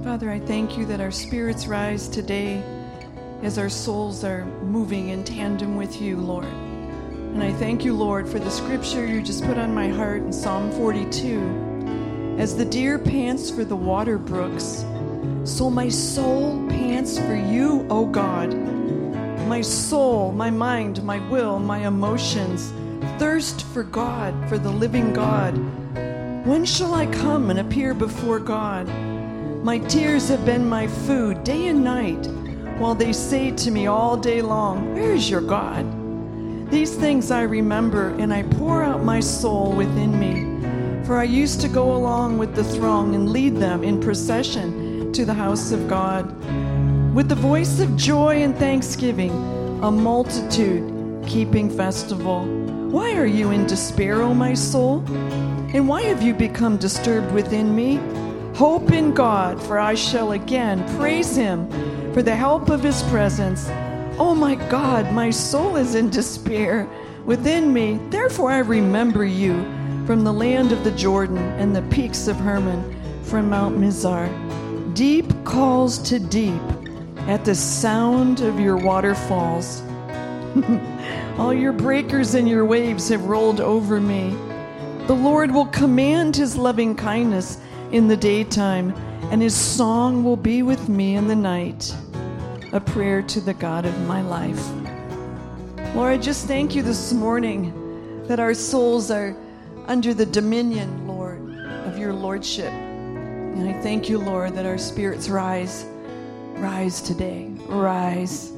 Father, I thank you that our spirits rise today as our souls are moving in tandem with you, Lord. And I thank you, Lord, for the scripture you just put on my heart in Psalm 42. As the deer pants for the water brooks, so my soul pants for you, O God. My soul, my mind, my will, my emotions thirst for God, for the living God. When shall I come and appear before God? My tears have been my food day and night, while they say to me all day long, where is your God? These things I remember, and I pour out my soul within me. For I used to go along with the throng and lead them in procession to the house of God. With the voice of joy and thanksgiving, a multitude keeping festival. Why are you in despair, O my soul? And why have you become disturbed within me? Hope in God, for I shall again praise him for the help of his presence. Oh my God, my soul is in despair within me. Therefore I remember you from the land of the Jordan and the peaks of Hermon, from Mount Mizar. Deep calls to deep at the sound of your waterfalls. All your breakers and your waves have rolled over me. The Lord will command his loving kindness in the daytime, and his song will be with me in the night, a prayer to the God of my life. Lord, I just thank you this morning that our souls are under the dominion, Lord, of your lordship. And I thank you, Lord, that our spirits rise today. Rise.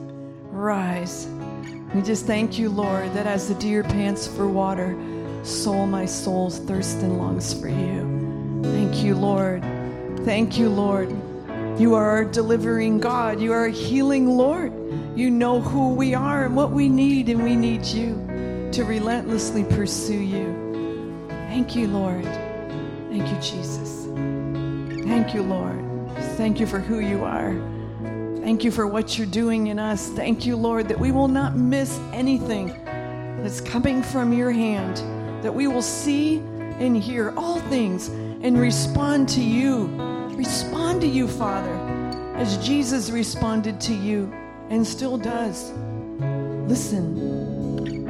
We just thank you, Lord, that as the deer pants for water, so my soul thirsts and longs for you. Thank you, Lord. Thank you, Lord. You are our delivering God. You are a healing Lord. You know who we are and what we need, and we need you to relentlessly pursue you. Thank you, Lord. Thank you, Jesus. Thank you, Lord. Thank you for who you are. Thank you for what you're doing in us. Thank you, Lord, that we will not miss anything that's coming from your hand, that we will see and hear all things and respond to you. Respond to you, Father, as Jesus responded to you and still does. Listen.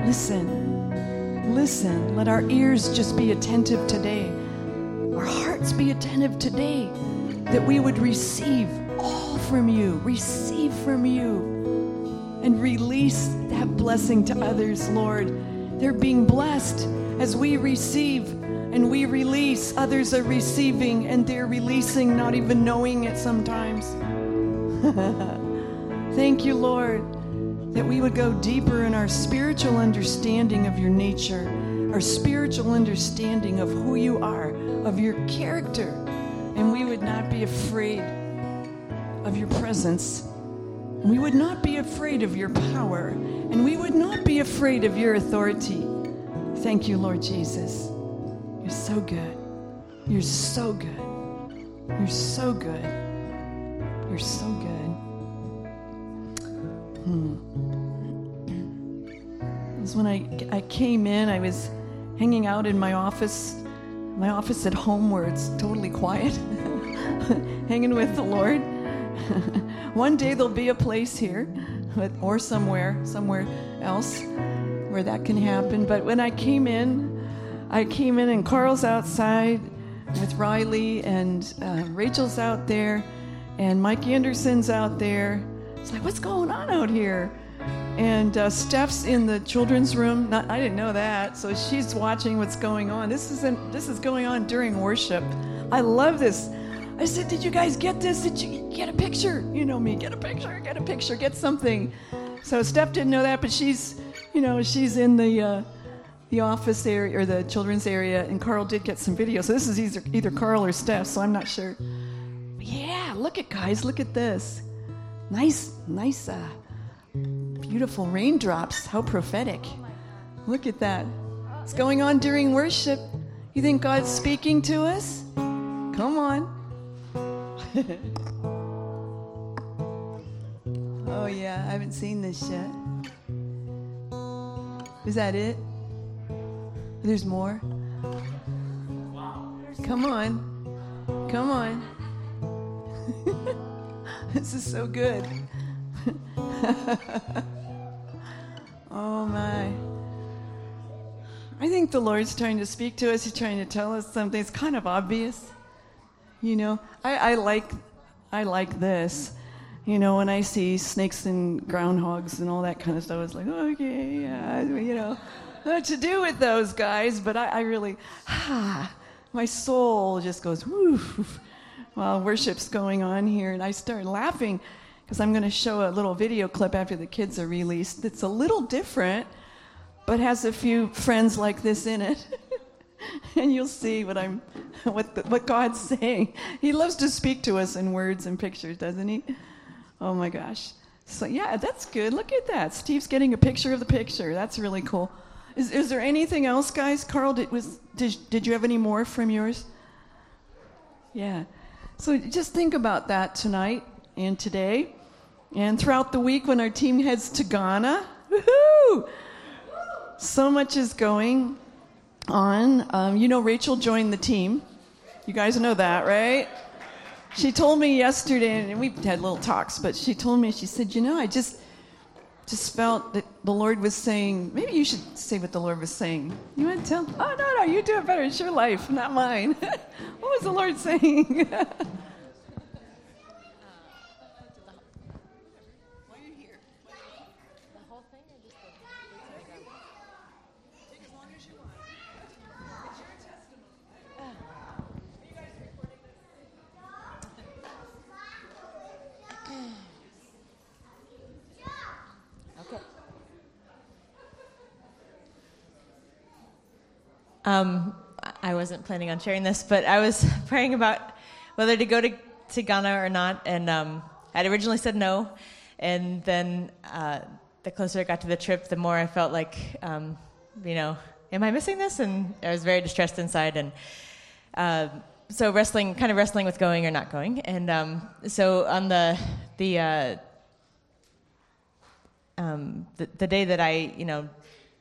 Let our ears just be attentive today. Our hearts be attentive today, that we would receive all from you, and release that blessing to others, Lord. They're being blessed as we receive and we release. Others are receiving and they're releasing, not even knowing it sometimes. Thank you, Lord, that we would go deeper in our spiritual understanding of your nature, our spiritual understanding of who you are, of your character, and we would not be afraid of your presence. We would not be afraid of your power, and we would not be afraid of your authority. Thank you, Lord Jesus. You're so good. You're so good. You're so good. You're so good. It was when I came in, I was hanging out in my office at home where it's totally quiet, hanging with the Lord. One day there'll be a place here or somewhere else where that can happen. But when I came in and Carl's outside with Riley, and Rachel's out there, and Mike Anderson's out there. It's like, what's going on out here? And Steph's in the children's room. I didn't know that, so she's watching what's going on. This is going on during worship. I love this. I said, did you guys get this? Did you get a picture? You know me, get a picture, get something. So Steph didn't know that, but she's in the office area or the children's area, and Carl did get some video. So this is either Carl or Steph, so I'm not sure. But yeah, look at this. Nice, beautiful raindrops. How prophetic. Look at that. It's going on during worship. You think God's speaking to us? Come on. Oh yeah, I haven't seen this yet. Is that it? There's more? Come on. This is so good. Oh, my. I think the Lord's trying to speak to us. He's trying to tell us something. It's kind of obvious. You know, I like this. You know, when I see snakes and groundhogs and all that kind of stuff, it's like, okay, yeah, you know, what to do with those guys? But I really, my soul just goes, woo, while worship's going on here. And I start laughing because I'm going to show a little video clip after the kids are released. It's a little different, but has a few friends like this in it. And you'll see what God's saying. He loves to speak to us in words and pictures, doesn't he? Oh my gosh. So yeah, that's good. Look at that. Steve's getting a picture of the picture. That's really cool. Is there anything else, guys? Carl, did you have any more from yours? Yeah. So just think about that tonight and today and throughout the week when our team heads to Ghana. Woohoo! So much is going on. You know, Rachel joined the team. You guys know that, right? She told me yesterday, and we had little talks, but she told me, she said, you know, I just felt that the Lord was saying, maybe you should say what the Lord was saying. You want to tell? Oh, no, you do it better. It's your life, not mine. What was the Lord saying? I wasn't planning on sharing this, but I was praying about whether to go to Ghana or not, and I'd originally said no, and then the closer I got to the trip, the more I felt like, you know, am I missing this? And I was very distressed inside, and so wrestling with going or not going, and so on the day that I, you know,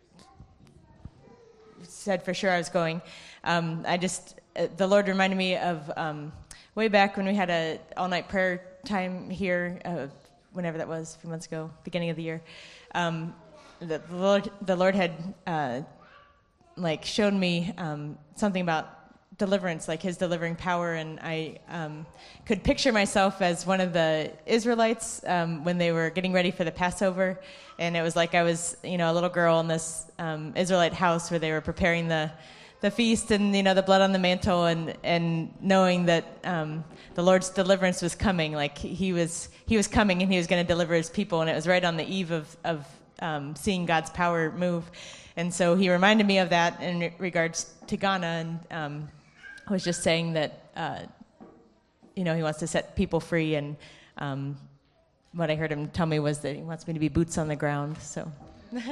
said for sure I was going, the Lord reminded me of way back when we had a all-night prayer time here, whenever that was, a few months ago, beginning of the year. The Lord had like shown me something about deliverance, like His delivering power, and I could picture myself as one of the Israelites when they were getting ready for the Passover, and it was like I was, you know, a little girl in this Israelite house where they were preparing the feast, and you know, the blood on the mantle, and knowing that the Lord's deliverance was coming, like He was coming and He was going to deliver His people, and it was right on the eve of seeing God's power move, and so He reminded me of that in regards to Ghana, and I was just saying that, you know, He wants to set people free, and what I heard Him tell me was that He wants me to be boots on the ground, so. Thank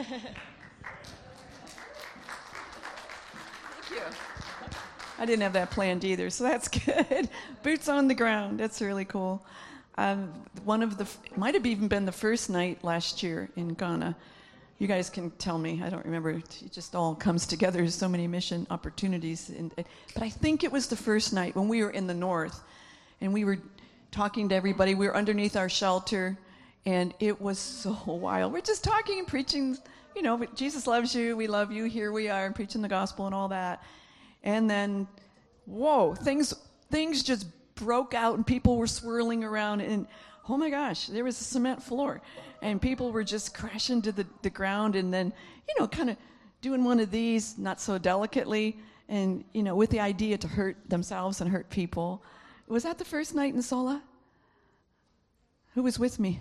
you. I didn't have that planned either, so that's good. Boots on the ground, that's really cool. Might have even been the first night last year in Ghana. You guys can tell me. I don't remember. It just all comes together. There's so many mission opportunities. But I think it was the first night when we were in the north, and we were talking to everybody. We were underneath our shelter, and it was so wild. We're just talking and preaching, you know, Jesus loves you, we love you, here we are, and preaching the gospel and all that. And then, whoa, things just broke out, and people were swirling around, and oh my gosh, there was a cement floor, and people were just crashing to the ground, and then, you know, kind of doing one of these, not so delicately, and, you know, with the idea to hurt themselves and hurt people. Was that the first night in Sola? Who was with me?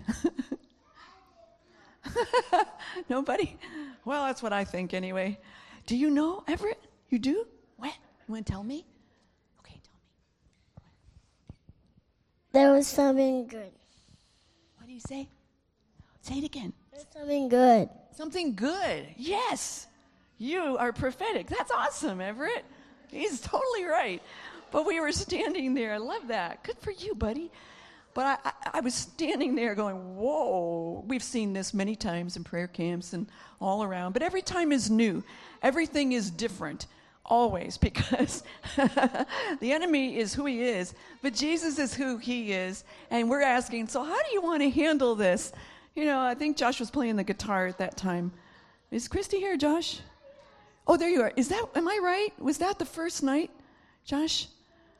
Nobody? Well, that's what I think anyway. Do you know, Everett? You do? What? You want to tell me? Okay, tell me. There was something good. What do you say? Say it again. There's something good. Something good. Yes. You are prophetic. That's awesome, Everett. He's totally right. But we were standing there. I love that. Good for you, buddy. But I was standing there going, whoa. We've seen this many times in prayer camps and all around. But every time is new. Everything is different. always, because the enemy is who he is, but Jesus is who he is. And we're asking, so how do you want to handle this? I think Josh was playing the guitar at that time. Is Christy here, Josh? Oh, there you are. Am I right? Was that the first night, Josh?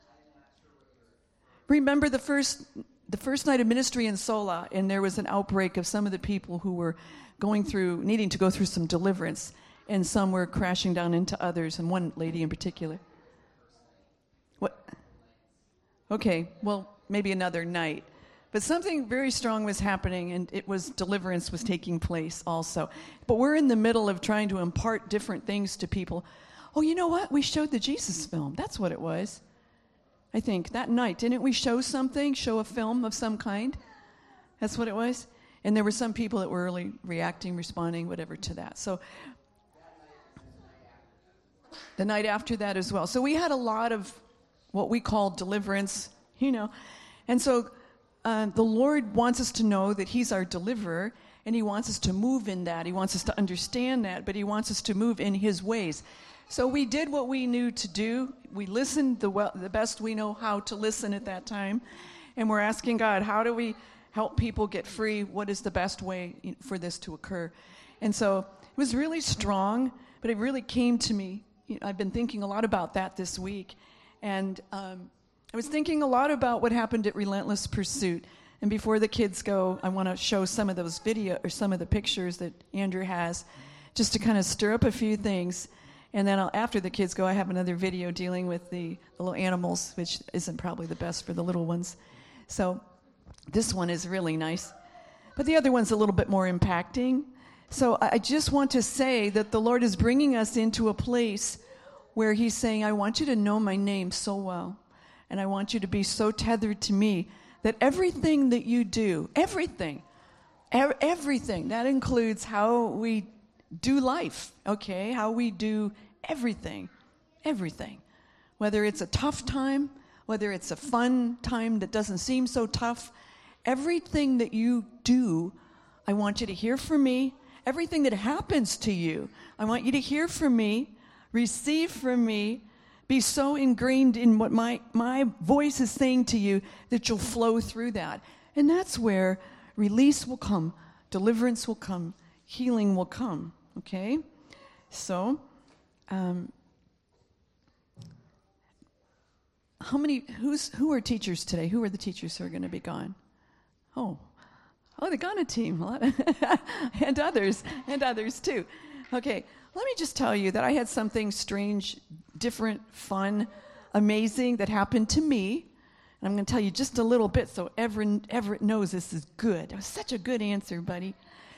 Remember the first night of ministry in Sola, and there was an outbreak of some of the people who were needing to go through some deliverance, and some were crashing down into others, and one lady in particular. What? Okay, well, maybe another night. But something very strong was happening, and deliverance was taking place also. But we're in the middle of trying to impart different things to people. Oh, you know what? We showed the Jesus film. That's what it was. I think that night, didn't we show a film of some kind? That's what it was? And there were some people that were really reacting, responding, whatever to that. So the night after that as well. So we had a lot of what we call deliverance, And so the Lord wants us to know that he's our deliverer, and he wants us to move in that. He wants us to understand that, but he wants us to move in his ways. So we did what we knew to do. We listened the best we know how to listen at that time. And we're asking God, how do we help people get free? What is the best way for this to occur? And so it was really strong, but it really came to me. I've been thinking a lot about that this week. And I was thinking a lot about what happened at Relentless Pursuit. And before the kids go, I want to show some of those some of the pictures that Andrew has, just to kind of stir up a few things. And then after the kids go, I have another video dealing with the little animals, which isn't probably the best for the little ones. So this one is really nice. But the other one's a little bit more impacting. So I just want to say that the Lord is bringing us into a place where he's saying, I want you to know my name so well. And I want you to be so tethered to me that everything that you do, everything, that includes how we do life, okay? How we do everything. Whether it's a tough time, whether it's a fun time that doesn't seem so tough, everything that you do, I want you to hear from me. Everything that happens to you, I want you to hear from me, receive from me, be so ingrained in what my voice is saying to you that you'll flow through that. And that's where release will come, deliverance will come, healing will come, okay? So, who are teachers today? Who are the teachers who are going to be gone? Oh, the Ghana team, and others too. Okay, let me just tell you that I had something strange, different, fun, amazing that happened to me. And I'm going to tell you just a little bit so Everett knows this is good. It was such a good answer, buddy.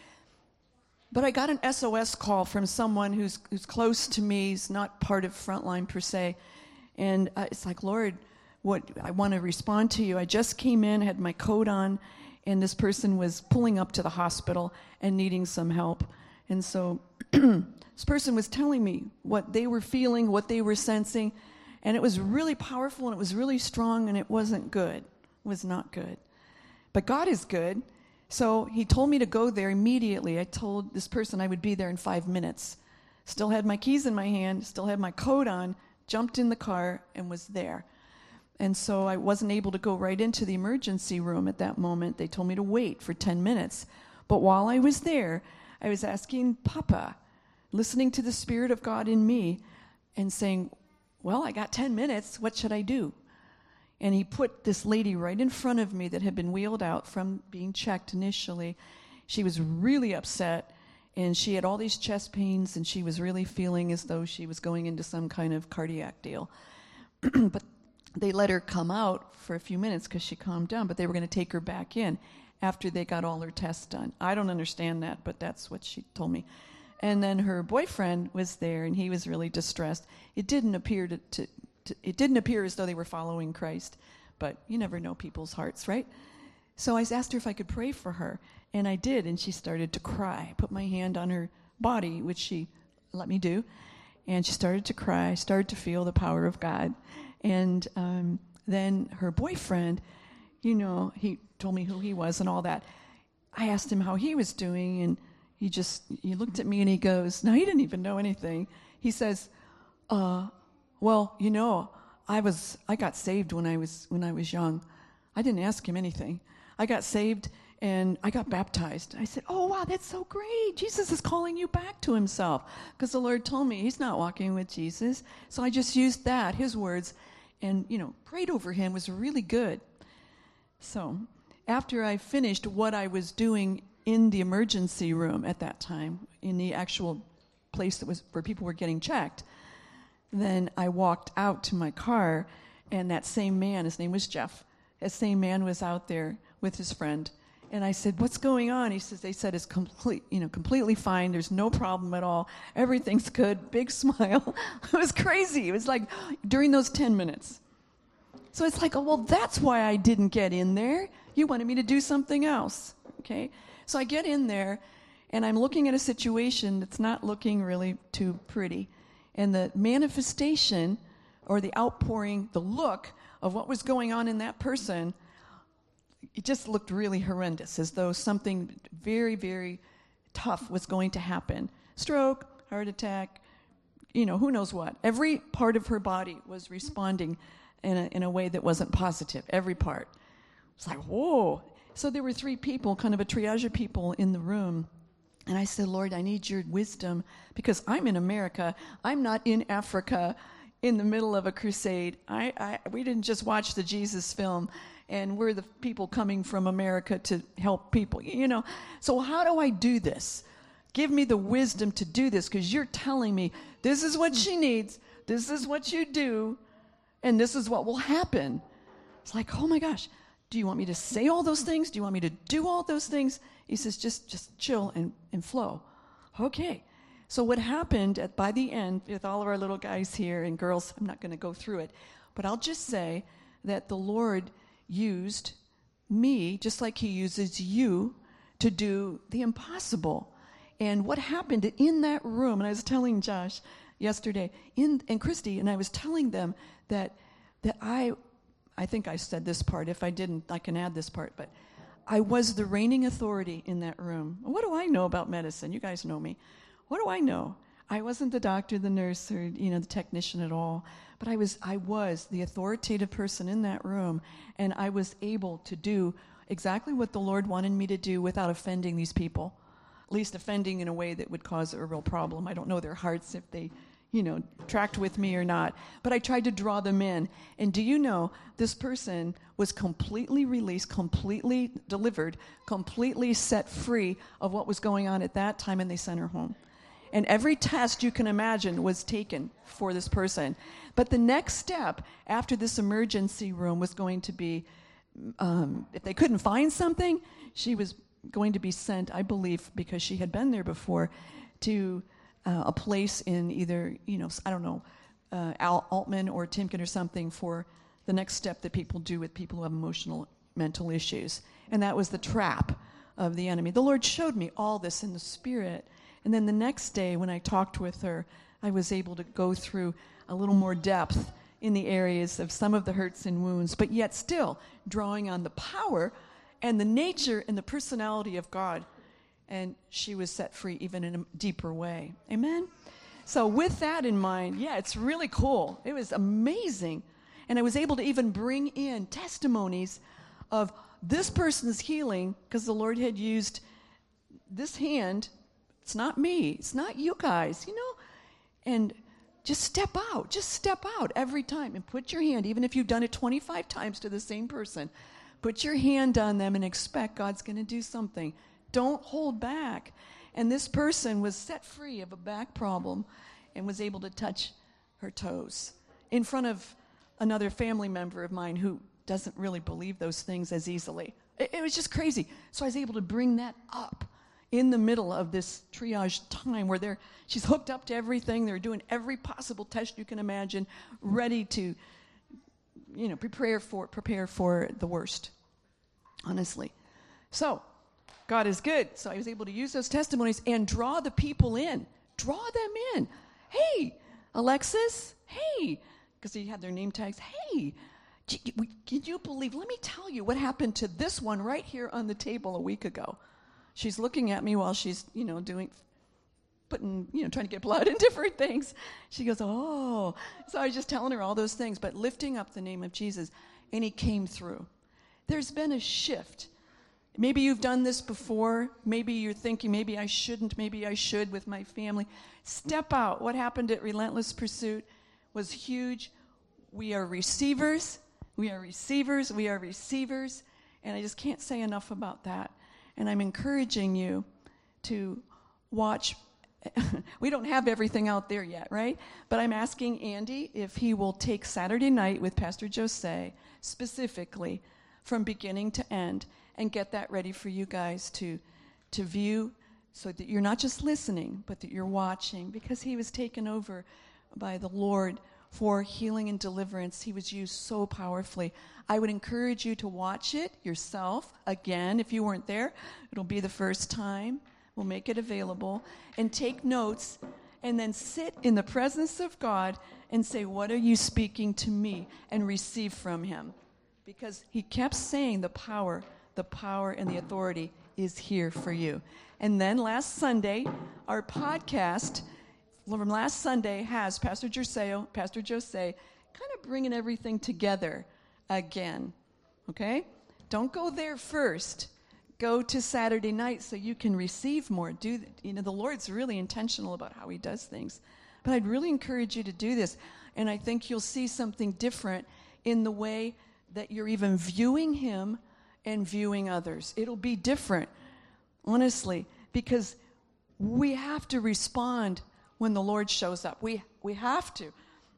But I got an SOS call from someone who's close to me. He's not part of Frontline per se. And it's like, Lord, I want to respond to you. I just came in, had my coat on, and this person was pulling up to the hospital and needing some help. And so this person was telling me what they were feeling, what they were sensing, and it was really powerful, and it was really strong, and it wasn't good. It was not good. But God is good. So he told me to go there immediately. I told this person I would be there in 5 minutes. Still had my keys in my hand, still had my coat on, jumped in the car, and was there. And so I wasn't able to go right into the emergency room at that moment. They told me to wait for 10 minutes. But while I was there, I was asking Papa, listening to the Spirit of God in me, and saying, well, I got 10 minutes. What should I do? And he put this lady right in front of me that had been wheeled out from being checked initially. She was really upset, and she had all these chest pains, and she was really feeling as though she was going into some kind of cardiac deal. But they let her come out for a few minutes because she calmed down, but they were going to take her back in after they got all her tests done. I don't understand that, but that's what she told me. And then her boyfriend was there, and he was really distressed. It didn't appear it didn't appear as though they were following Christ, but you never know people's hearts, right? So I asked her if I could pray for her, and I did, and she started to cry. I put my hand on her body, which she let me do, and she started to cry, started to feel the power of God. And then her boyfriend, he told me who he was and all that. I asked him how he was doing, and he looked at me and he goes, no, he didn't even know anything. He says, Well, I got saved when I was young. I didn't ask him anything. I got saved and I got baptized. I said, oh, wow, that's so great. Jesus is calling you back to himself. Because the Lord told me he's not walking with Jesus. So I just used that, his words, and, prayed over him. It was really good. So after I finished what I was doing in the emergency room at that time, in the actual place that was where people were getting checked, then I walked out to my car, and that same man, his name was Jeff, that same man was out there with his friend. And I said, what's going on? He says, they said it's completely fine. There's no problem at all. Everything's good. Big smile. It was crazy. It was like during those 10 minutes. So it's like, oh, well, that's why I didn't get in there. You wanted me to do something else. Okay? So I get in there, and I'm looking at a situation that's not looking really too pretty. And the manifestation or the outpouring, the look of what was going on in that person, it just looked really horrendous, as though something very, very tough was going to happen. Stroke, heart attack, who knows what. Every part of her body was responding in a way that wasn't positive, every part. It's like, whoa. So there were 3 people, kind of a triage of people in the room. And I said, Lord, I need your wisdom because I'm in America. I'm not in Africa in the middle of a crusade. We didn't just watch the Jesus film, and we're the people coming from America to help people, So how do I do this? Give me the wisdom to do this because you're telling me this is what she needs, this is what you do, and this is what will happen. It's like, oh my gosh, do you want me to say all those things? Do you want me to do all those things? He says, just chill and flow. Okay. So what happened by the end, with all of our little guys here and girls, I'm not going to go through it, but I'll just say that the Lord used me, just like he uses you, to do the impossible. And what happened in that room, and I was telling Josh yesterday, and Christy, and I was telling them that I think I said this part. If I didn't, I can add this part, but I was the reigning authority in that room. What do I know about medicine? You guys know me. What do I know? I wasn't the doctor, the nurse, or the technician at all. But I was the authoritative person in that room, and I was able to do exactly what the Lord wanted me to do without offending these people, at least offending in a way that would cause a real problem. I don't know their hearts if they, tracked with me or not. But I tried to draw them in. And do you know, this person was completely released, completely delivered, completely set free of what was going on at that time, and they sent her home. And every test you can imagine was taken for this person. But the next step after this emergency room was going to be, if they couldn't find something, she was going to be sent, I believe, because she had been there before, to a place in either, I don't know, Altman or Timken or something for the next step that people do with people who have emotional, mental issues. And that was the trap of the enemy. The Lord showed me all this in the Spirit. And then the next day when I talked with her, I was able to go through a little more depth in the areas of some of the hurts and wounds, but yet still drawing on the power and the nature and the personality of God. And she was set free even in a deeper way. Amen? So with that in mind, it's really cool. It was amazing. And I was able to even bring in testimonies of this person's healing because the Lord had used this hand. It's not me. It's not you guys, And just step out every time and put your hand, even if you've done it 25 times to the same person, put your hand on them and expect God's going to do something. Don't hold back. And this person was set free of a back problem and was able to touch her toes in front of another family member of mine who doesn't really believe those things as easily. It was just crazy. So I was able to bring that up in the middle of this triage time where she's hooked up to everything. They're doing every possible test you can imagine, ready to, prepare for the worst, honestly. So God is good. So I was able to use those testimonies and draw the people in. Draw them in. Hey, Alexis. Hey. Because they had their name tags. Hey, can you believe? Let me tell you what happened to this one right here on the table a week ago. She's looking at me while she's, doing putting, trying to get blood and different things. She goes, oh. So I was just telling her all those things, but lifting up the name of Jesus, and he came through. There's been a shift. Maybe you've done this before. Maybe you're thinking, maybe I shouldn't, maybe I should with my family. Step out. What happened at Relentless Pursuit was huge. We are receivers. We are receivers. We are receivers. And I just can't say enough about that. And I'm encouraging you to watch. We don't have everything out there yet, right? But I'm asking Andy if he will take Saturday night with Pastor Jose specifically from beginning to end and get that ready for you guys to view, so that you're not just listening, but that you're watching, because he was taken over by the Lord for healing and deliverance. He was used so powerfully. I would encourage you to watch it yourself. Again, if you weren't there, it'll be the first time. We'll make it available. And take notes, and then sit in the presence of God and say, what are you speaking to me? And receive from him. Because he kept saying the power and the authority is here for you. And then last Sunday, our podcast from last Sunday has Pastor Jose kind of bringing everything together again. Okay? Don't go there first. Go to Saturday night so you can receive more. The Lord's really intentional about how he does things. But I'd really encourage you to do this. And I think you'll see something different in the way that you're even viewing him and viewing others. It'll be different, honestly, because we have to respond when the Lord shows up. We have to.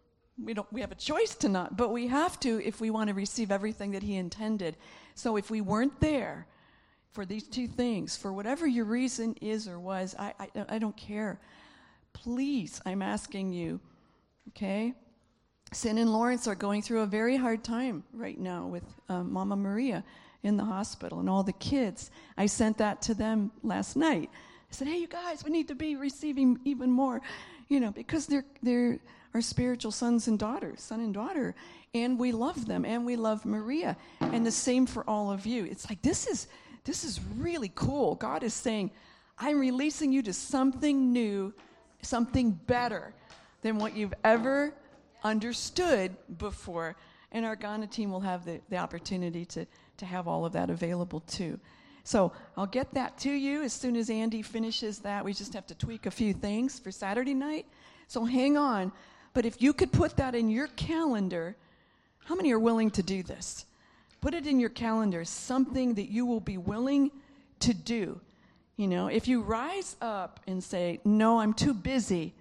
We have a choice to not, but we have to if we want to receive everything that he intended. So if we weren't there for these two things, for whatever your reason is or was, I don't care. Please, I'm asking you, okay? Sin and Lawrence are going through a very hard time right now with Mama Maria in the hospital and all the kids. I sent that to them last night. I said, hey, you guys, we need to be receiving even more, because they're our spiritual son and daughter, and we love them, and we love Maria, and the same for all of you. It's like, this is really cool. God is saying, I'm releasing you to something new, something better than what you've ever understood before. And our Ghana team will have the opportunity to have all of that available too. So I'll get that to you as soon as Andy finishes that. We just have to tweak a few things for Saturday night. So hang on. But if you could put that in your calendar, how many are willing to do this? Put it in your calendar, something that you will be willing to do. If you rise up and say, no, I'm too busy,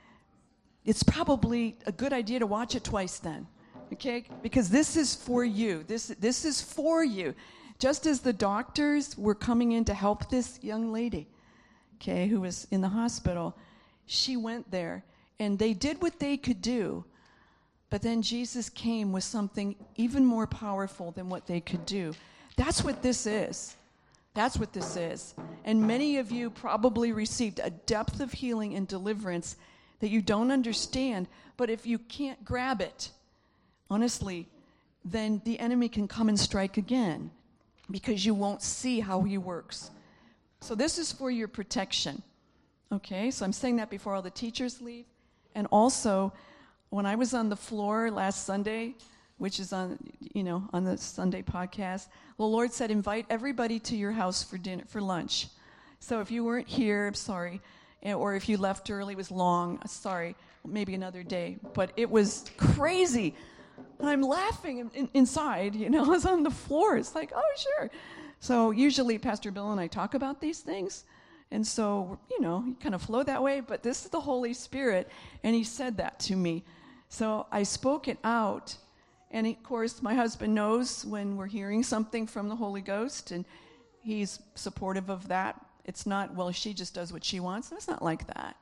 it's probably a good idea to watch it twice then. Okay? Because this is for you. This is for you. Just as the doctors were coming in to help this young lady, okay, who was in the hospital, she went there, and they did what they could do, but then Jesus came with something even more powerful than what they could do. That's what this is. That's what this is. And many of you probably received a depth of healing and deliverance that you don't understand, but if you can't grab it, honestly, then the enemy can come and strike again because you won't see how he works. So this is for your protection. Okay, so I'm saying that before all the teachers leave. And also, when I was on the floor last Sunday, which is on the Sunday podcast, the Lord said, invite everybody to your house for dinner, for lunch. So if you weren't here, I'm sorry. Or if you left early, it was long, sorry, maybe another day. But it was crazy. And I'm laughing inside, I was on the floor. It's like, oh, sure. So usually Pastor Bill and I talk about these things. And so, you kind of flow that way. But this is the Holy Spirit, and he said that to me. So I spoke it out. And, of course, my husband knows when we're hearing something from the Holy Ghost, and he's supportive of that. It's not, well, she just does what she wants. It's not like that.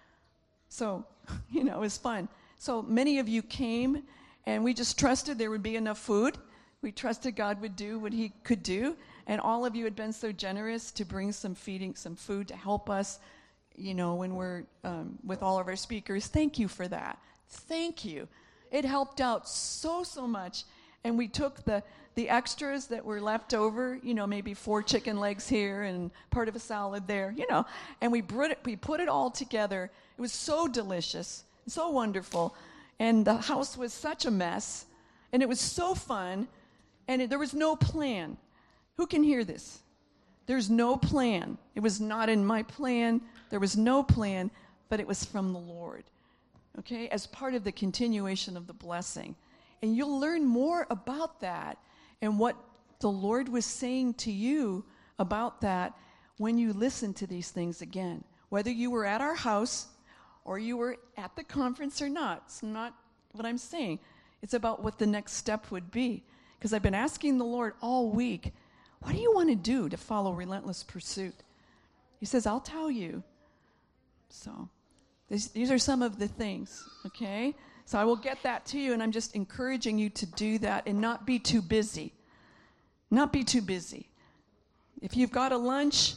So, it was fun. So many of you came, and we just trusted there would be enough food. We trusted God would do what he could do. And all of you had been so generous to bring some food to help us, when we're with all of our speakers. Thank you for that. Thank you. It helped out so much. And we took the the extras that were left over, maybe 4 chicken legs here and part of a salad there, and we put it all together. It was so delicious, so wonderful, and the house was such a mess, and it was so fun, and there was no plan. Who can hear this? There's no plan. It was not in my plan. There was no plan, but it was from the Lord, okay, as part of the continuation of the blessing. And you'll learn more about that and what the Lord was saying to you about that when you listen to these things again. Whether you were at our house or you were at the conference or not, it's not what I'm saying. It's about what the next step would be. Because I've been asking the Lord all week, what do you want to do to follow relentless pursuit? He says, I'll tell you. So these are some of the things, okay? So I will get that to you, and I'm just encouraging you to do that and not be too busy. Not be too busy. If you've got a lunch,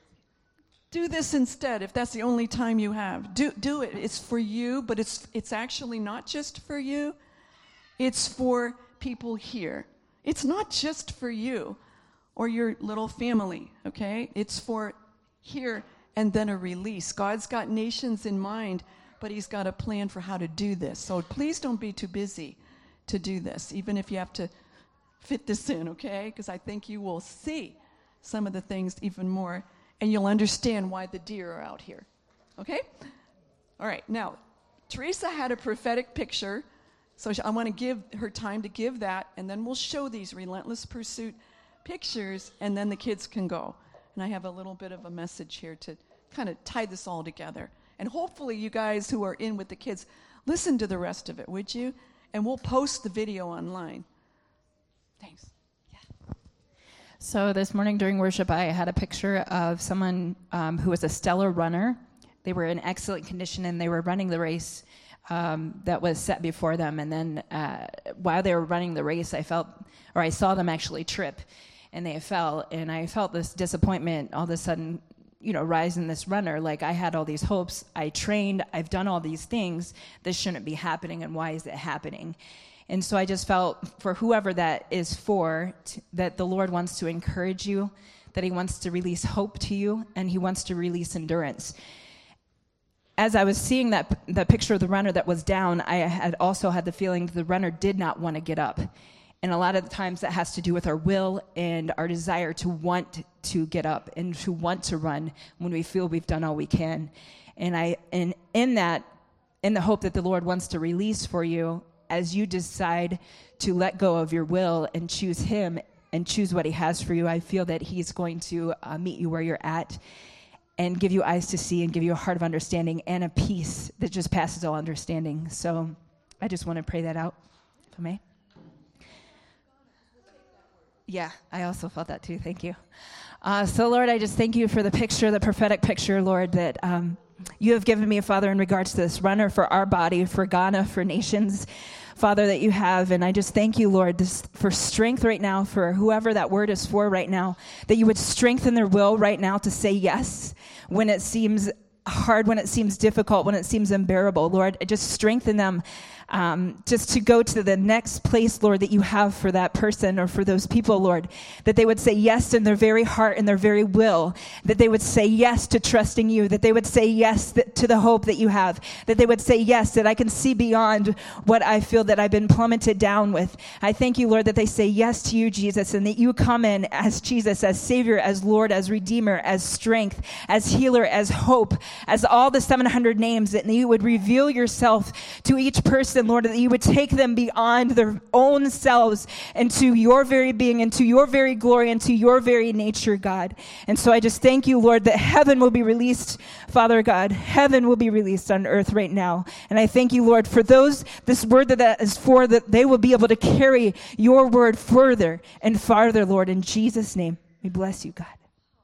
do this instead if that's the only time you have. Do it. It's for you, but it's actually not just for you. It's for people here. It's not just for you or your little family, okay? It's for here and then a release. God's got nations in mind, but he's got a plan for how to do this. So please don't be too busy to do this, even if you have to fit this in, okay? Because I think you will see some of the things even more, and you'll understand why the deer are out here, okay? All right, now, Teresa had a prophetic picture, so I want to give her time to give that, and then we'll show these relentless pursuit pictures, and then the kids can go. And I have a little bit of a message here to kind of tie this all together. And hopefully you guys who are in with the kids, listen to the rest of it, would you? And we'll post the video online. Thanks. Yeah. So this morning during worship, I had a picture of someone who was a stellar runner. They were in excellent condition, and they were running the race that was set before them. And then while they were running the race, I saw them actually trip, and they fell. And I felt this disappointment all of a sudden, rise in this runner. Like, I had all these hopes. I trained. I've done all these things. This shouldn't be happening, and why is it happening? And so I just felt for whoever that is for, that the Lord wants to encourage you, that he wants to release hope to you, and he wants to release endurance. As I was seeing that picture of the runner that was down, I had also had the feeling the runner did not want to get up. And a lot of the times that has to do with our will and our desire to want to get up and to want to run when we feel we've done all we can. And in the hope that the Lord wants to release for you, as you decide to let go of your will and choose him and choose what he has for you, I feel that he's going to meet you where you're at and give you eyes to see and give you a heart of understanding and a peace that just passes all understanding. So I just want to pray that out, if I may. Yeah, I also felt that too. Thank you. So, Lord, I just thank you for the picture, the prophetic picture, Lord, that you have given me, Father, in regards to this runner for our body, for Ghana, for nations, Father, that you have. And I just thank you, Lord, for strength right now, for whoever that word is for right now, that you would strengthen their will right now to say yes when it seems hard, when it seems difficult, when it seems unbearable. Lord, just strengthen them just to go to the next place, Lord, that you have for that person or for those people, Lord, that they would say yes in their very heart and their very will, that they would say yes to trusting you, that they would say yes to the hope that you have, that they would say yes, that I can see beyond what I feel that I've been plummeted down with. I thank you, Lord, that they say yes to you, Jesus, and that you come in as Jesus, as Savior, as Lord, as Redeemer, as strength, as healer, as hope, as all the 700 names, that you would reveal yourself to each person, Lord, that you would take them beyond their own selves and to your very being and to your very glory and to your very nature, God. And so I just thank you, Lord, that heaven will be released, Father God. Heaven will be released on earth right now. And I thank you, Lord, for those, this word that is for, that they will be able to carry your word further and farther, Lord, in Jesus' name. We bless you, God.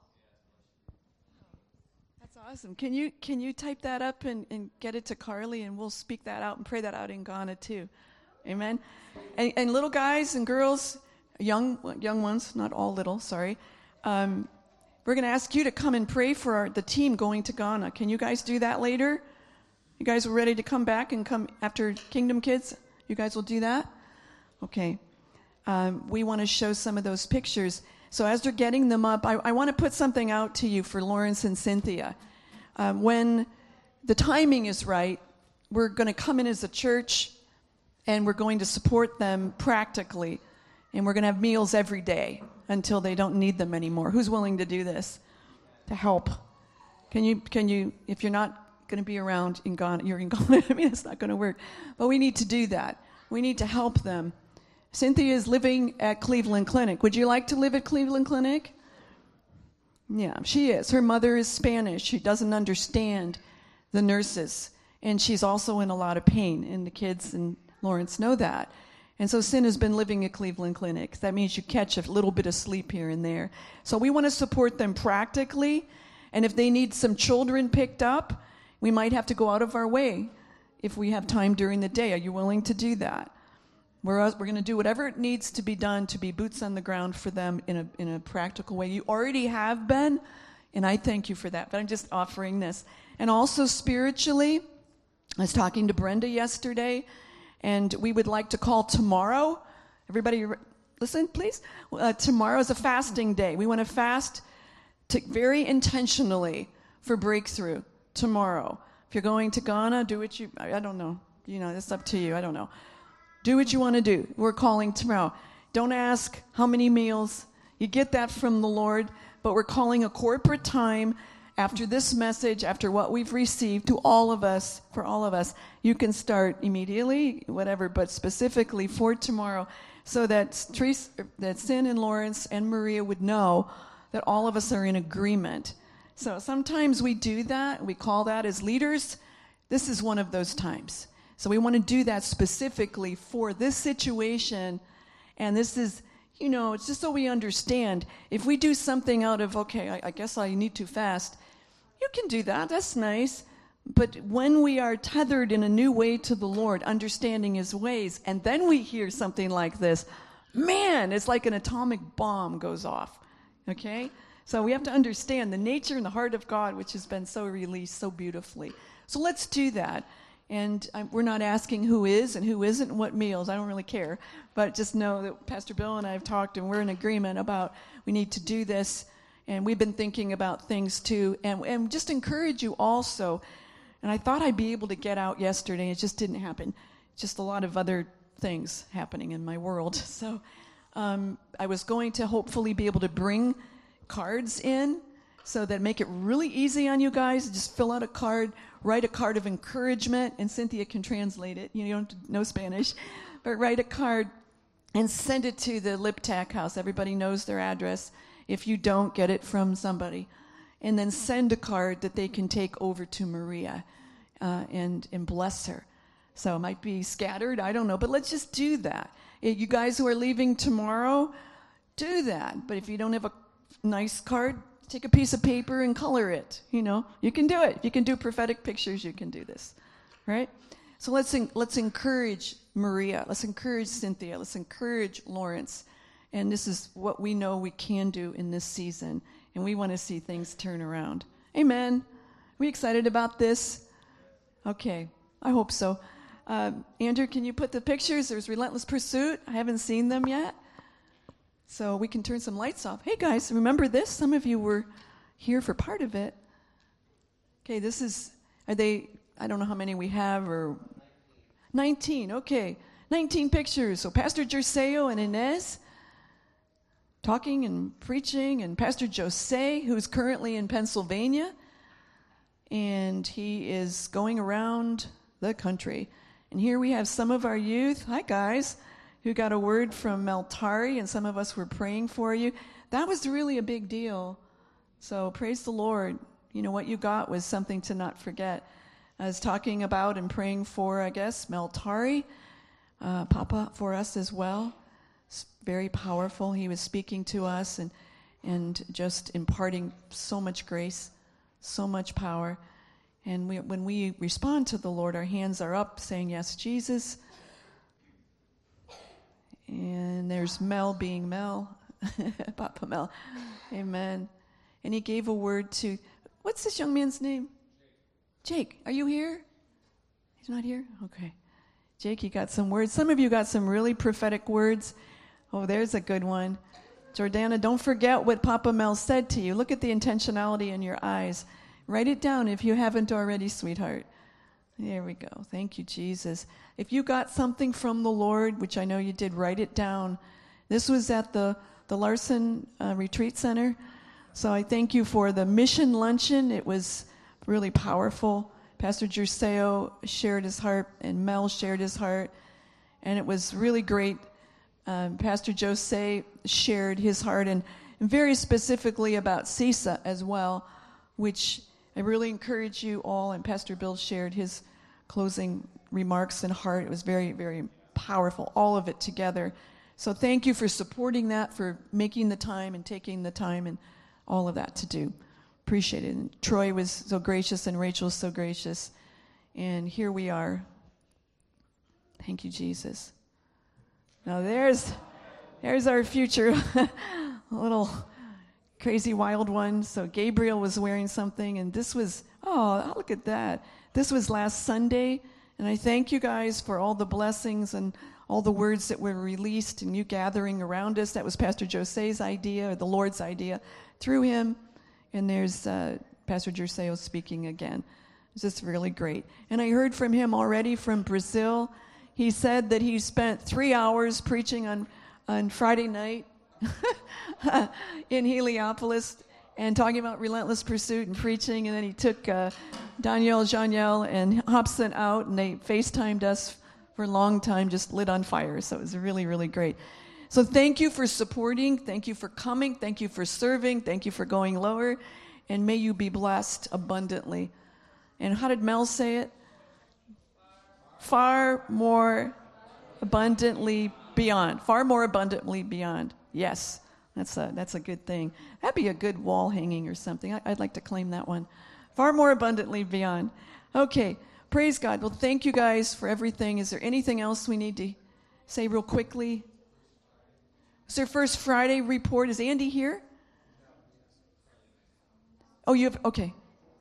Awesome. Can you type that up and get it to Carly, and we'll speak that out and pray that out in Ghana too. Amen. And little guys and girls, young ones, not all little, sorry. We're going to ask you to come and pray for the team going to Ghana. Can you guys do that later? You guys are ready to come back and come after Kingdom Kids? You guys will do that? Okay. we want to show some of those pictures. So as they're getting them up, I want to put something out to you for Lawrence and Cynthia. When the timing is right, we're going to come in as a church, and we're going to support them practically, and we're going to have meals every day until they don't need them anymore. Who's willing to do this to help? Can you? If you're not going to be around in Ghana, you're in Ghana. I mean, it's not going to work. But we need to do that. We need to help them. Cynthia is living at Cleveland Clinic. Would you like to live at Cleveland Clinic? Yeah, she is. Her mother is Spanish. She doesn't understand the nurses. And she's also in a lot of pain. And the kids and Lawrence know that. And so Sin has been living at Cleveland Clinic. That means you catch a little bit of sleep here and there. So we want to support them practically. And if they need some children picked up, we might have to go out of our way if we have time during the day. Are you willing to do that? We're going to do whatever it needs to be done to be boots on the ground for them in a practical way. You already have been, and I thank you for that. But I'm just offering this. And also spiritually, I was talking to Brenda yesterday, and we would like to call tomorrow. Everybody listen, please. Tomorrow is a fasting day. We want to fast very intentionally for breakthrough tomorrow. If you're going to Ghana, do what I don't know. It's up to you. I don't know. Do what you want to do. We're calling tomorrow. Don't ask how many meals. You get that from the Lord. But we're calling a corporate time after this message, after what we've received to all of us, for all of us. You can start immediately, whatever, but specifically for tomorrow, so that Sin and Lawrence and Maria would know that all of us are in agreement. So sometimes we do that. We call that as leaders. This is one of those times. So we want to do that specifically for this situation. And this is, it's just so we understand. If we do something out of, okay, I guess I need to fast, you can do that. That's nice. But when we are tethered in a new way to the Lord, understanding his ways, and then we hear something like this, man, it's like an atomic bomb goes off. Okay? So we have to understand the nature and the heart of God, which has been so released so beautifully. So let's do that. And we're not asking who is and who isn't and what meals. I don't really care. But just know that Pastor Bill and I have talked, and we're in agreement about we need to do this. And we've been thinking about things too. And just encourage you also. And I thought I'd be able to get out yesterday. It just didn't happen. Just a lot of other things happening in my world. So I was going to hopefully be able to bring cards in so that make it really easy on you guys. Just fill out a card, write a card of encouragement, and Cynthia can translate it. You don't have to know Spanish, but write a card and send it to the Liptak house. Everybody knows their address. If you don't, get it from somebody. And then send a card that they can take over to Maria and bless her. So it might be scattered, I don't know, but let's just do that. You guys who are leaving tomorrow, do that. But if you don't have a nice card, take a piece of paper and color it. You can do it. You can do prophetic pictures. You can do this, right? So let's encourage Maria. Let's encourage Cynthia. Let's encourage Lawrence. And this is what we know we can do in this season. And we want to see things turn around. Amen. We excited about this? Okay. I hope so. Andrew, can you put the pictures? There's Relentless Pursuit. I haven't seen them yet. So we can turn some lights off. Hey, guys, remember this? Some of you were here for part of it. Okay, I don't know how many we have, or 19. Okay, 19 pictures. So Pastor Jerseo and Inez talking and preaching, and Pastor Jose, who's currently in Pennsylvania, and he is going around the country. And here we have some of our youth. Hi, guys. Who got a word from Meltari, and some of us were praying for you. That was really a big deal. So praise the Lord. What you got was something to not forget. I was talking about and praying for, I guess, Meltari, Papa, for us as well. It's very powerful. He was speaking to us and just imparting so much grace, so much power. And when we respond to the Lord, our hands are up saying, yes, Jesus. And there's Mel being Mel, Papa Mel. Amen. And he gave a word to, what's this young man's name? Jake, are you here? He's not here? Okay. Jake, you got some words. Some of you got some really prophetic words. Oh, there's a good one. Jordana, don't forget what Papa Mel said to you. Look at the intentionality in your eyes. Write it down if you haven't already, sweetheart. There we go. Thank you, Jesus. If you got something from the Lord, which I know you did, write it down. This was at the Larson Retreat Center. So I thank you for the mission luncheon. It was really powerful. Pastor Gerseo shared his heart, and Mel shared his heart. And it was really great. Pastor Jose shared his heart, and very specifically about CISA as well, which I really encourage you all. And Pastor Bill shared his closing remarks and heart. It was very, very powerful, all of it together. So thank you for supporting that, for making the time and taking the time and all of that to do. Appreciate it. And Troy was so gracious, and Rachel was so gracious. And here we are. Thank you, Jesus. Now there's our future, a little crazy wild one. So Gabriel was wearing something, and this was, oh, look at that. This was last Sunday, and I thank you guys for all the blessings and all the words that were released and you gathering around us. That was Pastor Jose's idea, or the Lord's idea, through him. And there's Pastor Gerseo speaking again. It's just really great. And I heard from him already from Brazil. He said that he spent 3 hours preaching on Friday night in Heliopolis and talking about relentless pursuit and preaching. And then he took Danielle, Janiel, and Hobson out, and they FaceTimed us for a long time, just lit on fire. So it was really, really great. So thank you for supporting. Thank you for coming. Thank you for serving. Thank you for going lower. And may you be blessed abundantly. And how did Mel say it? Far more abundantly beyond. Far more abundantly beyond. Yes, that's a good thing. That'd be a good wall hanging or something. I'd like to claim that one. Far more abundantly beyond. Okay, praise God. Well, thank you guys for everything. Is there anything else we need to say real quickly? Is there First Friday report? Is Andy here? Oh, you have, okay.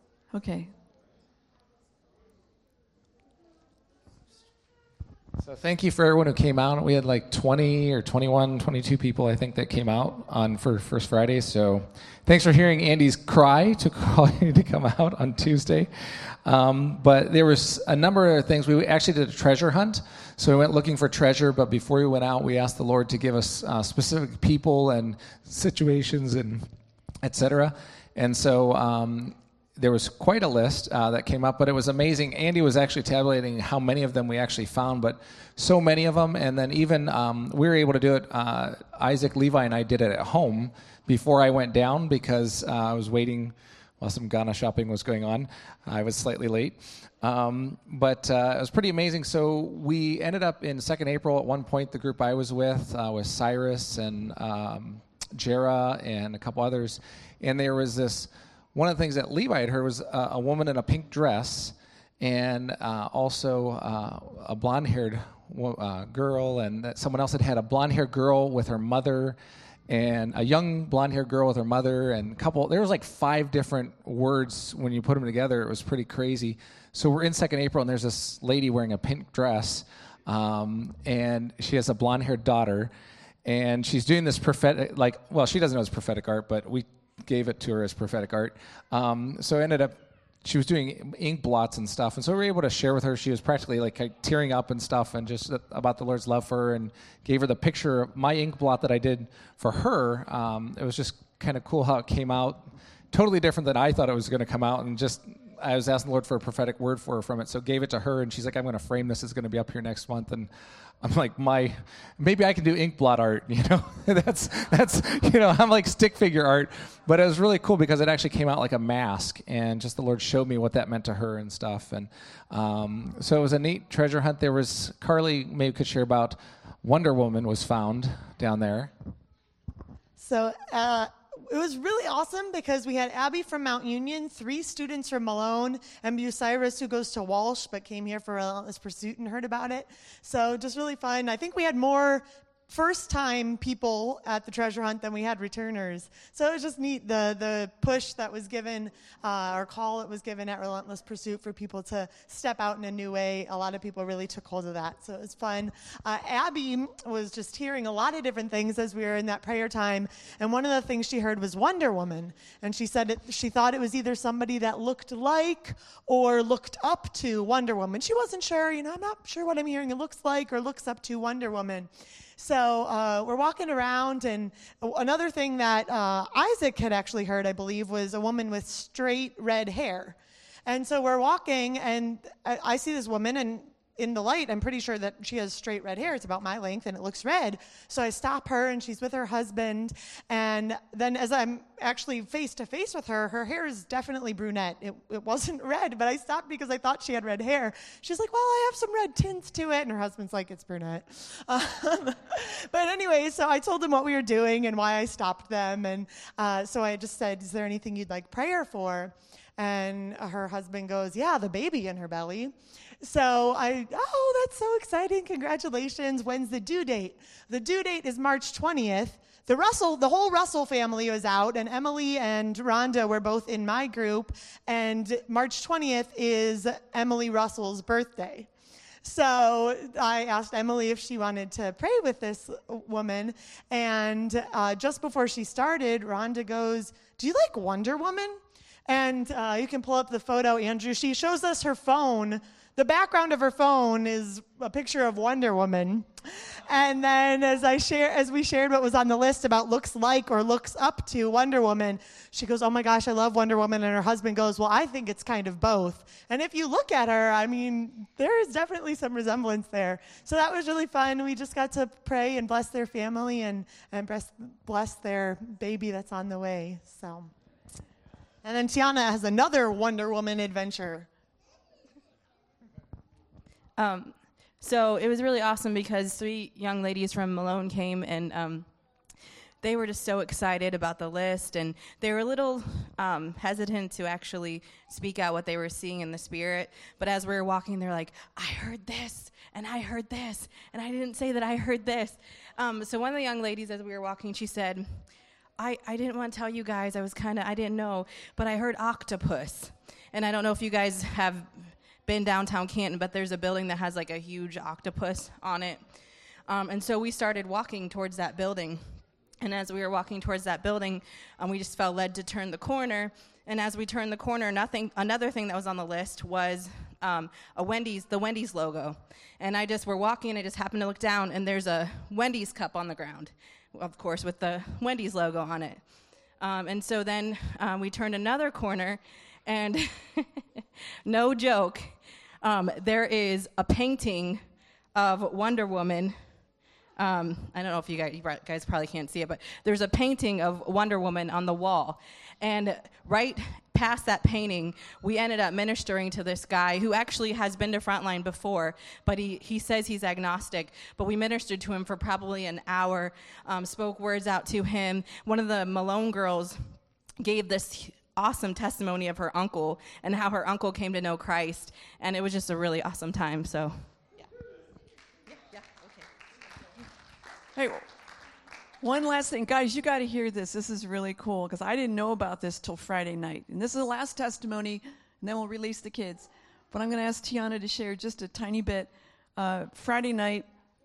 So thank you for everyone who came out. We had like 20 or 21, 22 people, I think, that came out for First Friday. So thanks for hearing Andy's cry to call you to come out on Tuesday. But there was a number of things. We actually did a treasure hunt. So we went looking for treasure, but before we went out, we asked the Lord to give us specific people and situations and et cetera. And so there was quite a list that came up, but it was amazing. Andy was actually tabulating how many of them we actually found, but so many of them. And then even we were able to do it. Isaac, Levi, and I did it at home before I went down because I was waiting while some Ghana shopping was going on. I was slightly late. But it was pretty amazing. So we ended up in 2nd April at one point, the group I was with Cyrus and Jera and a couple others. And there was this... One of the things that Levi had heard was a woman in a pink dress and also a blonde-haired girl, and that someone else had a blonde-haired girl with her mother and a young blonde-haired girl with her mother and a couple. There was like 5 different words when you put them together. It was pretty crazy. So we're in 2nd April, and there's this lady wearing a pink dress, and she has a blonde-haired daughter, and she's doing this prophetic, she doesn't know it's prophetic art, but we gave it to her as prophetic art. So I ended up, she was doing ink blots and stuff, and so we were able to share with her. She was practically like tearing up and stuff, and just about the Lord's love for her, and gave her the picture of my ink blot that I did for her. It was just kind of cool how it came out, totally different than I thought it was going to come out, and just I was asking the Lord for a prophetic word for her from it, so gave it to her, and she's like, I'm going to frame this. It's going to be up here next month, and I'm like, maybe I can do ink blot art, that's I'm like stick figure art, but it was really cool because it actually came out like a mask, and just the Lord showed me what that meant to her and stuff, and so it was a neat treasure hunt. There was, Carly maybe could share about Wonder Woman was found down there. So it was really awesome because we had Abby from Mount Union, 3 students from Malone, and Bucyrus, who goes to Walsh but came here for Relentless Pursuit and heard about it. So just really fun. I think we had more first-time people at the treasure hunt than we had returners. So it was just neat, the push that was given, or call that was given at Relentless Pursuit for people to step out in a new way. A lot of people really took hold of that, so it was fun. Abby was just hearing a lot of different things as we were in that prayer time, and one of the things she heard was Wonder Woman, and she said she thought it was either somebody that looked like or looked up to Wonder Woman. She wasn't sure, I'm not sure what I'm hearing it looks like or looks up to Wonder Woman. So we're walking around, and another thing that Isaac had actually heard, I believe, was a woman with straight red hair. And so we're walking, and I see this woman, and in the light, I'm pretty sure that she has straight red hair. It's about my length, and it looks red. So I stop her, and she's with her husband. And then as I'm actually face-to-face with her, her hair is definitely brunette. It wasn't red, but I stopped because I thought she had red hair. She's like, well, I have some red tints to it. And her husband's like, it's brunette. But anyway, so I told them what we were doing and why I stopped them. And so I just said, is there anything you'd like prayer for? And her husband goes, yeah, the baby in her belly. So that's so exciting. Congratulations. When's the due date? The due date is March 20th. The whole Russell family was out, and Emily and Rhonda were both in my group, and March 20th is Emily Russell's birthday. So I asked Emily if she wanted to pray with this woman, and just before she started, Rhonda goes, do you like Wonder Woman? And you can pull up the photo, Andrew. She shows us her phone. The background of her phone is a picture of Wonder Woman. And then as we shared what was on the list about looks like or looks up to Wonder Woman, she goes, oh my gosh, I love Wonder Woman. And her husband goes, well, I think it's kind of both. And if you look at her, I mean, there is definitely some resemblance there. So that was really fun. We just got to pray and bless their family and bless their baby that's on the way. So, and then Tiana has another Wonder Woman adventure. So it was really awesome because 3 young ladies from Malone came, and they were just so excited about the list, and they were a little hesitant to actually speak out what they were seeing in the spirit. But as we were walking, they're like, I heard this, and I heard this, and I didn't say that I heard this. So one of the young ladies, as we were walking, she said, I didn't want to tell you guys, I didn't know, but I heard octopus. And I don't know if you guys have been downtown Canton, but there's a building that has like a huge octopus on it. And so we started walking towards that building. And as we were walking towards that building, we just felt led to turn the corner. And as we turned the corner, another thing that was on the list was the Wendy's logo. And we're walking, and I just happened to look down, and there's a Wendy's cup on the ground, of course, with the Wendy's logo on it. And so then we turned another corner, and no joke, there is a painting of Wonder Woman. I don't know if you guys probably can't see it, but there's a painting of Wonder Woman on the wall. And right past that painting, we ended up ministering to this guy who actually has been to Frontline before, but he says he's agnostic. But we ministered to him for probably an hour, spoke words out to him. One of the Malone girls gave this awesome testimony of her uncle and how her uncle came to know Christ, and it was just a really awesome time. So okay. Hey, one last thing, guys, you got to hear this. This is really cool because I didn't know about this till Friday night, and this is the last testimony, and then we'll release the kids. But I'm going to ask Tiana to share just a tiny bit. Friday night,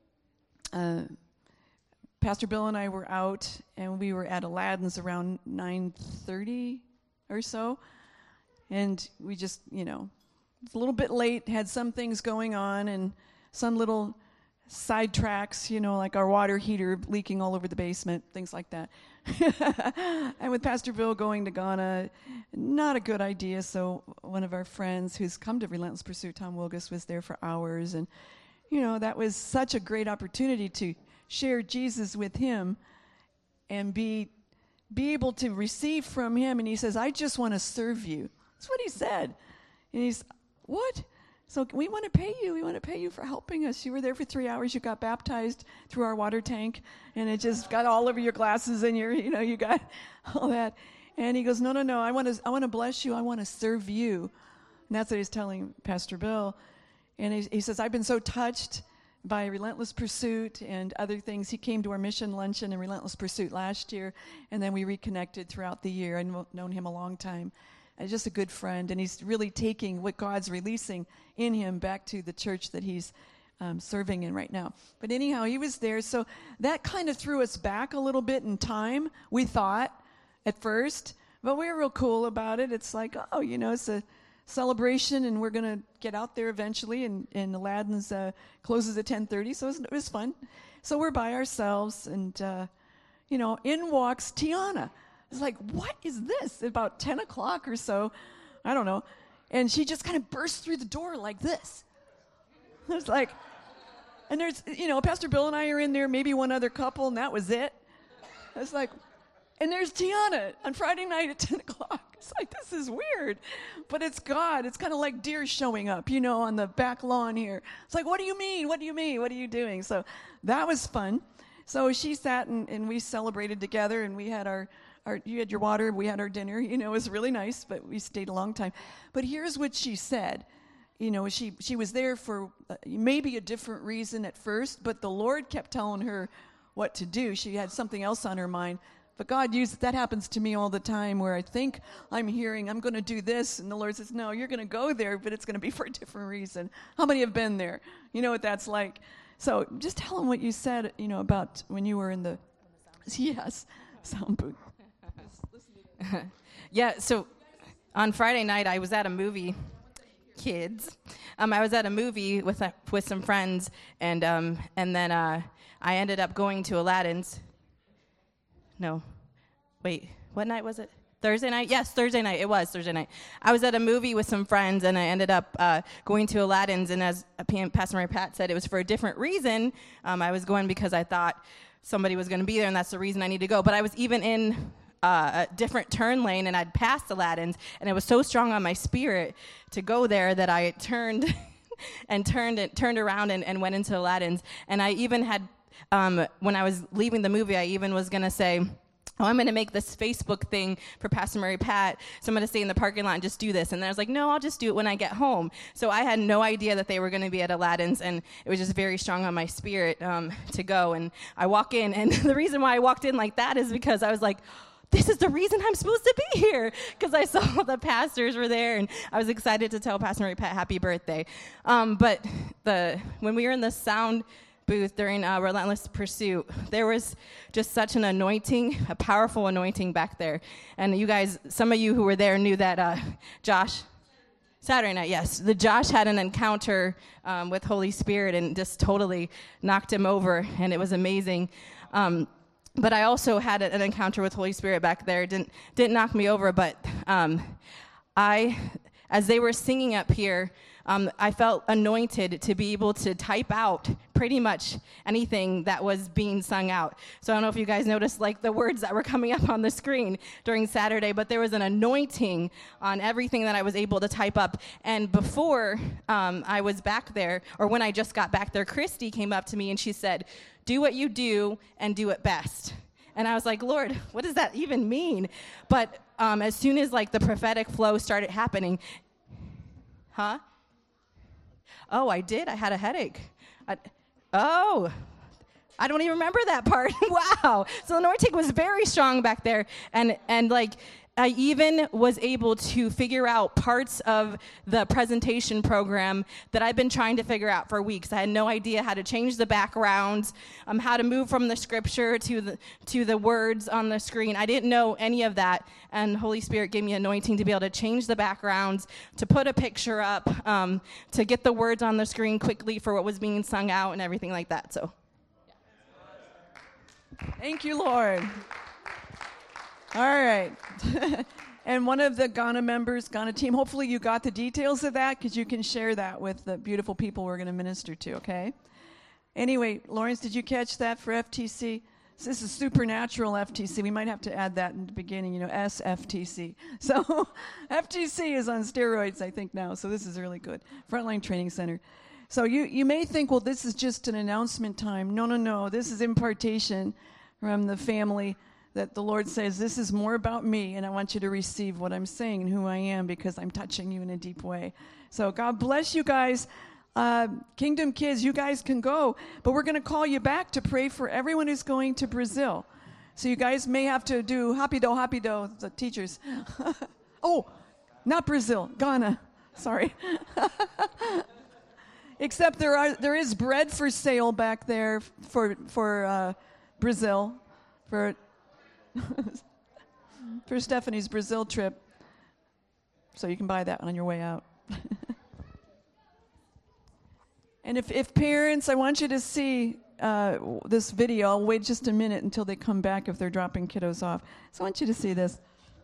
Pastor Bill and I were out, and we were at Aladdin's around 9:30 or so, and we just, it's a little bit late, had some things going on, and some little sidetracks, like our water heater leaking all over the basement, things like that. And with Pastor Bill going to Ghana, not a good idea, so one of our friends who's come to Relentless Pursuit, Tom Wilgus, was there for hours, and, that was such a great opportunity to share Jesus with him and be able to receive from him. And he says, I just want to serve you. That's what he said. And he's, what? So we want to pay you. We want to pay you for helping us. You were there for 3 hours. You got baptized through our water tank, and it just got all over your glasses, and you got all that. And he goes, no. I want to bless you. I want to serve you. And that's what he's telling Pastor Bill. And he says, I've been so touched by Relentless Pursuit and other things. He came to our mission luncheon in Relentless Pursuit last year, and then we reconnected throughout the year. I've known him a long time. Just a good friend, and he's really taking what God's releasing in him back to the church that he's serving in right now. But anyhow, he was there, so that kind of threw us back a little bit in time, we thought, at first, but we were real cool about it. It's like, oh, you know, it's a celebration, and we're going to get out there eventually, and Aladdin's closes at 10:30, so it was fun. So we're by ourselves, and, you know, in walks Tiana. It's like, what is this? About 10 o'clock or so, I don't know, and she just kind of burst through the door like this. I was like, and there's, you know, Pastor Bill and I are in there, maybe one other couple, and that was it. I was like, and there's Tiana on Friday night at 10 o'clock. It's like, this is weird. But it's God. It's kind of like deer showing up, you know, on the back lawn here. It's like, what do you mean? What do you mean? What are you doing? So that was fun. So she sat and we celebrated together, and we had our you had your water, we had our dinner. You know, it was really nice, but we stayed a long time. But here's what she said. You know, she was there for maybe a different reason at first, but the Lord kept telling her what to do. She had something else on her mind. But God used it. That happens to me all the time, where I think I'm hearing, I'm going to do this, and the Lord says, no, you're going to go there, but it's going to be for a different reason. How many have been there? You know what that's like. So just tell them what you said, you know, about when you were in the sound booth. Yeah, so on Friday night, I was at a movie, kids. I was at a movie with some friends, and then I ended up going to Aladdin's. No, wait, what night was it? Thursday night? Yes, Thursday night. It was Thursday night. I was at a movie with some friends, and I ended up going to Aladdin's, and as Pastor Mary Pat said, it was for a different reason. I was going because I thought somebody was going to be there, and that's the reason I need to go. But I was even in a different turn lane, and I'd passed Aladdin's, and it was so strong on my spirit to go there that I turned and turned around and went into Aladdin's. And I even had, when I was leaving the movie, I even was going to say, oh, I'm going to make this Facebook thing for Pastor Mary Pat, so I'm going to stay in the parking lot and just do this. And then I was like, no, I'll just do it when I get home. So I had no idea that they were going to be at Aladdin's, and it was just very strong on my spirit to go. And I walk in, and the reason why I walked in like that is because I was like, this is the reason I'm supposed to be here, because I saw the pastors were there, and I was excited to tell Pastor Mary Pat happy birthday. But when we were in the sound booth during Relentless Pursuit, there was just such an anointing, a powerful anointing back there. And you guys, some of you who were there knew that Josh, Saturday night, yes, Josh had an encounter with Holy Spirit and just totally knocked him over, and it was amazing. But I also had an encounter with Holy Spirit back there. Didn't knock me over, but as they were singing up here, I felt anointed to be able to type out pretty much anything that was being sung out. So I don't know if you guys noticed, like, the words that were coming up on the screen during Saturday, but there was an anointing on everything that I was able to type up. And before I was back there, or when I just got back there, Christy came up to me and she said, do what you do and do it best. And I was like, Lord, what does that even mean? But as soon as, like, the prophetic flow started happening, Oh, I did? I had a headache. I don't even remember that part. Wow. So the anointing was very strong back there. And like, I even was able to figure out parts of the presentation program that I've been trying to figure out for weeks. I had no idea how to change the backgrounds, how to move from the scripture to the words on the screen. I didn't know any of that, and Holy Spirit gave me anointing to be able to change the backgrounds, to put a picture up, to get the words on the screen quickly for what was being sung out and everything like that. So, thank you, Lord. All right. And one of the Ghana members, Ghana team, hopefully you got the details of that, because you can share that with the beautiful people we're going to minister to, okay? Anyway, Lawrence, did you catch that for FTC? So this is supernatural FTC. We might have to add that in the beginning, SFTC. So FTC is on steroids, I think, now, so this is really good. Frontline Training Center. So you may think, well, this is just an announcement time. No. This is impartation from the family, that the Lord says, this is more about me, and I want you to receive what I'm saying and who I am, because I'm touching you in a deep way. So God bless you guys. Kingdom Kids, you guys can go, but we're going to call you back to pray for everyone who's going to Brazil. So you guys may have to do hapido, the teachers. Oh, not Brazil, Ghana. Sorry. Except there is bread for sale back there for Brazil, for Stephanie's Brazil trip. So you can buy that on your way out. And if parents, I want you to see this video. I'll wait just a minute until they come back if they're dropping kiddos off. So I want you to see this.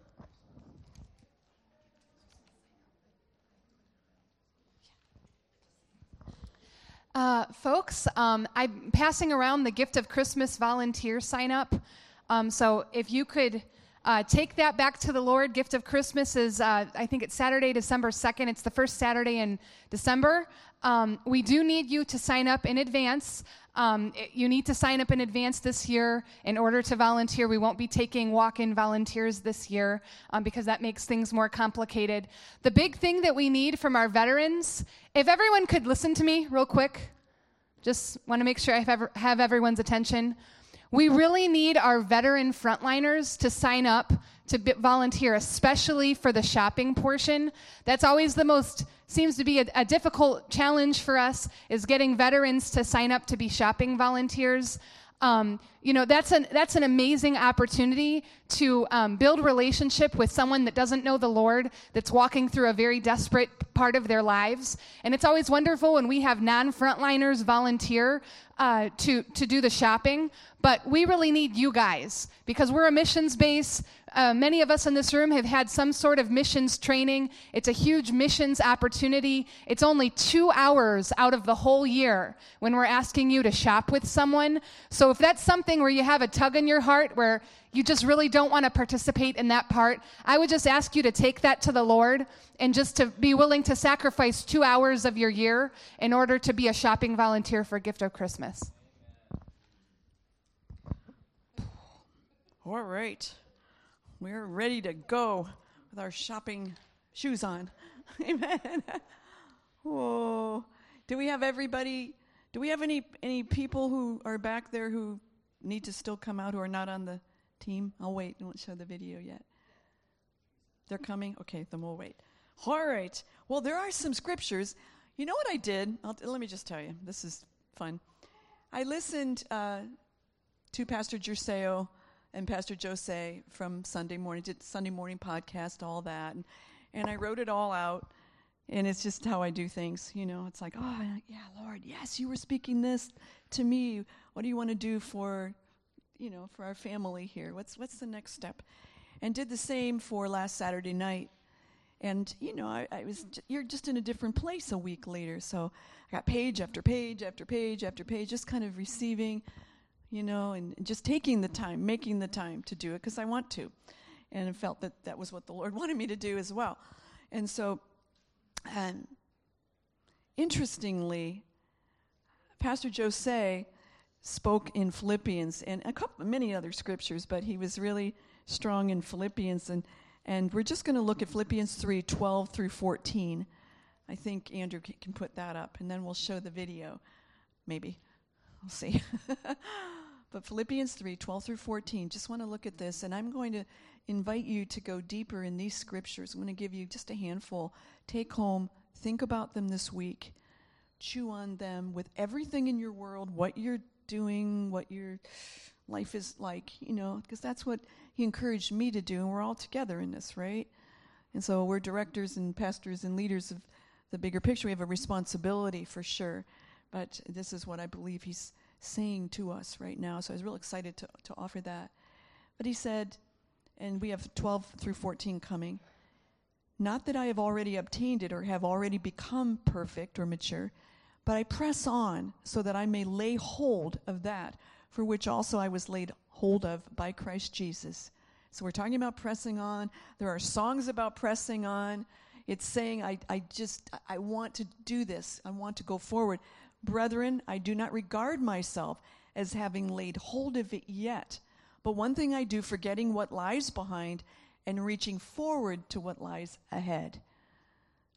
Folks, I'm passing around the Gift of Christmas volunteer sign up. So if you could take that back to the Lord. Gift of Christmas is, I think it's Saturday, December 2nd. It's the first Saturday in December. We do need you to sign up in advance. You need to sign up in advance this year in order to volunteer. We won't be taking walk-in volunteers this year because that makes things more complicated. The big thing that we need from our veterans, if everyone could listen to me real quick, just want to make sure I have everyone's attention. We really need our veteran frontliners to sign up to volunteer, especially for the shopping portion. That's always seems to be a difficult challenge for us, is getting veterans to sign up to be shopping volunteers. That's an amazing opportunity to build relationship with someone that doesn't know the Lord, that's walking through a very desperate part of their lives. And it's always wonderful when we have non-frontliners volunteer to do the shopping. But we really need you guys because we're a missions base. Many of us in this room have had some sort of missions training. It's a huge missions opportunity. It's only 2 hours out of the whole year when we're asking you to shop with someone. So if that's something where you have a tug in your heart, where you just really don't want to participate in that part, I would just ask you to take that to the Lord and just to be willing to sacrifice 2 hours of your year in order to be a shopping volunteer for Gift of Christmas. All right. We're ready to go with our shopping shoes on. Amen. Whoa. Do we have any people who are back there who need to still come out who are not on the team? I'll wait. I won't show the video yet. They're coming? Okay, then we'll wait. All right. Well, there are some scriptures. You know what I did? Let me just tell you. This is fun. I listened to Pastor Gerseo and Pastor Jose from Sunday morning, did Sunday morning podcast, all that. And I wrote it all out. And it's just how I do things. It's like, oh, yeah, Lord, yes, you were speaking this to me. What do you want to do for our family here? What's the next step? And did the same for last Saturday night. And, you're just in a different place a week later. So I got page after page after page after page, just kind of receiving, and just taking the time, making the time to do it because I want to. And I felt that was what the Lord wanted me to do as well. And so, interestingly, Pastor Jose spoke in Philippians and many other scriptures, but he was really strong in Philippians. And we're just going to look at Philippians 3:12 through 14. I think Andrew can put that up, and then we'll show the video. Maybe. We'll see. But Philippians 3:12 through 14, just want to look at this, and I'm going to invite you to go deeper in these scriptures. I'm going to give you just a handful. Take home, think about them this week, chew on them with everything in your world, what you're doing, what your life is like, because that's what he encouraged me to do, and we're all together in this, right? And so we're directors and pastors and leaders of the bigger picture. We have a responsibility for sure, but this is what I believe he's saying to us right now. So I was real excited to offer that. But he said, and we have 12 through 14 coming, not that I have already obtained it or have already become perfect or mature, but I press on so that I may lay hold of that for which also I was laid hold of by Christ Jesus. So we're talking about pressing on. There are songs about pressing on. It's saying, I want to do this. I want to go forward. Brethren, I do not regard myself as having laid hold of it yet. But one thing I do, forgetting what lies behind and reaching forward to what lies ahead.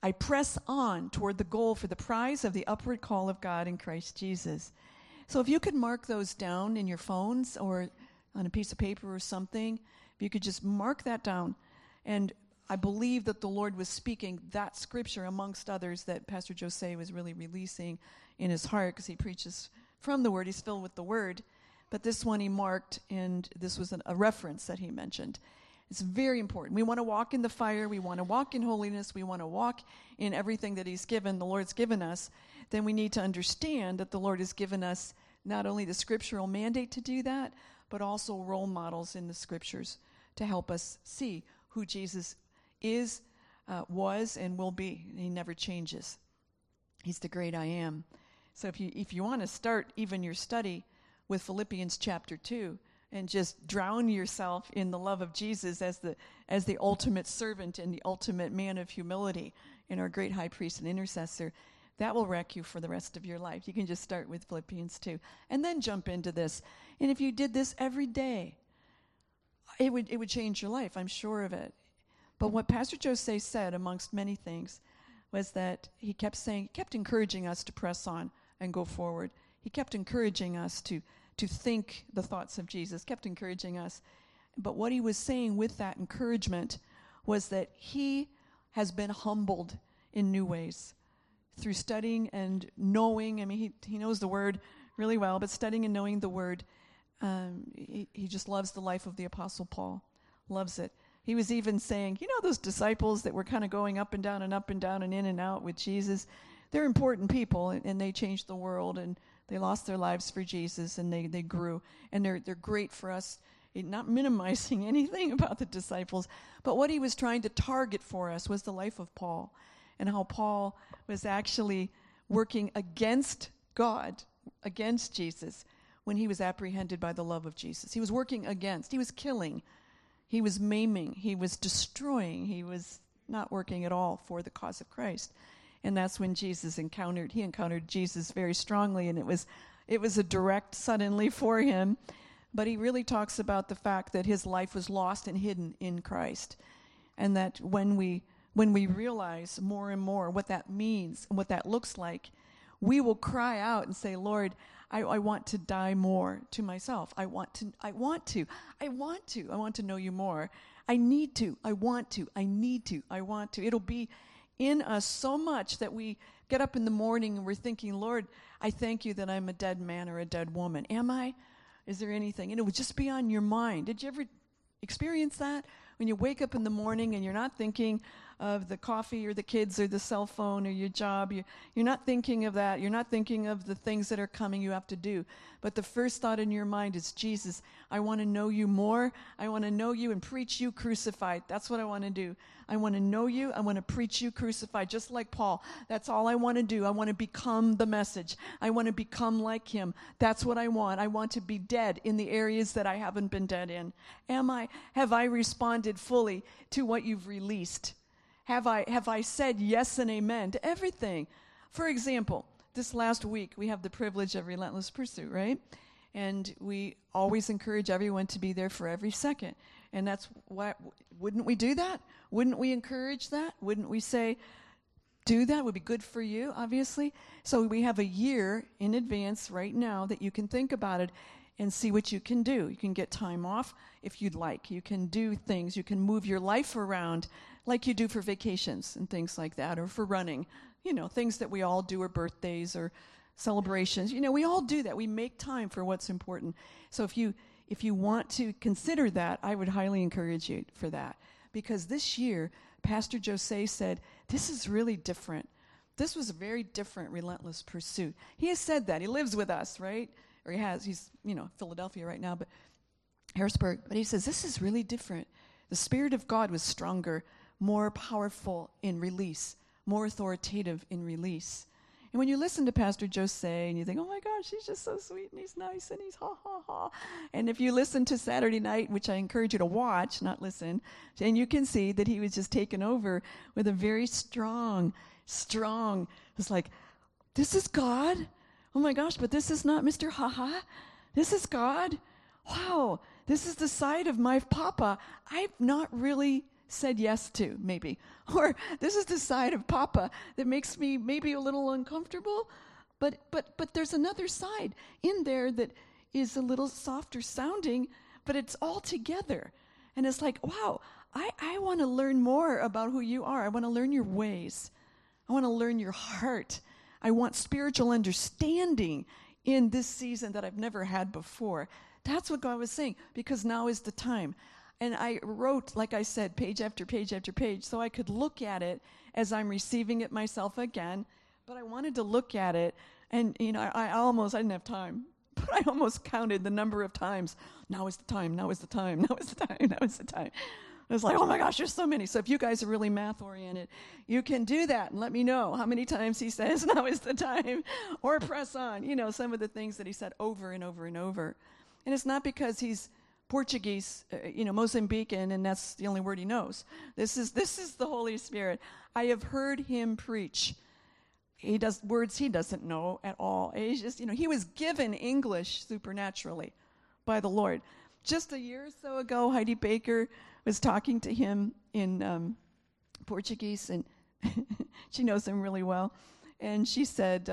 I press on toward the goal for the prize of the upward call of God in Christ Jesus. So if you could mark those down in your phones or on a piece of paper or something, if you could just mark that down. And I believe that the Lord was speaking that scripture amongst others that Pastor Jose was really releasing in his heart, because he preaches from the Word. He's filled with the Word. But this one he marked, and this was a reference that he mentioned. It's very important. We want to walk in the fire. We want to walk in holiness. We want to walk in everything that he's given, the Lord's given us. Then we need to understand that the Lord has given us not only the scriptural mandate to do that, but also role models in the scriptures to help us see who Jesus is, was, and will be. He never changes. He's the great I am. So if you want to start even your study with Philippians chapter 2 and just drown yourself in the love of Jesus as the ultimate servant and the ultimate man of humility and our great high priest and intercessor, that will wreck you for the rest of your life. You can just start with Philippians 2 and then jump into this. And if you did this every day, it would change your life. I'm sure of it. But what Pastor Jose said, amongst many things, was that he kept encouraging us to press on and go forward. He kept encouraging us to think the thoughts of Jesus, kept encouraging us. But what he was saying with that encouragement was that he has been humbled in new ways through studying and knowing. I mean, he knows the Word really well, but studying and knowing the Word, he just loves the life of the Apostle Paul, loves it. He was even saying, those disciples that were kind of going up and down and in and out with Jesus, they're important people, and they changed the world, and they lost their lives for Jesus, and they grew. And they're great for us, not minimizing anything about the disciples. But what he was trying to target for us was the life of Paul, and how Paul was actually working against God, against Jesus, when he was apprehended by the love of Jesus. He was working against. He was killing. He was maiming. He was destroying. He was not working at all for the cause of Christ. And that's when he encountered Jesus very strongly, and it was a direct suddenly for him. But he really talks about the fact that his life was lost and hidden in Christ. And that when we realize more and more what that means and what that looks like, we will cry out and say, Lord, I want to die more to myself. I want to know you more. I need to. It'll be in us so much that we get up in the morning and we're thinking, Lord, I thank you that I'm a dead man or a dead woman. Am I? Is there anything? And it would just be on your mind. Did you ever experience that? When you wake up in the morning and you're not thinking of the coffee or the kids or the cell phone or your job, you're not thinking of that. You're not thinking of the things that are coming you have to do. But the first thought in your mind is, Jesus, I want to know you more. I want to know you and preach you crucified. That's what I want to do. I want to know you. I want to preach you crucified, just like Paul. That's all I want to do. I want to become the message. I want to become like him. That's what I want. I want to be dead in the areas that I haven't been dead in. Have I responded fully to what you've released? Have I said yes and amen to everything? For example, this last week, we have the privilege of Relentless Pursuit, right? And we always encourage everyone to be there for every second. And that's why, wouldn't we do that? Wouldn't we encourage that? Wouldn't we say, do that? It would be good for you, obviously. So we have a year in advance right now that you can think about it and see what you can do. You can get time off if you'd like. You can do things. You can move your life around like you do for vacations and things like that, or for running. Things that we all do, or birthdays or celebrations. We all do that. We make time for what's important. So if you want to consider that, I would highly encourage you for that. Because this year, Pastor Jose said, this is really different. This was a very different Relentless Pursuit. He has said that. He lives with us, right? Or he has. He's, Philadelphia right now, but Harrisburg. But he says, this is really different. The Spirit of God was stronger, more powerful in release, more authoritative in release. And when you listen to Pastor Jose and you think, oh my gosh, he's just so sweet and he's nice and he's ha, ha, ha. And if you listen to Saturday night, which I encourage you to watch, not listen, and you can see that he was just taken over with a very strong, it's like, this is God? Oh my gosh, but this is not Mr. Ha-ha. This is God? Wow, this is the side of my Papa I've not really said yes to, maybe. Or this is the side of Papa that makes me maybe a little uncomfortable, but there's another side in there that is a little softer sounding, but it's all together. And it's like, wow, I want to learn more about who you are. I want to learn your ways. I want to learn your heart. I want spiritual understanding in this season that I've never had before. That's what God was saying, because now is the time. And I wrote, like I said, page after page after page, so I could look at it as I'm receiving it myself again. But I wanted to look at it, and I didn't have time, but I almost counted the number of times. Now is the time, now is the time, now is the time, now is the time. I was like, oh my gosh, there's so many. So if you guys are really math-oriented, you can do that and let me know how many times he says, now is the time, or press on. Some of the things that he said over and over and over. And it's not because he's Portuguese, Mozambican, and that's the only word he knows. This is the Holy Spirit. I have heard him preach. He does words he doesn't know at all. He's just, he was given English supernaturally by the Lord. Just a year or so ago, Heidi Baker was talking to him in Portuguese, and she knows him really well. And she said,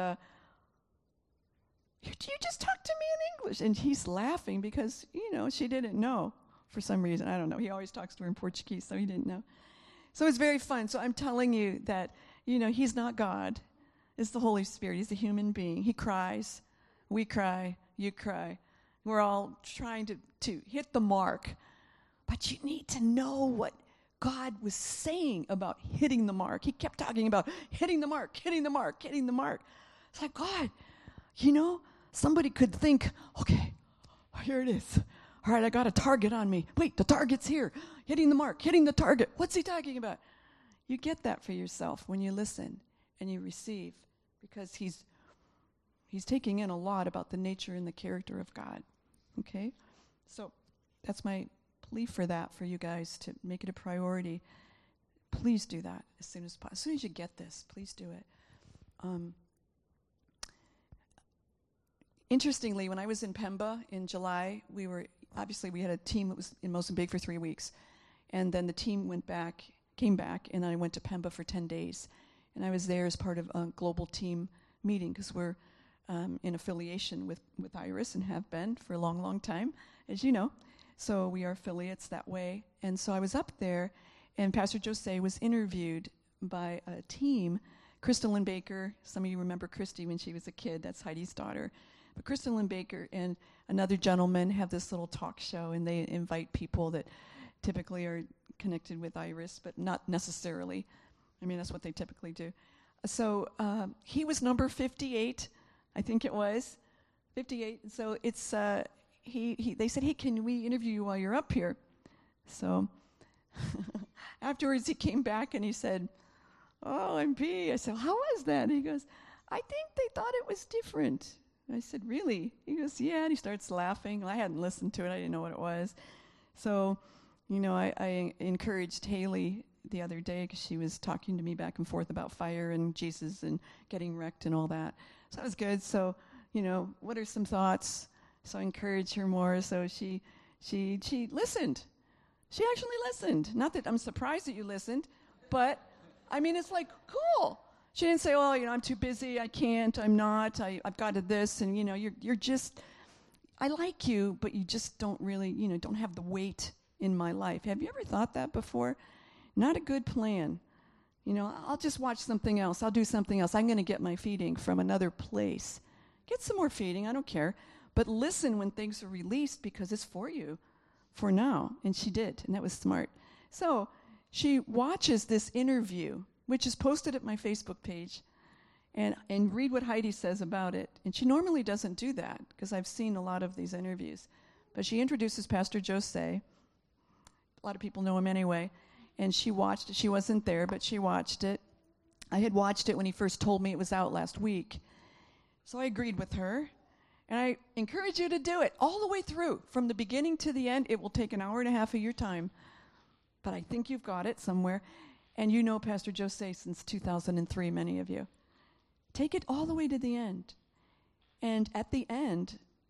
you just talked to me in English. And he's laughing because, she didn't know for some reason. I don't know. He always talks to her in Portuguese, so he didn't know. So it's very fun. So I'm telling you that, he's not God. It's the Holy Spirit. He's a human being. He cries. We cry. You cry. We're all trying to hit the mark. But you need to know what God was saying about hitting the mark. He kept talking about hitting the mark, hitting the mark, hitting the mark. It's like, God, somebody could think, okay, here it is. All right, I got a target on me. Wait, the target's here. Hitting the mark, hitting the target. What's he talking about? You get that for yourself when you listen and you receive, because he's taking in a lot about the nature and the character of God. Okay? So that's my plea for that, for you guys to make it a priority. Please do that as soon as possible. As soon as you get this, please do it. Interestingly, when I was in Pemba in July, we had a team that was in Mozambique for 3 weeks. And then the team came back, and I went to Pemba for 10 days. And I was there as part of a global team meeting, because we're in affiliation with IRIS and have been for a long, long time, as you know. So we are affiliates that way. And so I was up there, and Pastor Jose was interviewed by a team. Crystal Baker, some of you remember Christy when she was a kid. That's Heidi's daughter. But Crystal Baker and another gentleman have this little talk show, and they invite people that typically are connected with IRIS, but not necessarily. I mean, that's what they typically do. So he was number 58, I think it was, 58. So it's they said, hey, can we interview you while you're up here? So afterwards he came back and he said, oh, MP. I said, how was that? And he goes, I think they thought it was different. I said, really? He goes, yeah. And he starts laughing. I hadn't listened to it. I didn't know what it was. So, I encouraged Haley the other day, because she was talking to me back and forth about fire and Jesus and getting wrecked and all that. So that was good. So, what are some thoughts? So I encouraged her more. So she listened. She actually listened. Not that I'm surprised that you listened, but it's like, cool. She didn't say, oh, I'm too busy. I can't. I'm not. I've got to this. And, you're just, I like you, but you just don't really, don't have the weight in my life. Have you ever thought that before? Not a good plan. I'll just watch something else. I'll do something else. I'm going to get my feeding from another place. Get some more feeding. I don't care. But listen when things are released, because it's for you for now. And she did. And that was smart. So she watches this interview, which is posted at my Facebook page, and read what Heidi says about it. And she normally doesn't do that, because I've seen a lot of these interviews. But she introduces Pastor Jose. A lot of people know him anyway. And she watched it. She wasn't there, but she watched it. I had watched it when he first told me it was out last week. So I agreed with her. And I encourage you to do it all the way through. From the beginning to the end, it will take an hour and a half of your time. But I think you've got it somewhere. And you know Pastor Jose since 2003, many of you. Take it all the way to the end. And at the end,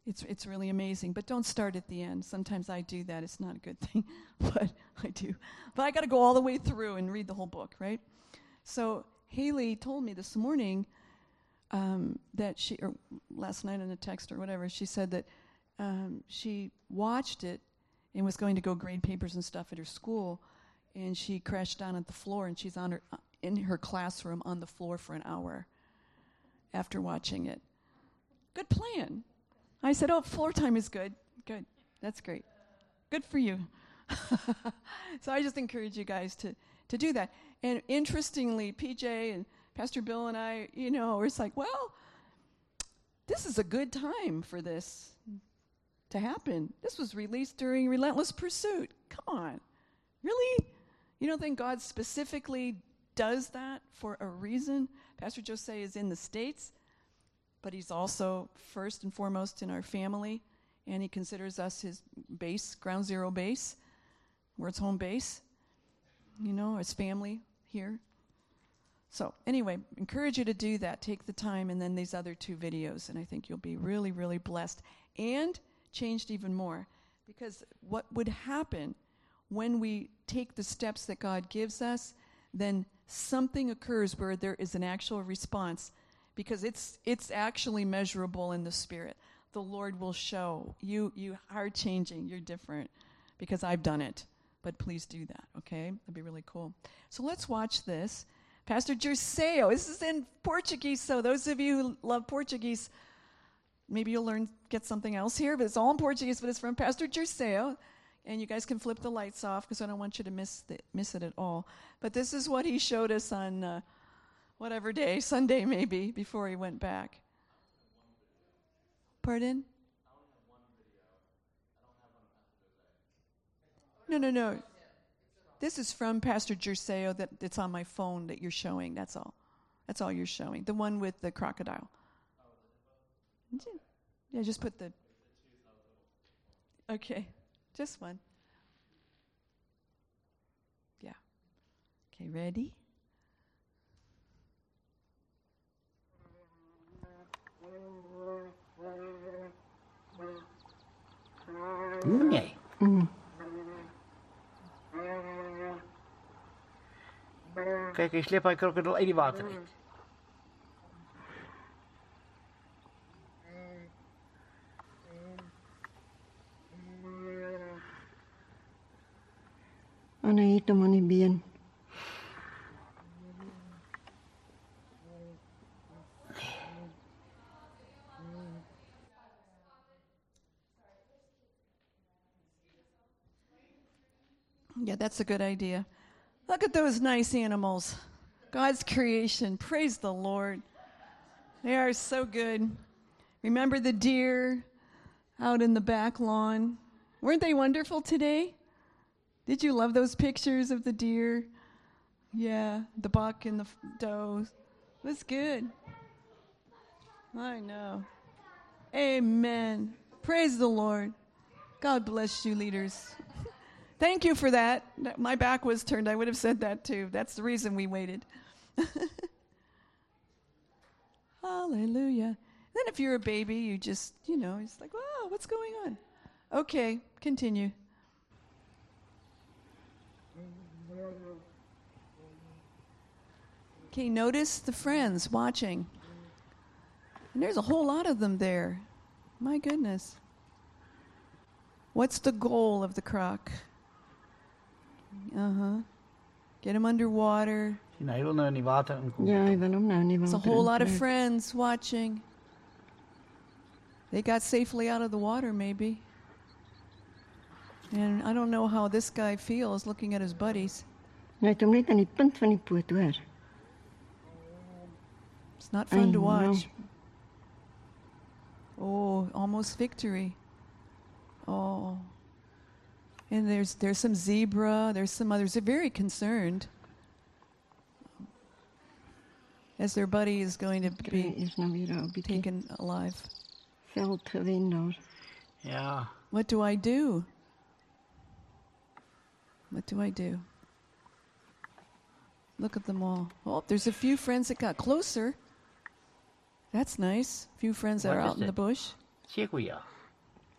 It's really amazing. But don't start at the end. Sometimes I do that. It's not a good thing, but I do. But I got to go all the way through and read the whole book, right? So Haley told me this morning that or last night in a text or whatever, she said that she watched it and was going to go grade papers and stuff at her school, and she crashed down at the floor, and she's in her classroom on the floor for an hour after watching it. Good plan. I said, floor time is good. Good. That's great. Good for you. So I just encourage you guys to do that. And interestingly, PJ and Pastor Bill and I, it's like, well, this is a good time for this to happen. This was released during Relentless Pursuit. Come on. Really? You don't think God specifically does that for a reason? Pastor Jose is in the States, but he's also first and foremost in our family, and he considers us his base, ground zero base. We're its home base, his family here. So anyway, encourage you to do that. Take the time, and then these other 2 videos, and I think you'll be really, really blessed and changed even more. Because what would happen when we take the steps that God gives us, then something occurs where there is an actual response, because it's actually measurable in the Spirit. The Lord will show you are changing, you're different, because I've done it. But please do that, okay? That'd be really cool. So let's watch this. Pastor Dirceu, this is in Portuguese, so those of you who love Portuguese, maybe you'll get something else here, but it's all in Portuguese, but it's from Pastor Dirceu. And you guys can flip the lights off because I don't want you to miss it at all. But this is what he showed us on whatever day, Sunday maybe, before he went back. Pardon? No. This is from Pastor Dirceu that's on my phone that you're showing. That's all. That's all you're showing. The one with the crocodile. Yeah, just put the... Okay. Just one. Yeah. Okay, ready? Nee. Kijk, ik slip een krokodil uit die water uit. En hy het hom aan die been. Yeah, that's a good idea. Look at those nice animals. God's creation. Praise the Lord. They are so good. Remember the deer out in the back lawn? Weren't they wonderful today? Did you love those pictures of the deer? Yeah, the buck and the doe. It was good. I know. Amen. Praise the Lord. God bless you, leaders. Thank you for that. My back was turned. I would have said that too. That's the reason we waited. Hallelujah. Then if you're a baby, you just, it's like, wow, what's going on? Okay, continue. Okay, notice the friends watching. And there's a whole lot of them there. My goodness. What's the goal of the croc? Get him underwater. Nou, hy wil nou in die water inkom. Ja, hy wil hom nou in die water. It's a whole lot of friends watching. They got safely out of the water, maybe. And I don't know how this guy feels looking at his buddies. Hy het hom net aan die punt van die poot, hoor. It's not fun to watch. Oh, almost victory. Oh. And there's some zebra, there's some others. They're very concerned as their buddy is going to be taken alive. Veld gewen daar. Ja. What do I do? What do I do? Look at them all. Oh, there's a few friends that got closer. That's nice. A few friends that are out in the bush. Sequoia.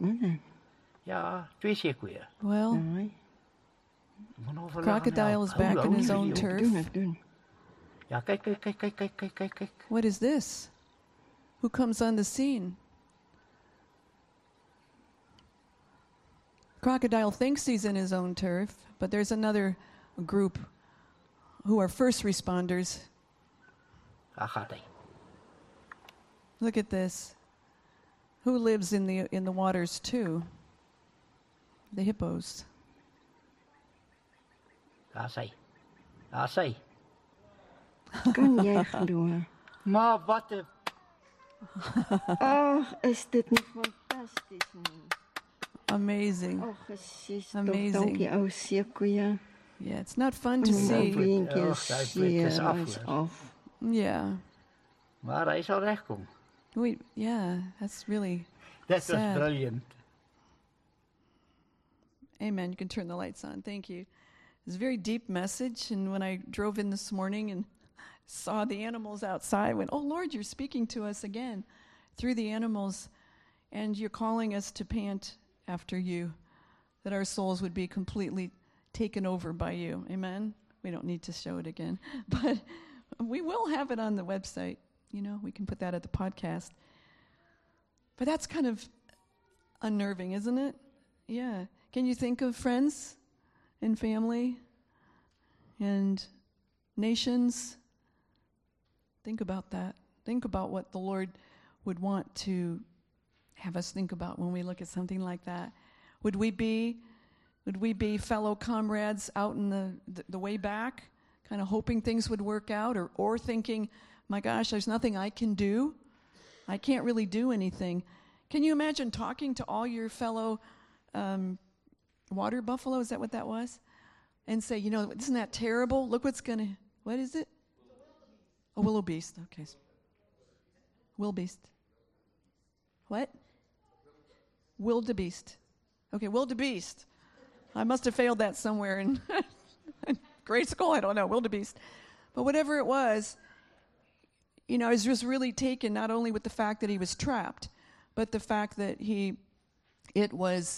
Okay. Ja, 2 sequoia. Well, crocodile is back in his own turf. Doen. Ja, kyk. What is this? Who comes on the scene? Crocodile thinks he's in his own turf, but there's another group who are first responders. Daar gaat hy. Look at this. Who lives in the waters too? The hippos. Daar's hy. Kan jy glo? Maar wat 'n Ag, is dit nie fantasties nie? Amazing. Ag, Jesus, Amazing. dankie ou sekoeie. Yeah, it's not fun to see. Is af. Yeah. Maar hy sal regkom. That's really That was sad. brilliant. Amen. You can turn the lights on. Thank you. It's a very deep message, and when I drove in this morning and saw the animals outside, I went, oh, Lord, you're speaking to us again through the animals, and you're calling us to pant after you, that our souls would be completely taken over by you. Amen? We don't need to show it again, but we will have it on the website. We can put that at the podcast. But that's kind of unnerving, isn't it? Yeah. Can you think of friends and family and nations? Think about that. Think about what the Lord would want to have us think about when we look at something like that. Would we be fellow comrades out in the way back, kind of hoping things would work out, or thinking, my gosh, there's nothing I can do. I can't really do anything. Can you imagine talking to all your fellow water buffalo? Is that what that was? And say, isn't that terrible? Look what is it? A wildebeest. Okay. Wildebeest. What? Wildebeest. Okay, wildebeest. I must have failed that somewhere in grade school. I don't know. Wildebeest. But whatever it was, I was just really taken not only with the fact that he was trapped, but the fact that it was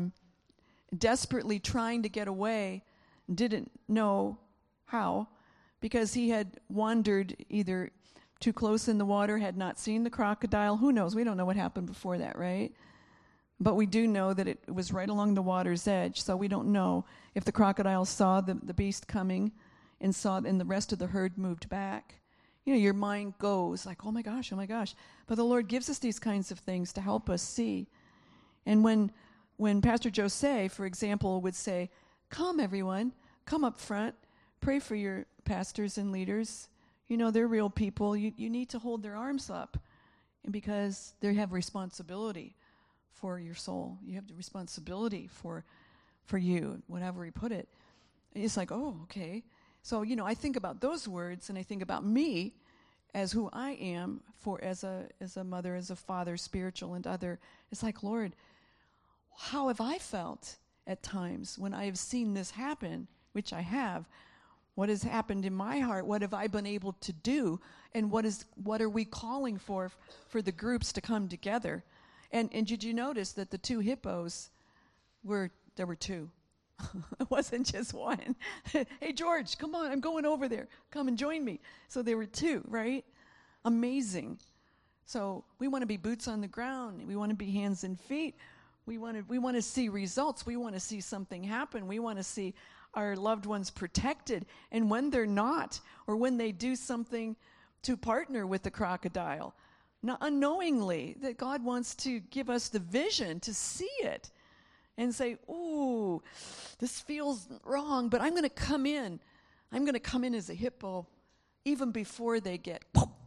desperately trying to get away, didn't know how, because he had wandered either too close in the water, had not seen the crocodile. Who knows? We don't know what happened before that, right? But we do know that it was right along the water's edge, so we don't know if the crocodile saw the beast coming and the rest of the herd moved back. Your mind goes like, oh my gosh. But the Lord gives us these kinds of things to help us see. And when Pastor Jose, for example, would say, come everyone, come up front, pray for your pastors and leaders. They're real people. You need to hold their arms up, and because they have responsibility for your soul. You have the responsibility for you, whatever he put it. It's like, oh, okay. So, I think about those words, and I think about me as who I am as a mother, as a father, spiritual and other. It's like, Lord, how have I felt at times when I have seen this happen, which I have? What has happened in my heart? What have I been able to do? And what are we calling for the groups to come together? And did you notice that the two hippos there were two? It wasn't just one. Hey, George, come on, I'm going over there. Come and join me. So there were two, right? Amazing. So we want to be boots on the ground. We want to be hands and feet. We want to see results. We want to see something happen. We want to see our loved ones protected. And when they're not, or when they do something to partner with the crocodile, not unknowingly, that God wants to give us the vision to see it and say, ooh, this feels wrong, but I'm going to come in. I'm going to come in as a hippo even before they get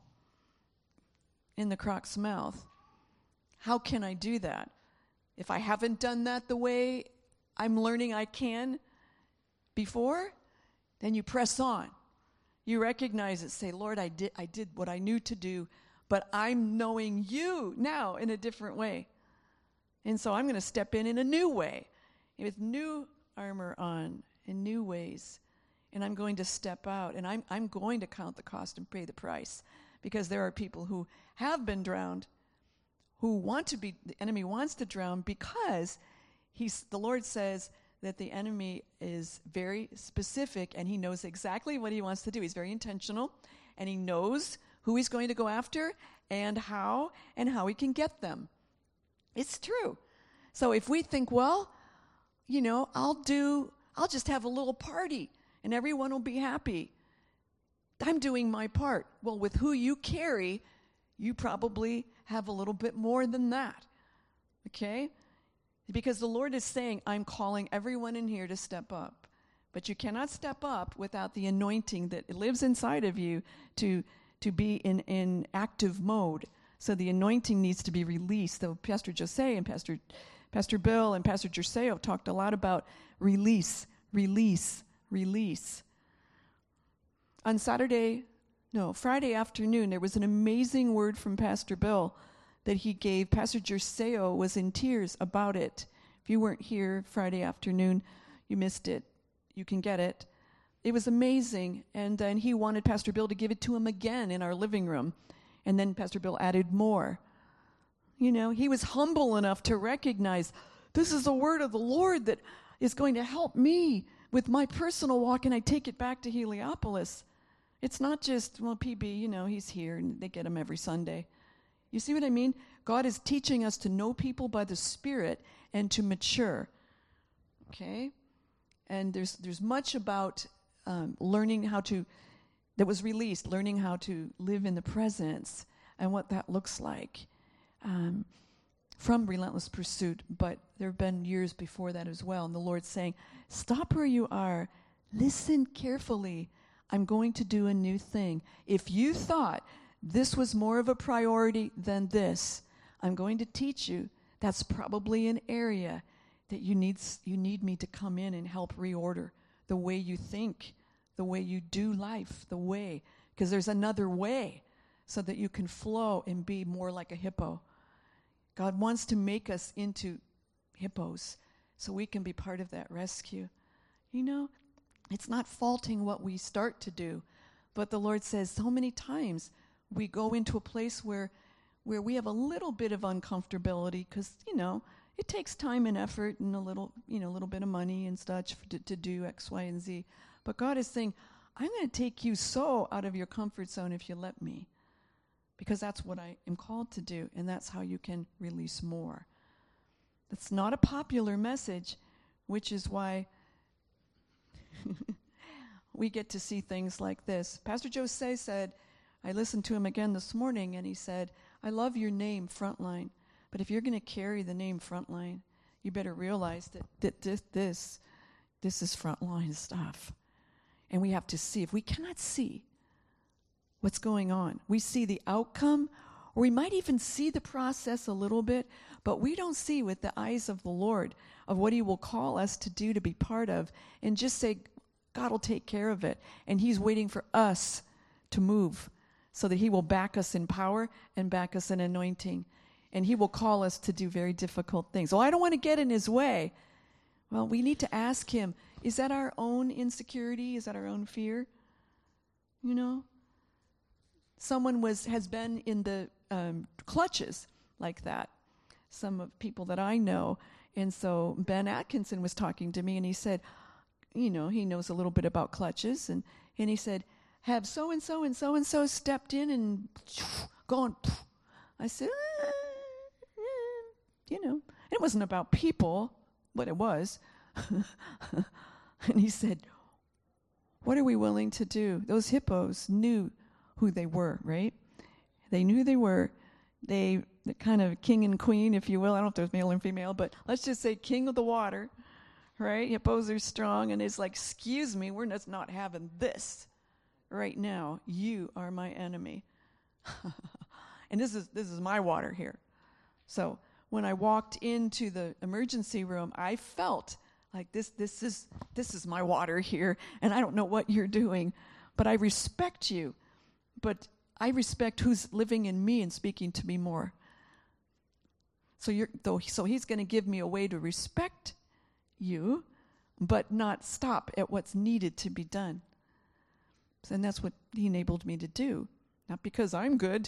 in the croc's mouth. How can I do that? If I haven't done that the way I'm learning I can before, then you press on. You recognize it. Say, Lord, I did what I knew to do, but I'm knowing you now in a different way. And so I'm going to step in a new way, with new armor on, in new ways. And I'm going to step out, and I'm going to count the cost and pay the price, because there are people who have been drowned, the enemy wants to drown, because the Lord says that the enemy is very specific and he knows exactly what he wants to do. He's very intentional, and he knows who he's going to go after and how he can get them. It's true. So if we think, well, I'll just have a little party and everyone will be happy, I'm doing my part. Well, with who you carry, you probably have a little bit more than that. Okay? Because the Lord is saying, I'm calling everyone in here to step up. But you cannot step up without the anointing that lives inside of you to be in active mode. So the anointing needs to be released. So Pastor Jose and Pastor Bill and Pastor Jerseo talked a lot about release, release, release. On Friday afternoon, there was an amazing word from Pastor Bill that he gave. Pastor Jerseo was in tears about it. If you weren't here Friday afternoon, you missed it. You can get it. It was amazing. And then he wanted Pastor Bill to give it to him again in our living room. And then Pastor Bill added more. He was humble enough to recognize, this is a word of the Lord that is going to help me with my personal walk, and I take it back to Heliopolis. It's not just, PB, he's here, and they get him every Sunday. You see what I mean? God is teaching us to know people by the Spirit and to mature. Okay? And there's much about learning that was released, learning how to live in the presence and what that looks like from Relentless Pursuit. But there have been years before that as well. And the Lord's saying, stop where you are. Listen carefully. I'm going to do a new thing. If you thought this was more of a priority than this, I'm going to teach you that's probably an area that you need me to come in and help reorder the way you think, the way you do life, because there's another way so that you can flow and be more like a hippo. God wants to make us into hippos so we can be part of that rescue. It's not faulting what we start to do, but the Lord says so many times we go into a place where we have a little bit of uncomfortability because, it takes time and effort and a little bit of money and such to do X, Y, and Z. But God is saying, I'm going to take you so out of your comfort zone if you let me, because that's what I am called to do, and that's how you can release more. It's not a popular message, which is why we get to see things like this. Pastor Jose said, I listened to him again this morning, and he said, I love your name, Frontline, but if you're going to carry the name Frontline, you better realize that this is frontline stuff. And we have to see. If we cannot see what's going on, we see the outcome, or we might even see the process a little bit, but we don't see with the eyes of the Lord of what he will call us to do, to be part of, and just say, God will take care of it. And he's waiting for us to move so that he will back us in power and back us in anointing. And he will call us to do very difficult things. Oh, I don't want to get in his way. Well, we need to ask him, is that our own insecurity? Is that our own fear? Someone has been in the clutches like that. Some of people that I know. And so Ben Atkinson was talking to me, and he said, he knows a little bit about clutches, and he said, have so-and-so and so-and-so stepped in and gone. I said, it wasn't about people, but it was. And he said, what are we willing to do? Those hippos knew who they were, right? They knew who they were. The kind of king and queen, if you will. I don't know if there's male and female, but let's just say king of the water, right? Hippos are strong, and it's like, excuse me, we're just not having this right now. You are my enemy. And this is my water here. So when I walked into the emergency room, I felt like this is my water here, and I don't know what you're doing, but I respect you. But I respect who's living in me and speaking to me more. So he's going to give me a way to respect you, but not stop at what's needed to be done. And that's what he enabled me to do. Not because I'm good,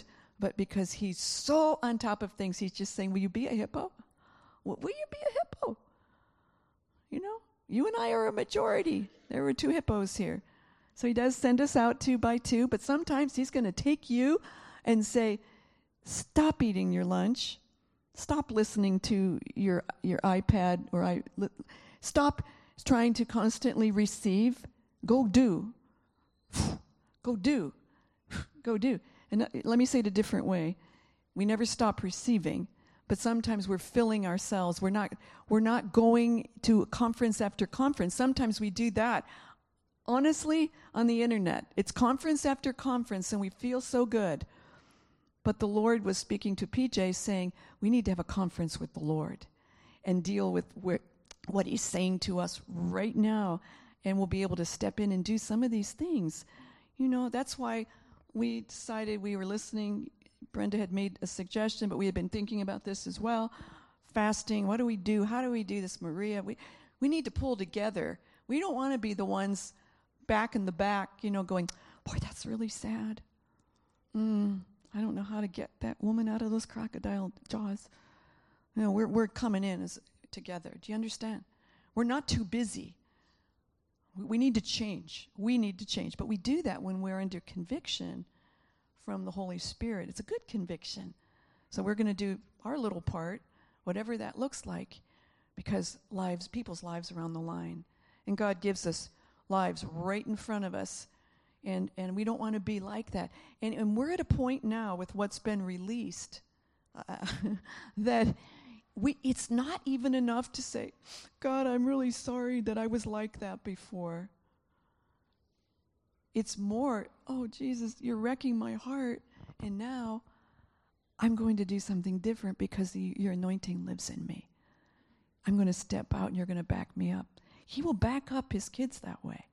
but because he's so on top of things, he's just saying, will you be a hippo? Will you be a hippo? You know, you and I are a majority. There were 2 hippos here. So he does send us out 2 by 2, but sometimes he's going to take you and say, stop eating your lunch. Stop listening to your iPad stop trying to constantly receive. Go do. Go do. Go do. And let me say it a different way. We never stop receiving, but sometimes we're filling ourselves. We're not going to conference after conference. Sometimes we do that. Honestly, on the internet, it's conference after conference, and we feel so good. But the Lord was speaking to PJ saying, we need to have a conference with the Lord and deal with what he's saying to us right now, and we'll be able to step in and do some of these things. You know, that's why we decided we were listening. Brenda had made a suggestion, but we had been thinking about this as well. Fasting, what do we do? How do we do this, Maria? We need to pull together. We don't want to be the ones back in the back, you know, going, boy, that's really sad. I don't know how to get that woman out of those crocodile jaws. You know, we're coming in together. Do you understand? We're not too busy. We need to change. We need to change. But we do that when we're under conviction from the Holy Spirit. It's a good conviction. So we're going to do our little part, whatever that looks like, because people's lives are on the line. And God gives us lives right in front of us. And we don't want to be like that. And we're at a point now with what's been released that it's not even enough to say, God, I'm really sorry that I was like that before. It's more, oh, Jesus, you're wrecking my heart. And now I'm going to do something different because your anointing lives in me. I'm going to step out and you're going to back me up. He will back up his kids that way.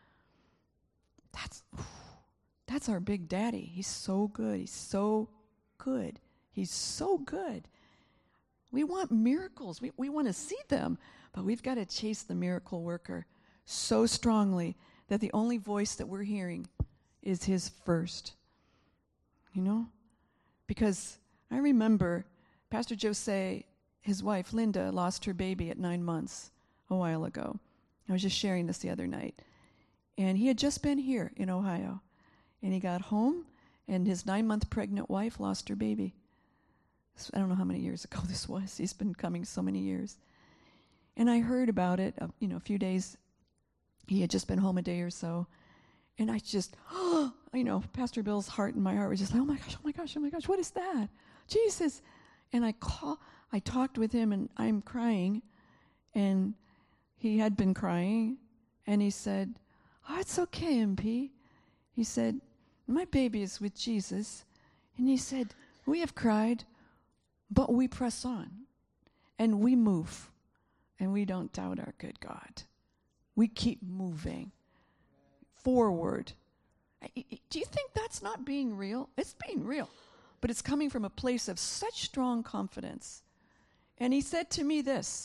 That's our big daddy. He's so good. He's so good. He's so good. We want miracles. We want to see them, but we've got to chase the miracle worker so strongly that the only voice that we're hearing is his first. You know? Because I remember Pastor Jose, his wife Linda, lost her baby at 9 months a while ago. I was just sharing this the other night. And he had just been here in Ohio. And he got home, and his 9-month pregnant wife lost her baby. I don't know how many years ago this was. He's been coming so many years. And I heard about it, a few days. He had just been home a day or so. And I just, Pastor Bill's heart and my heart was just like, oh my gosh, what is that? Jesus. And I talked with him, and I'm crying. And he had been crying. And he said, oh, it's okay, MP. He said, my baby is with Jesus. And he said, we have cried, but we press on. And we move. And we don't doubt our good God. We keep moving forward. Do you think that's not being real? It's being real. But it's coming from a place of such strong confidence. And he said to me this.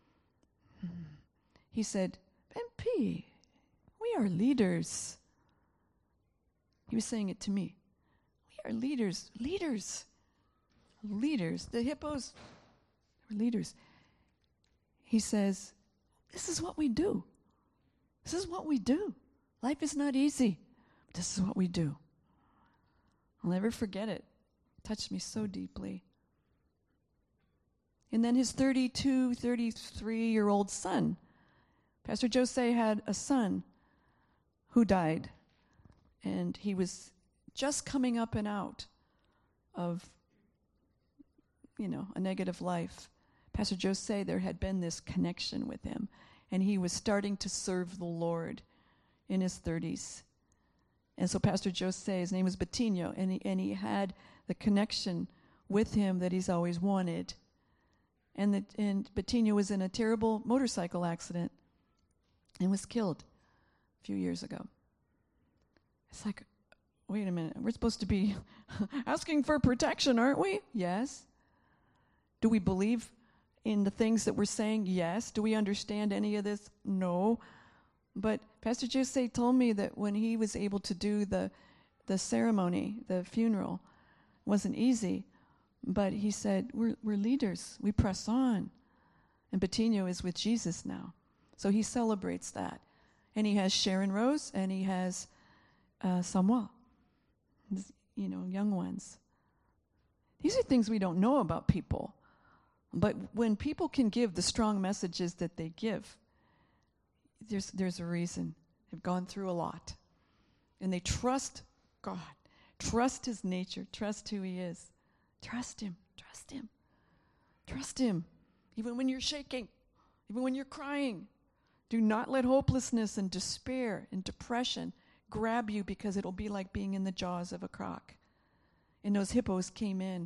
He said, MP, we are leaders. He was saying it to me. We are leaders. The hippos were leaders. He says, this is what we do. This is what we do. Life is not easy, but this is what we do. I'll never forget it. It touched me so deeply. And then his 33-year-old son, Pastor Jose had a son who died, and he was just coming up and out of, a negative life. Pastor Jose, there had been this connection with him, and he was starting to serve the Lord in his 30s. And so Pastor Jose, his name was Bettino, and he had the connection with him that he's always wanted. And Bettino was in a terrible motorcycle accident and was killed a few years ago. It's like, wait a minute, we're supposed to be asking for protection, aren't we? Yes. Do we believe in the things that we're saying? Yes. Do we understand any of this? No. But Pastor Jose told me that when he was able to do the ceremony, the funeral, wasn't easy, but he said, we're leaders. We press on. And Patino is with Jesus now. So he celebrates that. And he has Sharon Rose, and he has Samuel, young ones. These are things we don't know about people. But when people can give the strong messages that they give, there's a reason. They've gone through a lot. And they trust God, trust his nature, trust who he is. Trust him, trust him, trust him. Even when you're shaking, even when you're crying, do not let hopelessness and despair and depression grab you, because it'll be like being in the jaws of a croc. And those hippos came in.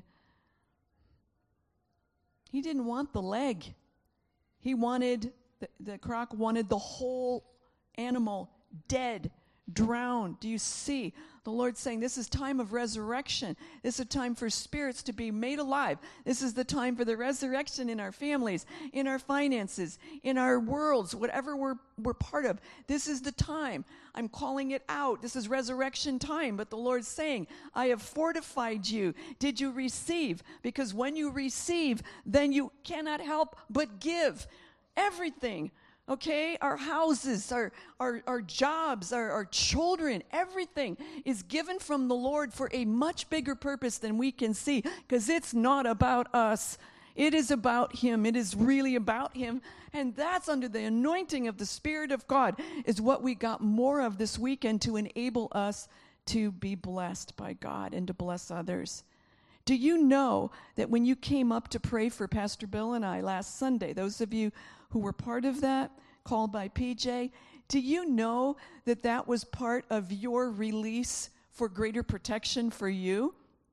He didn't want the leg. He wanted, the croc wanted the whole animal dead, drowned. Do you see? The Lord's saying this is time of resurrection. This is a time for spirits to be made alive. This is the time for the resurrection in our families, in our finances, in our worlds, whatever we're part of. This is the time. I'm calling it out. This is resurrection time. But the Lord's saying, I have fortified you. Did you receive? Because when you receive, then you cannot help but give everything. Okay, our houses, our jobs, our children, everything is given from the Lord for a much bigger purpose than we can see, because it's not about us. It is about him. It is really about him. And that's under the anointing of the Spirit of God is what we got more of this weekend to enable us to be blessed by God and to bless others. Do you know that when you came up to pray for Pastor Bill and I last Sunday, those of you who were part of that, called by PJ, do you know that that was part of your release for greater protection for you?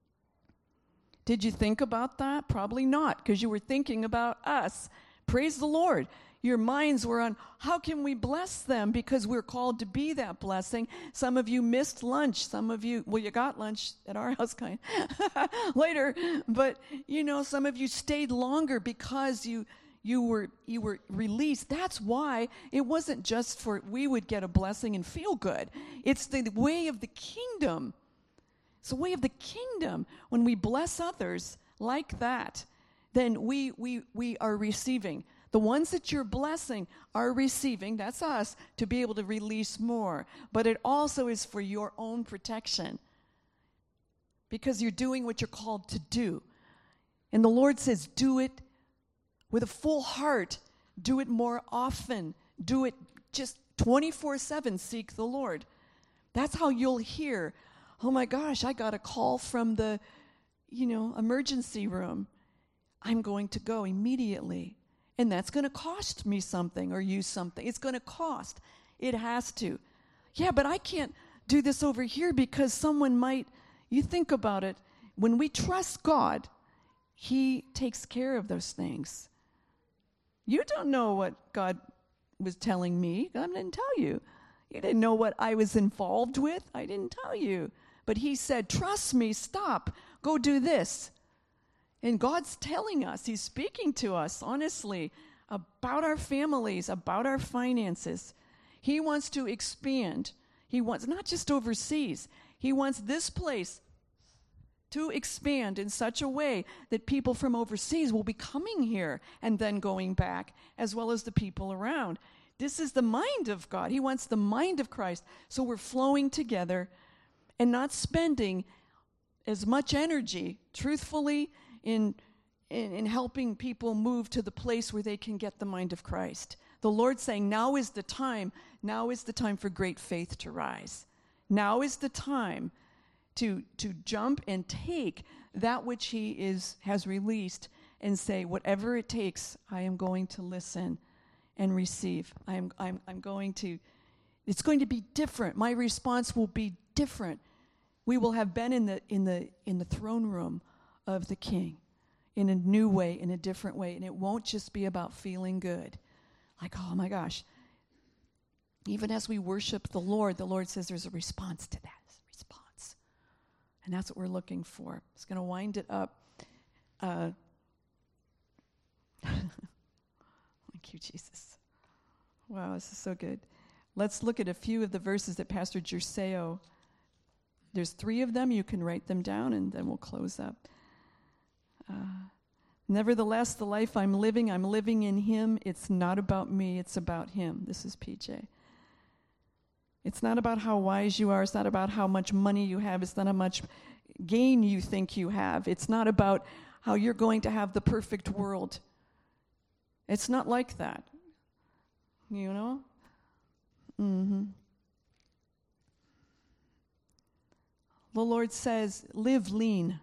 Did you think about that? Probably not, because you were thinking about us. Praise the Lord. Your minds were on, how can we bless them? Because we're called to be that blessing. Some of you missed lunch. Some of you, well, you got lunch at our house kind later. But, some of you stayed longer because you were released. That's why it wasn't just for we would get a blessing and feel good. It's the way of the kingdom. It's the way of the kingdom. When we bless others like that, then we are receiving. The ones that you're blessing are receiving, that's us, to be able to release more. But it also is for your own protection, because you're doing what you're called to do. And the Lord says, do it with a full heart. Do it more often. Do it just 24/7. Seek the Lord. That's how you'll hear, oh my gosh, I got a call from the, emergency room. I'm going to go immediately. And that's going to cost me something or you something. It's going to cost. It has to. Yeah, but I can't do this over here because someone might. You think about it. When we trust God, he takes care of those things. You don't know what God was telling me. God didn't tell you. You didn't know what I was involved with. I didn't tell you. But he said, trust me, stop, go do this. And God's telling us, he's speaking to us, honestly, about our families, about our finances. He wants to expand. He wants, not just overseas, he wants this place to expand in such a way that people from overseas will be coming here and then going back, as well as the people around. This is the mind of God. He wants the mind of Christ. So we're flowing together and not spending as much energy, truthfully, in helping people move to the place where they can get the mind of Christ. The Lord's saying, now is the time for great faith to rise. Now is the time to jump and take that which he has released and say, whatever it takes, I am going to listen and receive. I'm going to, it's going to be different. My response will be different. We will have been in the throne room of the King in a new way, in a different way. And it won't just be about feeling good. Like, oh my gosh. Even as we worship the Lord says there's a response to that. There's a response. And that's what we're looking for. It's going to wind it up. Thank you, Jesus. Wow, this is so good. Let's look at a few of the verses that Pastor Gerseo There's 3 of them. You can write them down, and then we'll close up. Nevertheless, the life I'm living in him. It's not about me, it's about him. This is PJ. It's not about how wise you are. It's not about how much money you have. It's not how much gain you think you have. It's not about how you're going to have the perfect world. It's not like that. You know? The Lord says, live lean.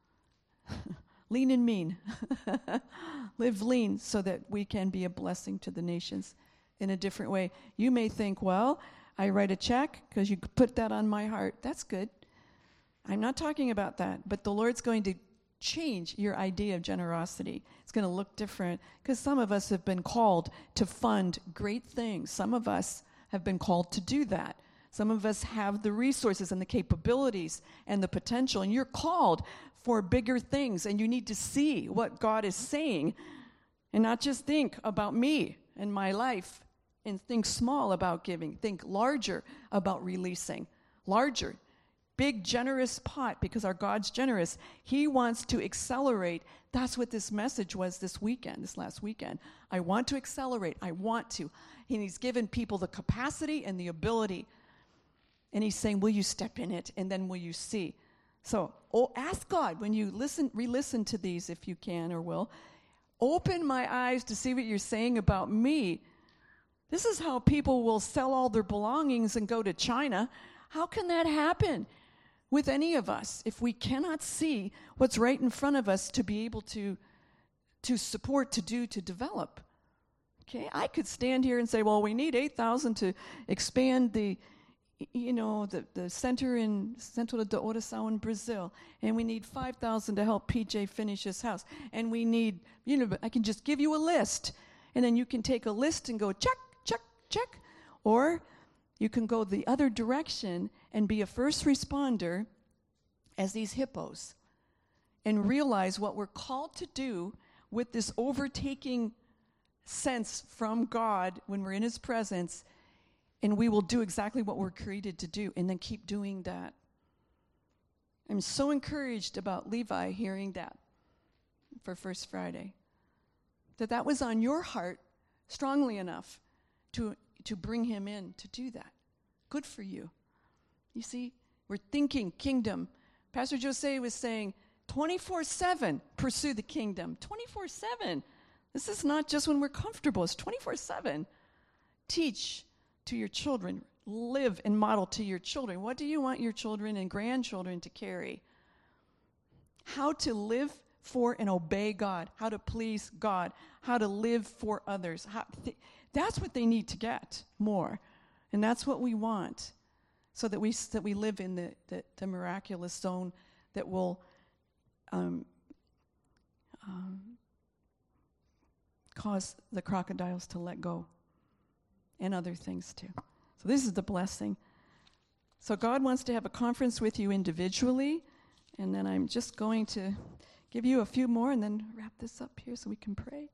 Lean and mean. Live lean so that we can be a blessing to the nations in a different way. You may think, well, I write a check because you put that on my heart. That's good. I'm not talking about that. But the Lord's going to change your idea of generosity. It's going to look different because some of us have been called to fund great things. Some of us have been called to do that. Some of us have the resources and the capabilities and the potential, and you're called for bigger things, and you need to see what God is saying and not just think about me and my life and think small about giving. Think larger about releasing. Larger. Big, generous pot, because our God's generous. He wants to accelerate. That's what this message was this last weekend. I want to accelerate. I want to. And he's given people the capacity and the ability. And he's saying, will you step in it? And then will you see? So ask God when you re-listen to these, if you can or will. Open my eyes to see what you're saying about me. This is how people will sell all their belongings and go to China. How can that happen with any of us if we cannot see what's right in front of us to be able to support, to do, to develop? Okay, I could stand here and say, well, we need 8,000 to expand the center in Centro de Oração in Brazil, and we need 5,000 to help PJ finish his house, and we need, I can just give you a list, and then you can take a list and go check, check, check, or you can go the other direction and be a first responder as these hippos and realize what we're called to do with this overtaking sense from God when we're in his presence. And we will do exactly what we're created to do and then keep doing that. I'm so encouraged about Levi hearing that for First Friday. That was on your heart strongly enough to bring him in to do that. Good for you. You see, we're thinking kingdom. Pastor Jose was saying 24/7 pursue the kingdom. 24/7. This is not just when we're comfortable. It's 24/7. Teach to your children. Live and model to your children. What do you want your children and grandchildren to carry? How to live for and obey God. How to please God. How to live for others. That's what they need to get more. And that's what we want. So that we live in the miraculous zone that will cause the crocodiles to let go. And other things too. So this is the blessing. So God wants to have a conference with you individually, and then I'm just going to give you a few more and then wrap this up here so we can pray.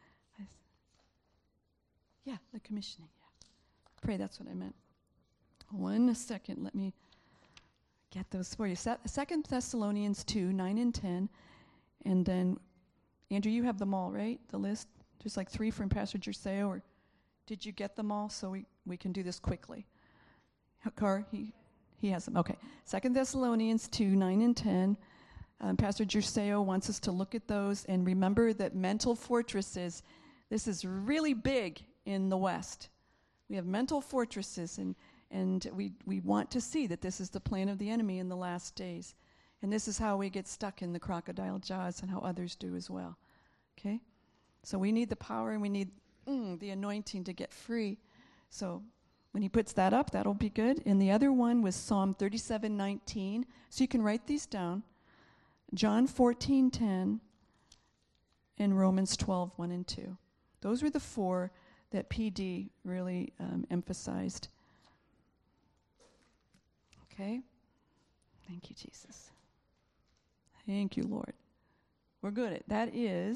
Yeah, the commissioning. Yeah, pray. That's what I meant. 1 second. Let me get those for you. 2 Thessalonians 2, 9 and 10, and then Andrew, you have them all, right? The list. There's like 3 from Pastor Jerseo, or did you get them all so we can do this quickly? Car, he has them. Okay. 2 Thessalonians 2, 9 and 10. Pastor Jerseo wants us to look at those and remember that mental fortresses, this is really big in the West. We have mental fortresses, and we want to see that this is the plan of the enemy in the last days. And this is how we get stuck in the crocodile jaws and how others do as well. Okay? So we need the power and we need the anointing to get free. So when he puts that up, that'll be good. And the other one was Psalm 37:19. So you can write these down. John 14:10 and Romans 12:1 and 2. Those were the 4 that PD really emphasized. Okay? Thank you, Jesus. Thank you, Lord. We're good at that.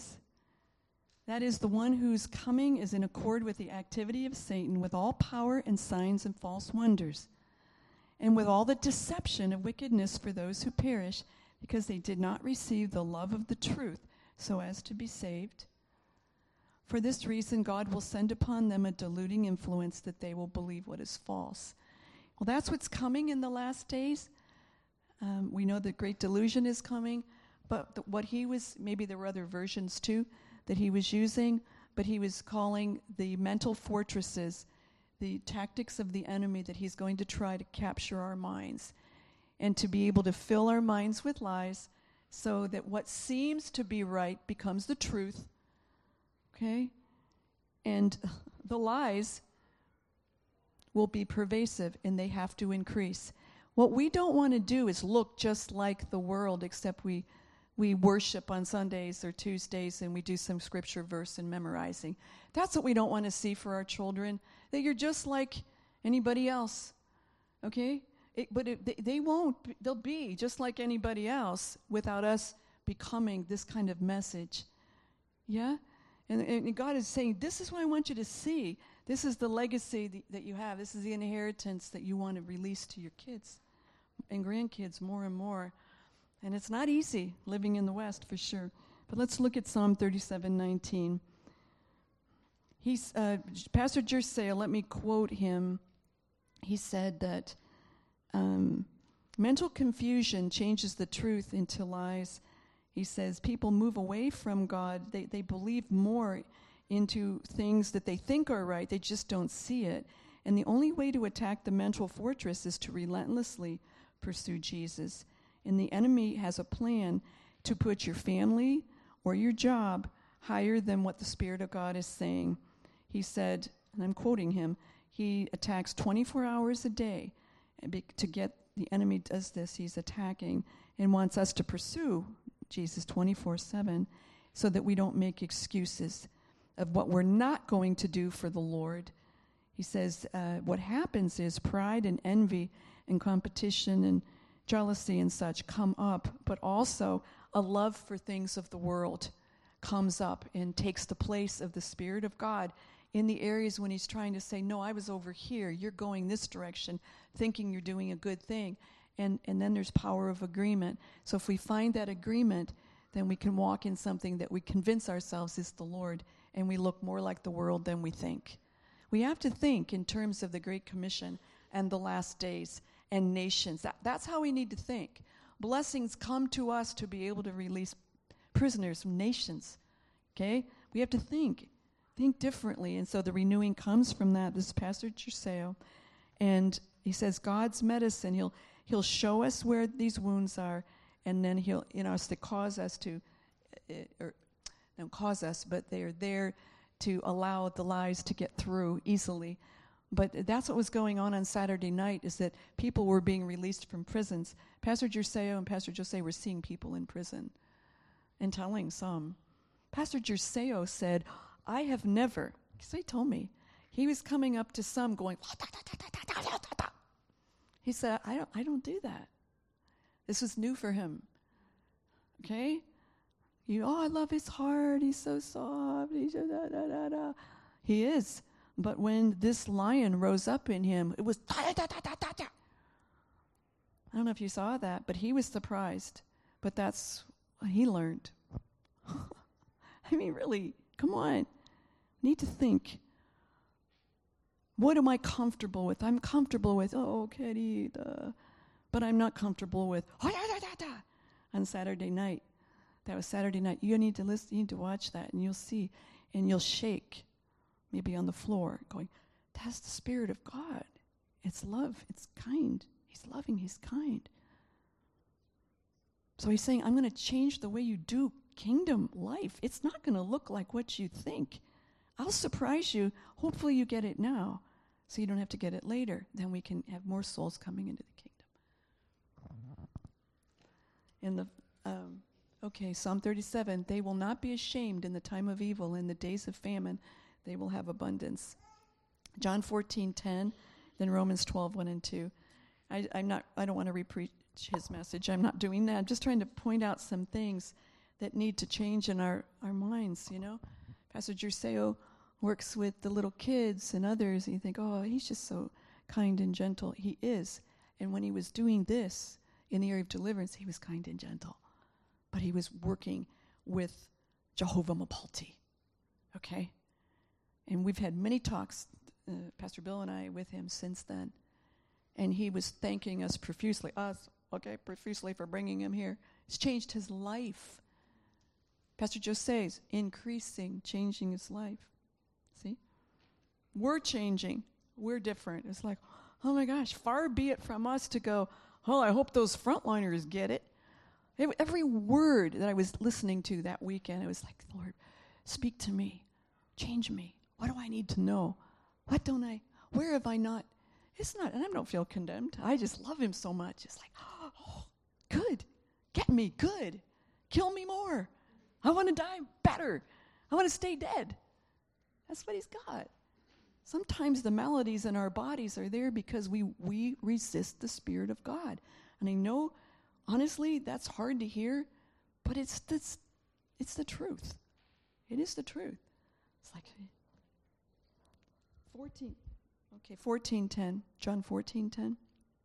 Is the one whose coming is in accord with the activity of Satan, with all power and signs and false wonders, and with all the deception of wickedness for those who perish, because they did not receive the love of the truth so as to be saved. For this reason, God will send upon them a deluding influence that they will believe what is false. Well, that's what's coming in the last days. We know the great delusion is coming, but what he was, maybe there were other versions too that he was using, but he was calling the mental fortresses, the tactics of the enemy that he's going to try to capture our minds and to be able to fill our minds with lies so that what seems to be right becomes the truth. Okay? And the lies will be pervasive and they have to increase. What we don't want to do is look just like the world, except we worship on Sundays or Tuesdays and we do some scripture verse and memorizing. That's what we don't want to see for our children, that you're just like anybody else. Okay? They won't. They'll be just like anybody else without us becoming this kind of message. Yeah? And God is saying, this is what I want you to see. This is the legacy that you have. This is the inheritance that you want to release to your kids and grandkids more and more. And it's not easy living in the West, for sure. But let's look at Psalm 37:19. Pastor Jersey, let me quote him. He said that mental confusion changes the truth into lies. He says people move away from God. They believe more into things that they think are right. They just don't see it. And the only way to attack the mental fortress is to relentlessly pursue Jesus. And the enemy has a plan to put your family or your job higher than what the Spirit of God is saying. He said, and I'm quoting him, he attacks 24 hours a day. To get the enemy does this, he's attacking and wants us to pursue Jesus 24/7 so that we don't make excuses of what we're not going to do for the Lord. He says what happens is pride and envy and competition and jealousy and such come up, but also a love for things of the world comes up and takes the place of the Spirit of God in the areas when he's trying to say, no, I was over here, you're going this direction, thinking you're doing a good thing. And then there's power of agreement. So if we find that agreement, then we can walk in something that we convince ourselves is the Lord, and we look more like the world than we think. We have to think in terms of the Great Commission and the last days and nations. That's how we need to think. Blessings come to us to be able to release prisoners from nations. Okay? We have to think differently. And so the renewing comes from that. This is Pastor Giseo. And he says God's medicine, he'll show us where these wounds are, and then he'll, to cause us to, or don't cause us, but they are there to allow the lies to get through easily. But that's what was going on Saturday night, is that people were being released from prisons. Pastor Giseo and Pastor Jose were seeing people in prison and telling some. Pastor Giseo said, I have never, so he told me, he was coming up to some going, he said, I don't do that. This was new for him. Okay? I love his heart. He's so soft. He's He is. But when this lion rose up in him, it was I don't know if you saw that, but he was surprised. But that's what he learned. I mean, really, come on. Need to think. What am I comfortable with? I'm comfortable with, querida. But I'm not comfortable with, on Saturday night. That was Saturday night. You need to listen, you need to watch that, and you'll see. And you'll shake, maybe on the floor, going, that's the Spirit of God. It's love. It's kind. He's loving. He's kind. So he's saying, I'm going to change the way you do kingdom life. It's not going to look like what you think. I'll surprise you. Hopefully you get it now, so you don't have to get it later. Then we can have more souls coming into the kingdom. Psalm 37, they will not be ashamed in the time of evil. In the days of famine, they will have abundance. John 14:10, then Romans 12:1 and 2. I don't want to repreach his message. I'm not doing that. I'm just trying to point out some things that need to change in our minds, Pastor Giseo works with the little kids and others, and you think, he's just so kind and gentle. He is. And when he was doing this in the area of deliverance, he was kind and gentle. But he was working with Jehovah Mapalti. Okay? And we've had many talks, Pastor Bill and I, with him since then. And he was thanking us profusely, profusely for bringing him here. It's changed his life. Pastor Jose's increasing, changing his life. See? We're changing. We're different. It's like, oh my gosh, far be it from us to go, oh, I hope those frontliners get it. Every word that I was listening to that weekend, it was like, Lord, speak to me. Change me. What do I need to know? Where have I not? It's not, and I don't feel condemned. I just love him so much. It's like, oh, good. Get me, good. Kill me more. I want to die better. I want to stay dead. That's what he's got. Sometimes the maladies in our bodies are there because we resist the Spirit of God. And I know, honestly, that's hard to hear, but it's the truth. It is the truth. It's like 14:10. John 14:10.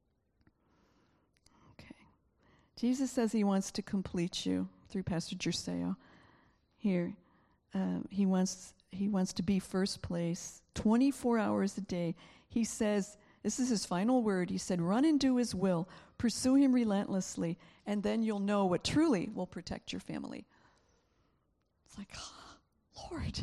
Okay. Jesus says he wants to complete you through Pastor Jerseo. Here, he wants to be first place 24 hours a day. He says, this is his final word. He said, run and do his will. Pursue him relentlessly, and then you'll know what truly will protect your family. It's like, oh, Lord.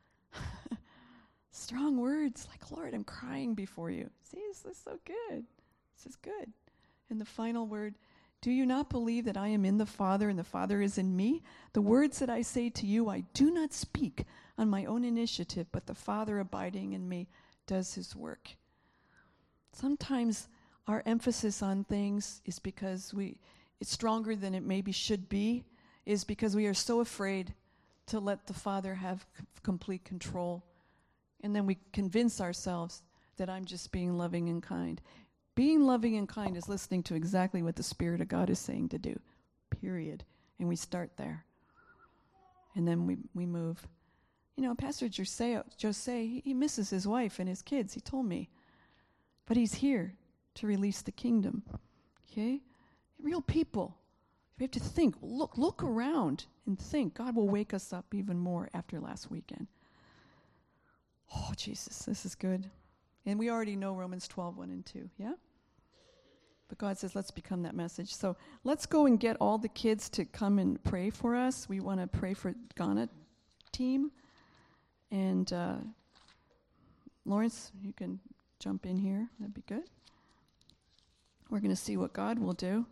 Strong words like, Lord, I'm crying before you. See, this is so good. This is good. And the final word, do you not believe that I am in the Father and the Father is in me? The words that I say to you, I do not speak on my own initiative, but the Father abiding in me does his work. Sometimes our emphasis on things is because it's stronger than it maybe should be, is because we are so afraid to let the Father have complete control. And then we convince ourselves that I'm just being loving and kind. Being loving and kind is listening to exactly what the Spirit of God is saying to do, period. And we start there. And then we move. You know, Pastor Jose, he misses his wife and his kids, he told me. But he's here to release the kingdom. Okay? Real people. We have to think. Look around and think. God will wake us up even more after last weekend. Oh, Jesus, this is good. And we already know Romans 12, 1 and 2, yeah? But God says, let's become that message. So let's go and get all the kids to come and pray for us. We want to pray for Ghana team. And Lawrence, you can jump in here. That'd be good. We're going to see what God will do.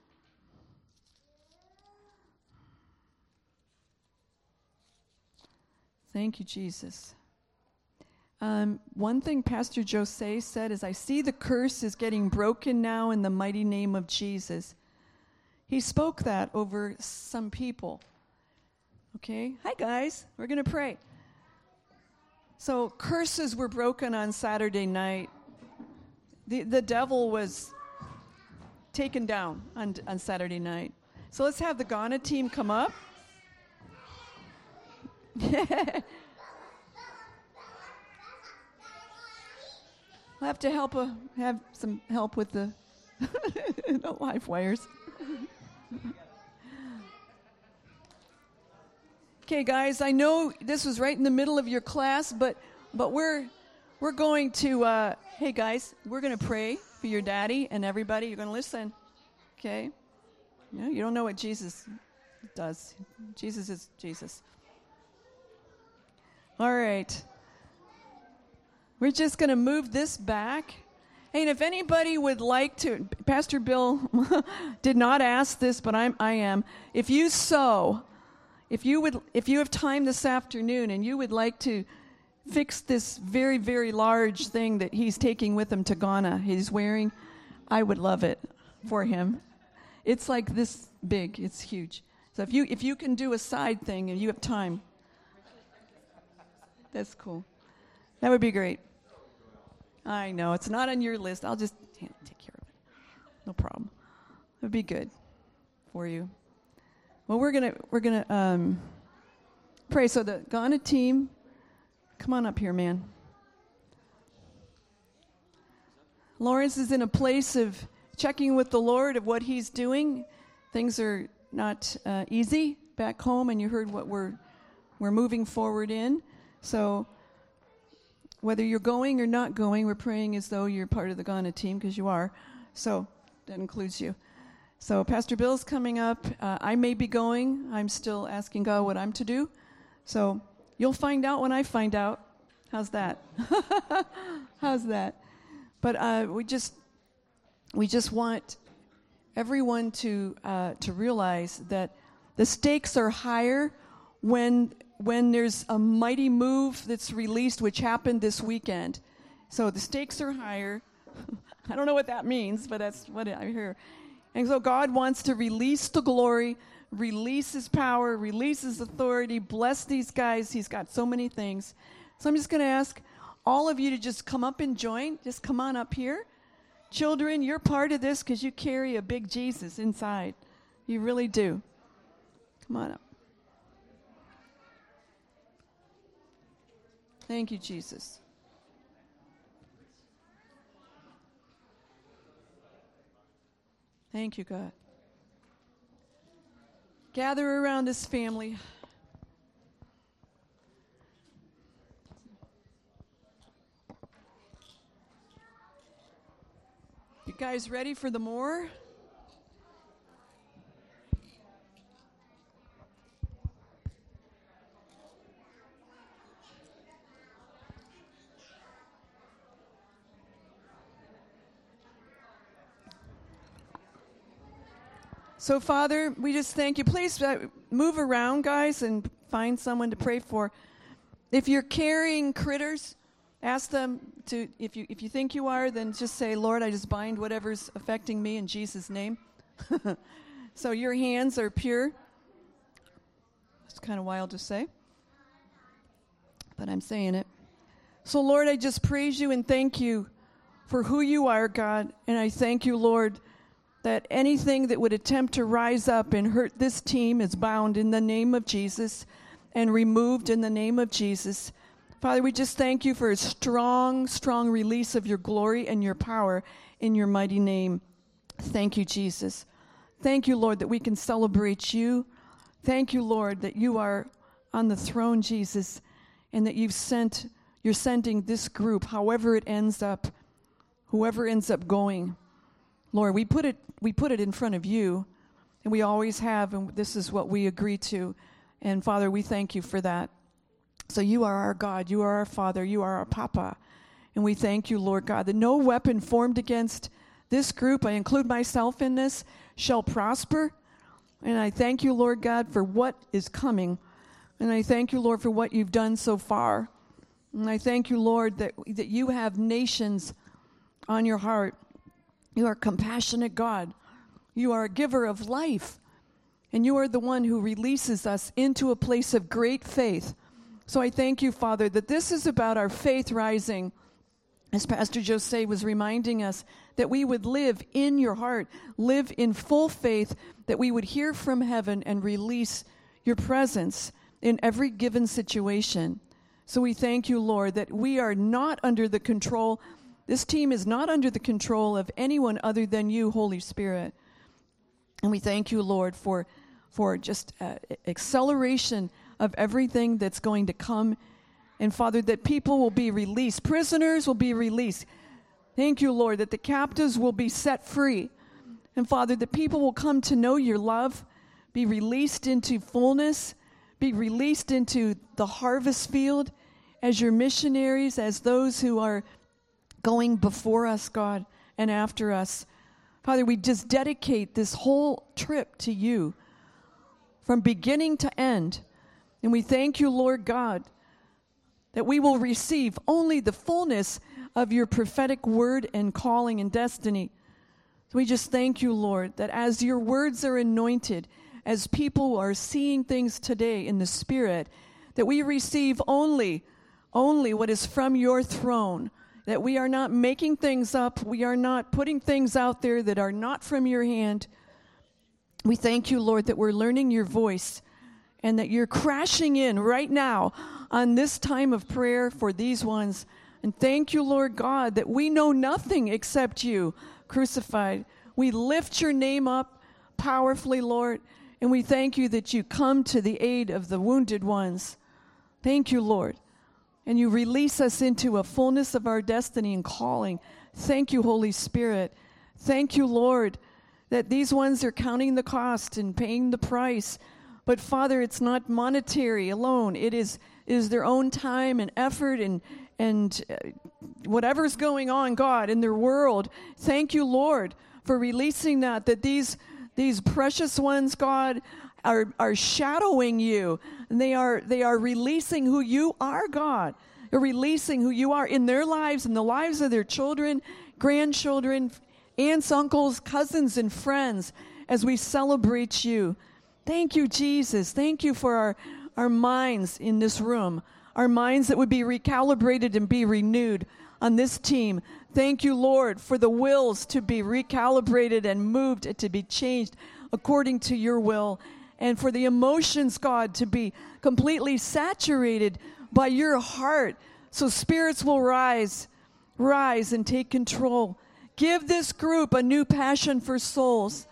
Thank you, Jesus. One thing Pastor Jose said is, I see the curse is getting broken now in the mighty name of Jesus. He spoke that over some people. Okay? Hi, guys. We're going to pray. So curses were broken on Saturday night. The devil was taken down on Saturday night. So let's have the Ghana team come up. We'll have to have some help with the live wires. Okay, guys, I know this was right in the middle of your class, but we're going to, hey, guys, we're going to pray for your daddy and everybody. You're going to listen, okay? You don't know what Jesus does. Jesus is Jesus. All right. We're just going to move this back. And if anybody would like to, Pastor Bill did not ask this, but I am. If you sew, if you have time this afternoon and you would like to fix this very, very large thing that he's taking with him to Ghana, he's wearing, I would love it for him. It's like this big. It's huge. So if you can do a side thing and you have time, that's cool. That would be great. I know, it's not on your list. I'll just take care of it. No problem. It would be good for you. Well, we're gonna pray. So the Ghana team, come on up here, man. Lawrence is in a place of checking with the Lord of what he's doing. Things are not easy back home, and you heard what we're moving forward in. So whether you're going or not going, we're praying as though you're part of the Ghana team, because you are. So that includes you. So Pastor Bill's coming up. I may be going. I'm still asking God what I'm to do. So you'll find out when I find out. How's that? How's that? But we just want everyone to realize that the stakes are higher when there's a mighty move that's released, which happened this weekend. So the stakes are higher. I don't know what that means, but that's what I hear. And so God wants to release the glory, release his power, release his authority, bless these guys. He's got so many things. So I'm just going to ask all of you to just come up and join. Just come on up here. Children, you're part of this because you carry a big Jesus inside. You really do. Come on up. Thank you, Jesus. Thank you, God. Gather around this family. You guys ready for the more? So, Father, we just thank you. Please move around, guys, and find someone to pray for. If you're carrying critters, ask them to, if you think you are, then just say, Lord, I just bind whatever's affecting me in Jesus' name. So your hands are pure. It's kind of wild to say, but I'm saying it. So, Lord, I just praise you and thank you for who you are, God. And I thank you, Lord, that anything that would attempt to rise up and hurt this team is bound in the name of Jesus and removed in the name of Jesus. Father, we just thank you for a strong, strong release of your glory and your power in your mighty name. Thank you, Jesus. Thank you, Lord, that we can celebrate you. Thank you, Lord, that you are on the throne, Jesus, and that you're sending this group, however it ends up, whoever ends up going. Lord, we put it in front of you, and we always have, and this is what we agree to. And Father, we thank you for that. So you are our God, you are our Father, you are our Papa. And we thank you, Lord God, that no weapon formed against this group, I include myself in this, shall prosper. And I thank you, Lord God, for what is coming. And I thank you, Lord, for what you've done so far. And I thank you, Lord, that you have nations on your heart. You are a compassionate God. You are a giver of life. And you are the one who releases us into a place of great faith. So I thank you, Father, that this is about our faith rising. As Pastor Jose was reminding us, that we would live in your heart, live in full faith, that we would hear from heaven and release your presence in every given situation. So we thank you, Lord, that we are not under the control. This team is not under the control of anyone other than you, Holy Spirit. And we thank you, Lord, for just acceleration of everything that's going to come. And, Father, that people will be released. Prisoners will be released. Thank you, Lord, that the captives will be set free. And, Father, that people will come to know your love, be released into fullness, be released into the harvest field as your missionaries, as those who are going before us, God, and after us. Father, we just dedicate this whole trip to you from beginning to end. And we thank you, Lord God, that we will receive only the fullness of your prophetic word and calling and destiny. So we just thank you, Lord, that as your words are anointed, as people are seeing things today in the Spirit, that we receive only what is from your throne, that we are not making things up, we are not putting things out there that are not from your hand. We thank you, Lord, that we're learning your voice and that you're crashing in right now on this time of prayer for these ones. And thank you, Lord God, that we know nothing except you crucified. We lift your name up powerfully, Lord, and we thank you that you come to the aid of the wounded ones. Thank you, Lord. And you release us into a fullness of our destiny and calling. Thank you, Holy Spirit. Thank you, Lord, that these ones are counting the cost and paying the price. But Father, it's not monetary alone. It is their own time and effort and whatever's going on, God, in their world. Thank you, Lord, for releasing that these precious ones, God, are shadowing you, and they are releasing who you are, God. They're releasing who you are in their lives, in the lives of their children, grandchildren, aunts, uncles, cousins, and friends as we celebrate you. Thank you, Jesus. Thank you for our minds in this room, our minds that would be recalibrated and be renewed on this team. Thank you, Lord, for the wills to be recalibrated and moved and to be changed according to your will, and for the emotions, God, to be completely saturated by your heart, so spirits will rise and take control. Give this group a new passion for souls.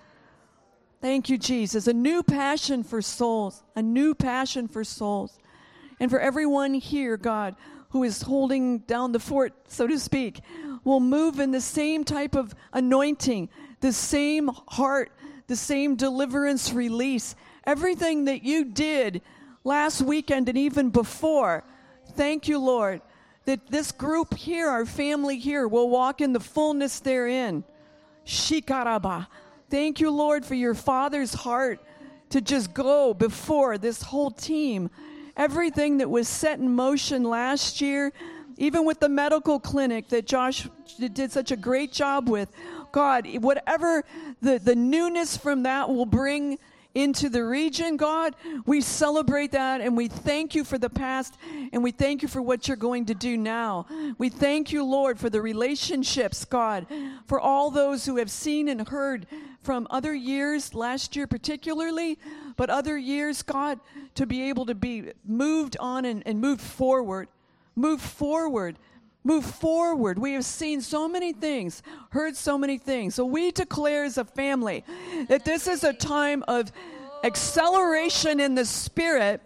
Thank you, Jesus. A new passion for souls. A new passion for souls. And for everyone here, God, who is holding down the fort, so to speak, will move in the same type of anointing, the same heart, the same deliverance release. Everything that you did last weekend and even before. Thank you, Lord, that this group here, our family here, will walk in the fullness therein. Shikaraba. Thank you, Lord, for your Father's heart to just go before this whole team. Everything that was set in motion last year, even with the medical clinic that Josh did such a great job with, God, whatever the newness from that will bring into the region, God, we celebrate that, and we thank you for the past, and we thank you for what you're going to do now. We thank you, Lord, for the relationships, God, for all those who have seen and heard from other years, last year particularly, but other years, God, to be able to be moved on and moved forward. Move forward. Move forward. We have seen so many things, heard so many things. So we declare as a family that this is a time of acceleration in the Spirit.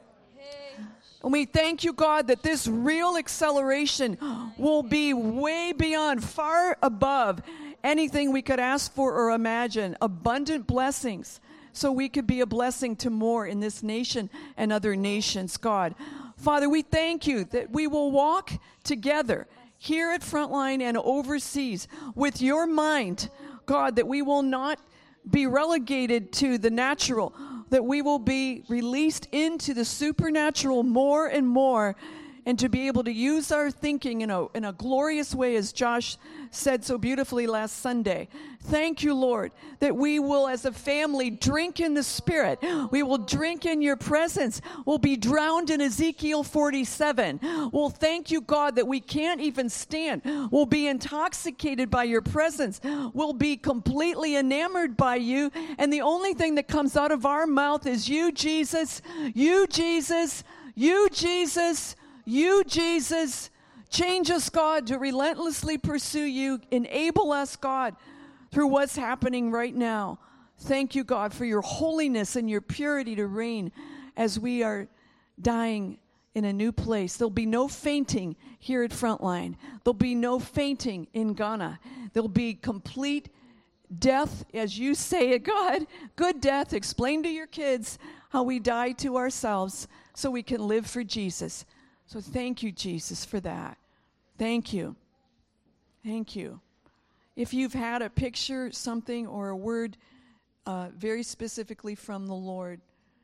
And we thank you, God, that this real acceleration will be way beyond, far above anything we could ask for or imagine. Abundant blessings, so we could be a blessing to more in this nation and other nations, God. Father, we thank you that we will walk together here at Frontline and overseas with your mind, God, that we will not be relegated to the natural, that we will be released into the supernatural more and more, and to be able to use our thinking in a glorious way, as Josh said so beautifully last Sunday. Thank you, Lord, that we will as a family drink in the Spirit. We will drink in your presence. We'll be drowned in Ezekiel 47. We'll thank you, God, that we can't even stand. We'll be intoxicated by your presence. We'll be completely enamored by you, and the only thing that comes out of our mouth is you, Jesus, you, Jesus, you, Jesus, you, Jesus. Change us, God, to relentlessly pursue you. Enable us, God, through what's happening right now. Thank you, God, for your holiness and your purity to reign as we are dying in a new place. There'll be no fainting here at Frontline. There'll be no fainting in Ghana. There'll be complete death, as you say it, God. Good death. Explain to your kids how we die to ourselves so we can live for Jesus. So thank you, Jesus, for that. Thank you. Thank you. If you've had a picture, something, or a word very specifically from the Lord,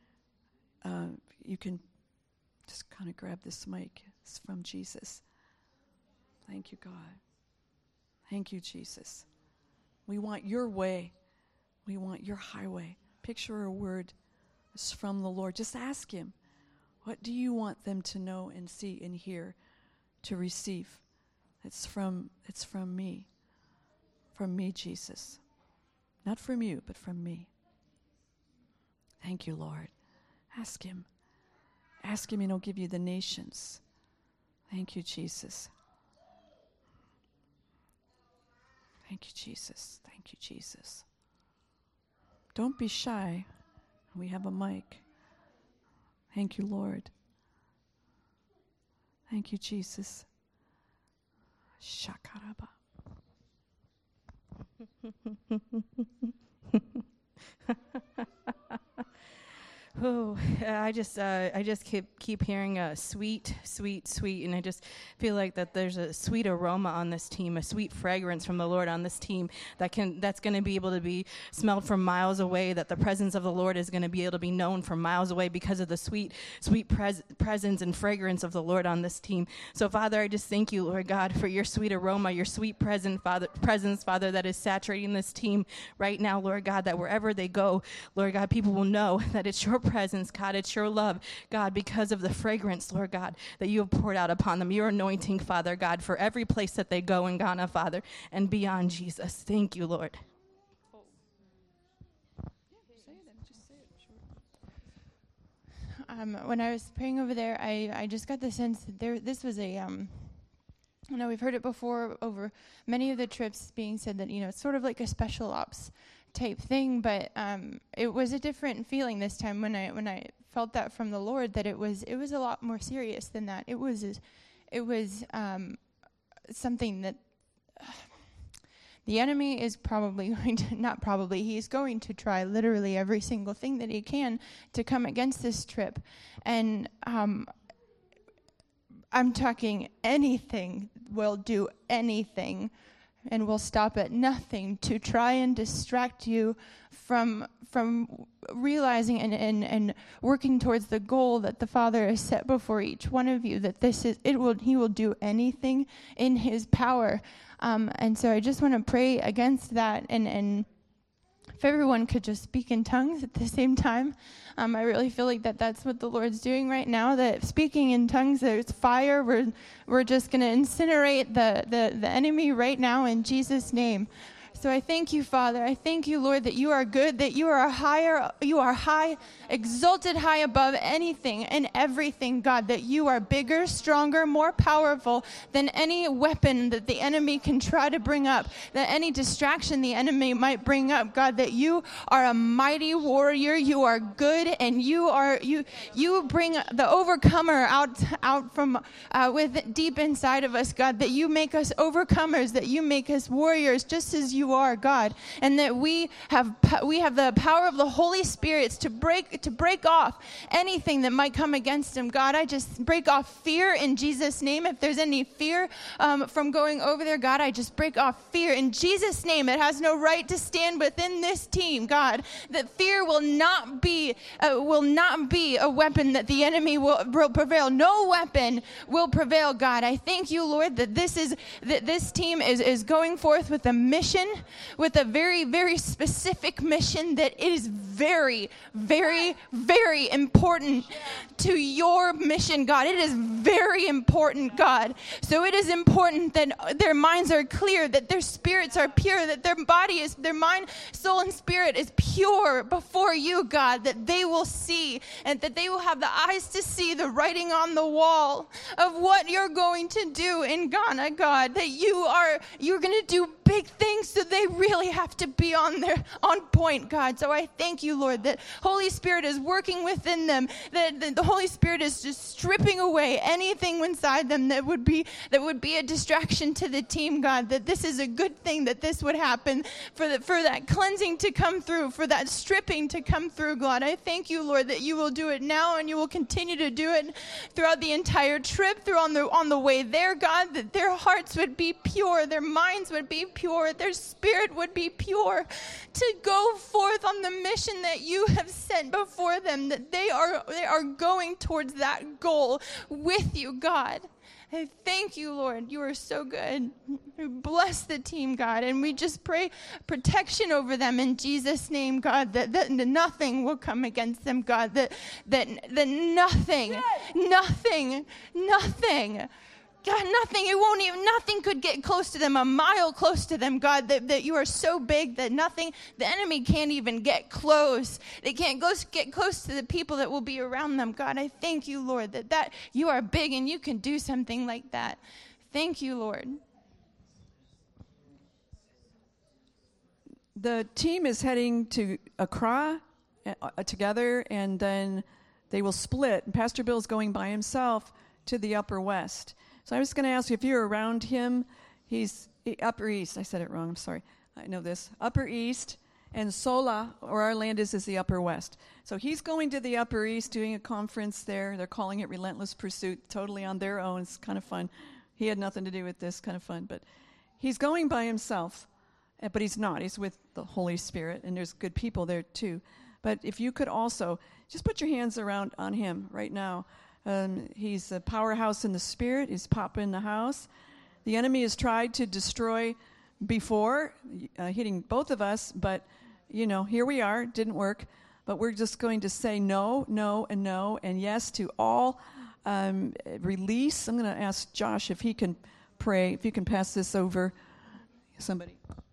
you can just kind of grab this mic. It's from Jesus. Thank you, God. Thank you, Jesus. We want your way. We want your highway. Picture or a word is from the Lord. Just ask him. What do you want them to know and see and hear, to receive? It's from me. From me, Jesus. Not from you, but from me. Thank you, Lord. Ask him. Ask him and he'll give you the nations. Thank you, Jesus. Thank you, Jesus. Thank you, Jesus. Don't be shy. We have a mic. Thank you, Lord. Thank you, Jesus. Shakaraba. Oh, I just keep hearing sweet, sweet, sweet, and I just feel like that there's a sweet aroma on this team, a sweet fragrance from the Lord on this team that's going to be able to be smelled from miles away. That the presence of the Lord is going to be able to be known from miles away because of the sweet, sweet presence and fragrance of the Lord on this team. So, Father, I just thank you, Lord God, for your sweet aroma, your sweet presence, Father, that is saturating this team right now, Lord God. That wherever they go, Lord God, people will know that it's your presence, God, it's your love, God, because of the fragrance, Lord God, that you have poured out upon them, your anointing, Father God, for every place that they go in Ghana, Father, and beyond, Jesus. Thank you, Lord. When I was praying over there, I just got the sense that this was a, I know we've heard it before over many of the trips being said that, it's sort of like a special ops type thing, but it was a different feeling this time when I felt that from the Lord, that it was a lot more serious than that. It was something that the enemy is probably going to, he's going to try literally every single thing that he can to come against this trip. And I'm talking anything will do anything and will stop at nothing to try and distract you from realizing and working towards the goal that the Father has set before each one of you, that he will do anything in his power. And so I just want to pray against that, and if everyone could just speak in tongues at the same time. I really feel like that's what the Lord's doing right now, that speaking in tongues, there's fire. We're just going to incinerate the enemy right now in Jesus' name. So I thank you, Father. I thank you, Lord, that you are good, that you are high, exalted high above anything and everything, God, that you are bigger, stronger, more powerful than any weapon that the enemy can try to bring up, that any distraction the enemy might bring up, God, that you are a mighty warrior, you are good, and you bring the overcomer out from with deep inside of us, God, that you make us overcomers, that you make us warriors, just as you are, God, and that we have the power of the Holy Spirit to break off anything that might come against him. God, I just break off fear in Jesus' name. If there's any fear from going over there, God, I just break off fear in Jesus' name. It has no right to stand within this team, God. That fear will not be a weapon that the enemy will prevail. No weapon will prevail, God. I thank you, Lord, that this team is going forth with a mission, with a very, very specific mission, that it is very, very, very important to your mission, God. It is very important, God. So it is important that their minds are clear, that their spirits are pure, that their mind, soul, and spirit is pure before you, God, that they will see, and that they will have the eyes to see the writing on the wall of what you're going to do in Ghana, God, that you're going to do big things, so they really have to be on point, God. So I thank you, Lord, that Holy Spirit is working within them, that the Holy Spirit is just stripping away anything inside them that would be a distraction to the team, God, that this is a good thing, that this would happen, for that cleansing to come through, for that stripping to come through, God. I thank you, Lord, that you will do it now, and you will continue to do it throughout the entire trip, on the way there, God, that their hearts would be pure, their minds would be pure, their spirit would be pure, to go forth on the mission that you have set before them, that they are going towards that goal with you, God. I thank you, Lord. You are so good. Bless the team, God, and we just pray protection over them in Jesus' name, God, that nothing will come against them, God, that nothing, God, nothing could get close to them, a mile close to them, God, that you are so big that the enemy can't even get close. They can't get close to the people that will be around them, God. I thank you, Lord, that you are big and you can do something like that. Thank you, Lord. the team is heading to Accra together, and then they will split. And Pastor Bill's going by himself to the Upper West. So I was going to ask you, if you're around him, he's Upper East. I said it wrong. I'm sorry. I know this. Upper East, and Sola, or our land is the Upper West. So he's going to the Upper East, doing a conference there. They're calling it Relentless Pursuit, totally on their own. It's kind of fun. He had nothing to do with this, kind of fun. But he's going by himself, but he's not. He's with the Holy Spirit, and there's good people there too. But if you could also just put your hands around on him right now. He's a powerhouse in the Spirit. He's Papa in the house. The enemy has tried to destroy before, hitting both of us, but, here we are. Didn't work. But we're just going to say no, no, and no, and yes to all release. I'm going to ask Josh if he can pray, if you can pass this over. Somebody.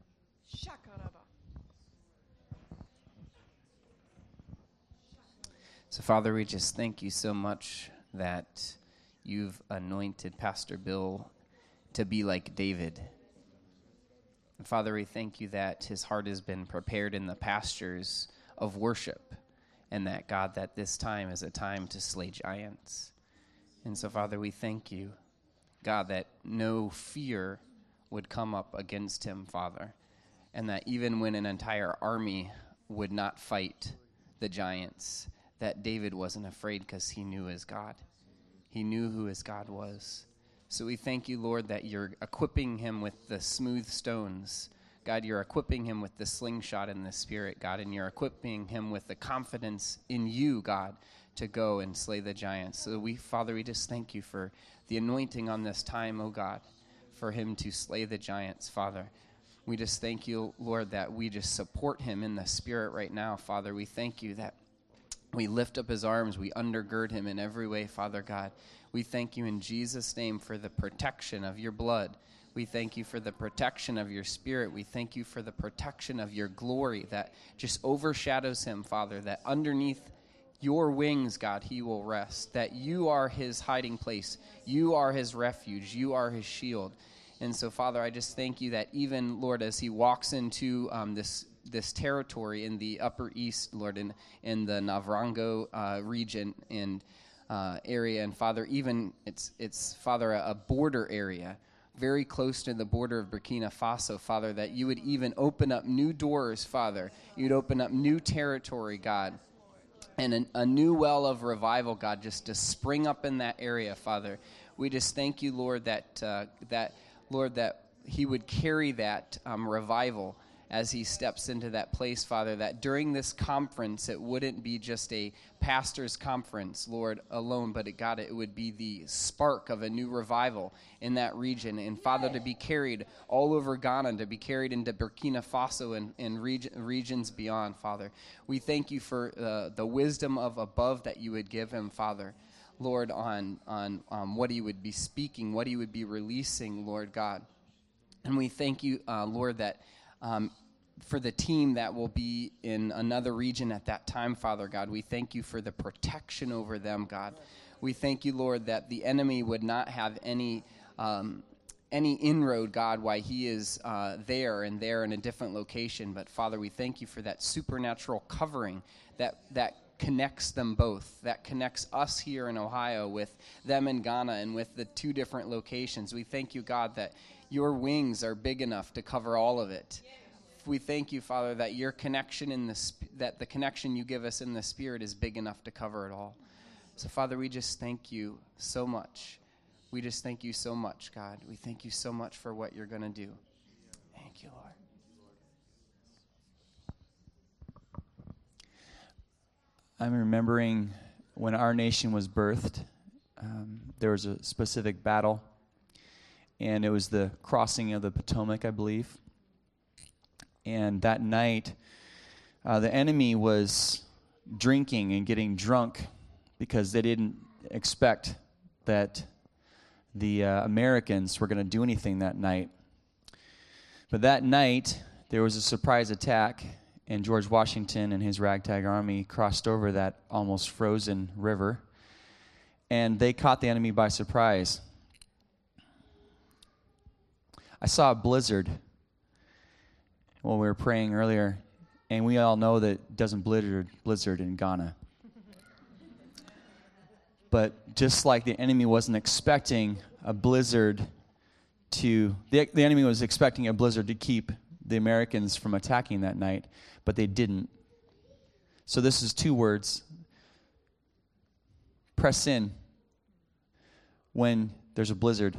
So, Father, we just thank you so much that you've anointed Pastor Bill to be like David. And Father, we thank you that his heart has been prepared in the pastures of worship, and that, God, that this time is a time to slay giants. And so, Father, we thank you, God, that no fear would come up against him, Father, and that even when an entire army would not fight the giants, that David wasn't afraid because he knew his God. He knew who his God was. So we thank you, Lord, that you're equipping him with the smooth stones. God, you're equipping him with the slingshot in the Spirit, God, and you're equipping him with the confidence in you, God, to go and slay the giants. So Father, we just thank you for the anointing on this time, oh God, for him to slay the giants, Father. We just thank you, Lord, that we just support him in the Spirit right now, Father. We thank you that we lift up his arms. We undergird him in every way, Father God. We thank you in Jesus' name for the protection of your blood. We thank you for the protection of your Spirit. We thank you for the protection of your glory that just overshadows him, Father, that underneath your wings, God, he will rest, that you are his hiding place. You are his refuge. You are his shield. And so, Father, I just thank you that even, Lord, as he walks into this territory in the Upper East, Lord, in the Navrango region and area, and Father, even it's Father, a border area, very close to the border of Burkina Faso, Father, that you would even open up new doors, Father. You'd open up new territory, God, and a new well of revival, God, just to spring up in that area, Father. We just thank you, Lord, that he would carry that revival as he steps into that place, Father, that during this conference, it wouldn't be just a pastor's conference, Lord, alone, but it would be the spark of a new revival in that region. And, Father, to be carried all over Ghana, to be carried into Burkina Faso and regions beyond, Father. We thank you for the wisdom of above that you would give him, Father, Lord, on what he would be speaking, what he would be releasing, Lord God. And we thank you, Lord, that for the team that will be in another region at that time, Father God. We thank you for the protection over them, God. We thank you, Lord, that the enemy would not have any inroad, God, while he is there in a different location. But, Father, we thank you for that supernatural covering that connects them both, that connects us here in Ohio with them in Ghana and with the two different locations. We thank you, God, that your wings are big enough to cover all of it. We thank you, Father, that your connection that the connection you give us in the Spirit is big enough to cover it all. So, Father, we just thank you so much. We just thank you so much, God. We thank you so much for what you're going to do. Thank you, Lord. I'm remembering when our nation was birthed, there was a specific battle, and it was the crossing of the Potomac, I believe. And that night, the enemy was drinking and getting drunk because they didn't expect that the Americans were going to do anything that night. But that night, there was a surprise attack, and George Washington and his ragtag army crossed over that almost frozen river, and they caught the enemy by surprise. I saw a blizzard. while we were praying earlier, and we all know that it doesn't blizzard in Ghana. But just like the enemy wasn't expecting a blizzard the enemy was expecting a blizzard to keep the Americans from attacking that night, but they didn't. So this is 2 words. Press in when there's a blizzard.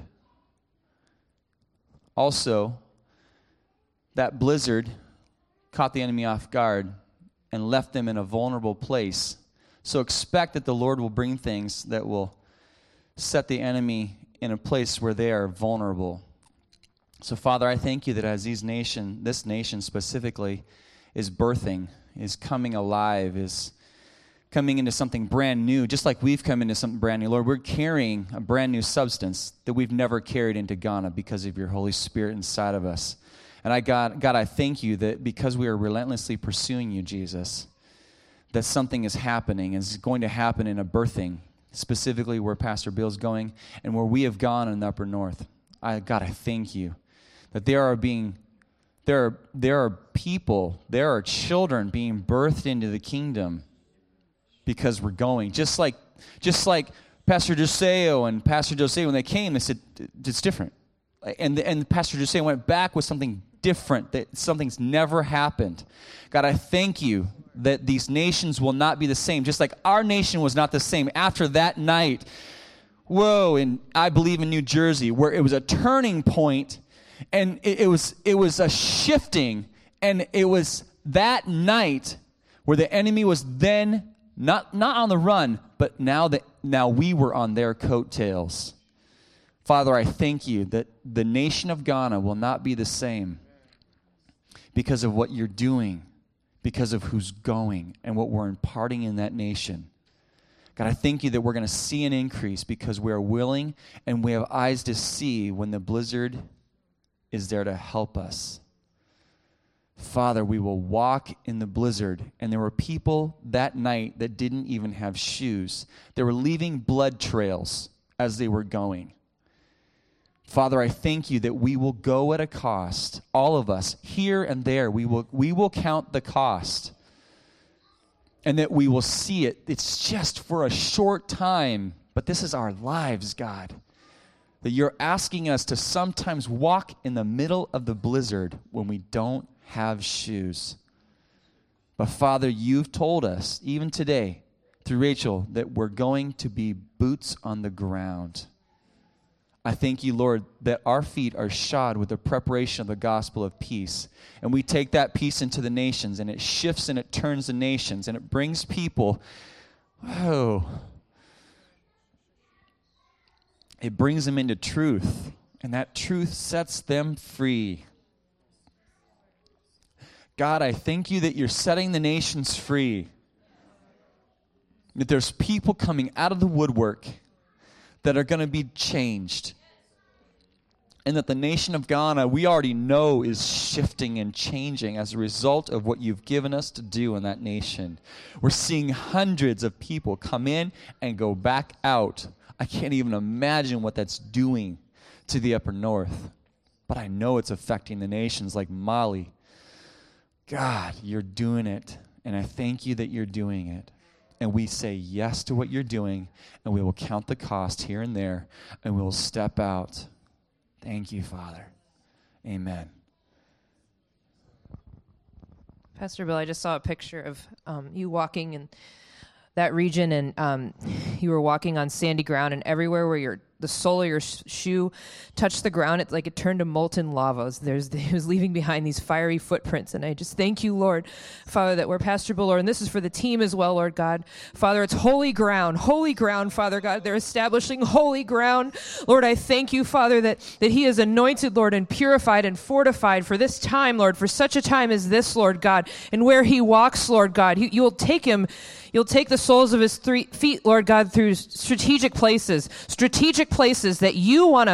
Also, that blizzard caught the enemy off guard and left them in a vulnerable place. So expect that the Lord will bring things that will set the enemy in a place where they are vulnerable. So, Father, I thank you that as this nation specifically is birthing, is coming alive, is coming into something brand new, just like we've come into something brand new. Lord, we're carrying a brand new substance that we've never carried into Ghana because of your Holy Spirit inside of us. And God, I thank you that because we are relentlessly pursuing you, Jesus, that something is happening and is going to happen in a birthing, specifically where Pastor Bill's going and where we have gone in the upper north. God, I thank you that there are people, there are children being birthed into the kingdom because we're going. Just like Pastor Joseo and Pastor Jose, when they came, they said, it's different. And Pastor Jose went back with something different, that something's never happened. God, I thank you that these nations will not be the same, just like our nation was not the same after that night. Whoa, and I believe in New Jersey, where it was a turning point, and it was a shifting, and it was that night where the enemy was then not on the run, but now we were on their coattails. Father, I thank you that the nation of Ghana will not be the same because of what you're doing, because of who's going and what we're imparting in that nation. God, I thank you that we're going to see an increase because we are willing and we have eyes to see when the blizzard is there to help us. Father, we will walk in the blizzard. And there were people that night that didn't even have shoes. They were leaving blood trails as they were going. Father, I thank you that we will go at a cost, all of us, here and there. We will count the cost. And that we will see it. It's just for a short time. But this is our lives, God. That you're asking us to sometimes walk in the middle of the blizzard when we don't have shoes. But Father, you've told us, even today, through Rachel, that we're going to be boots on the ground. I thank you, Lord, that our feet are shod with the preparation of the gospel of peace. And we take that peace into the nations, and it shifts and it turns the nations, and it brings people, it brings them into truth, and that truth sets them free. God, I thank you that you're setting the nations free. That there's people coming out of the woodwork that are going to be changed. And that the nation of Ghana, we already know, is shifting and changing as a result of what you've given us to do in that nation. We're seeing hundreds of people come in and go back out. I can't even imagine what that's doing to the upper north. But I know it's affecting the nations like Mali. God, you're doing it. And I thank you that you're doing it. And we say yes to what you're doing, and we will count the cost here and there, and we will step out. Thank you, Father. Amen. Pastor Bill, I just saw a picture of you walking in that region, and you were walking on sandy ground, and everywhere where the sole of your shoe touched the ground, it turned to molten lava. He was leaving behind these fiery footprints. And I just thank you, Lord, Father, that we're Pastor Bill, Lord, and this is for the team as well, Lord God. Father, it's holy ground, Father God. They're establishing holy ground. Lord, I thank you, Father, that he is anointed, Lord, and purified and fortified for this time, Lord, for such a time as this, Lord God. And where he walks, Lord God, you'll take the soles of his feet, Lord God, through strategic places that you want to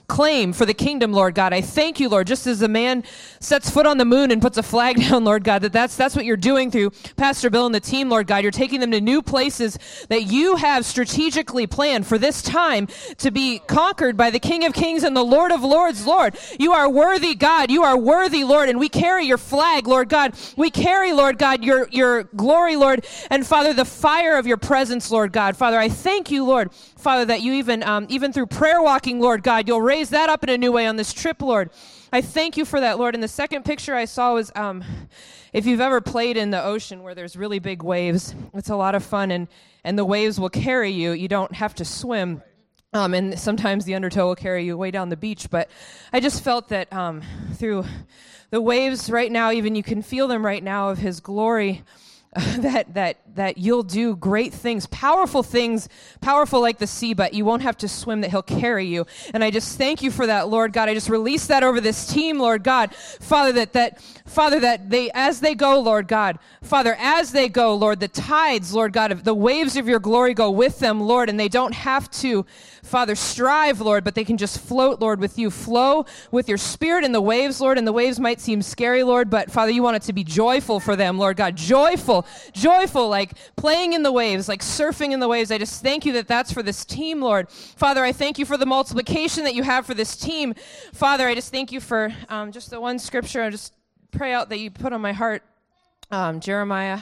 claim for the kingdom, Lord God. I thank you, Lord, just as a man sets foot on the moon and puts a flag down, Lord God, that's what you're doing through Pastor Bill and the team, Lord God. You're taking them to new places that you have strategically planned for this time to be conquered by the King of Kings and the Lord of Lords, Lord. You are worthy, God. You are worthy, Lord, and we carry your flag, Lord God. We carry, Lord God, your glory, Lord, and Father, the fire of your presence, Lord God. Father, I thank you, Lord, Father, that you even through prayer walking, Lord God, you'll raise that up in a new way on this trip, Lord. I thank you for that, Lord. And the second picture I saw was if you've ever played in the ocean where there's really big waves, it's a lot of fun, and the waves will carry you. You don't have to swim. And sometimes the undertow will carry you way down the beach. But I just felt that through the waves right now, even you can feel them right now of his glory, that you'll do great things, powerful like the sea, but you won't have to swim, that he'll carry you. And I just thank you for that, Lord God. I just release that over this team, Lord God. Father, that they, as they go, Lord God, Father, as they go, Lord, the tides, Lord God, the waves of your glory go with them, Lord, and they don't have to, Father, strive, Lord, but they can just float, Lord, with you. Flow with your spirit in the waves, Lord, and the waves might seem scary, Lord, but Father, you want it to be joyful for them, Lord God. Joyful, like playing in the waves, like surfing in the waves. I just thank you that that's for this team, Lord. Father, I thank you for the multiplication that you have for this team. Father, I just thank you for just the one scripture I just pray out that you put on my heart, Jeremiah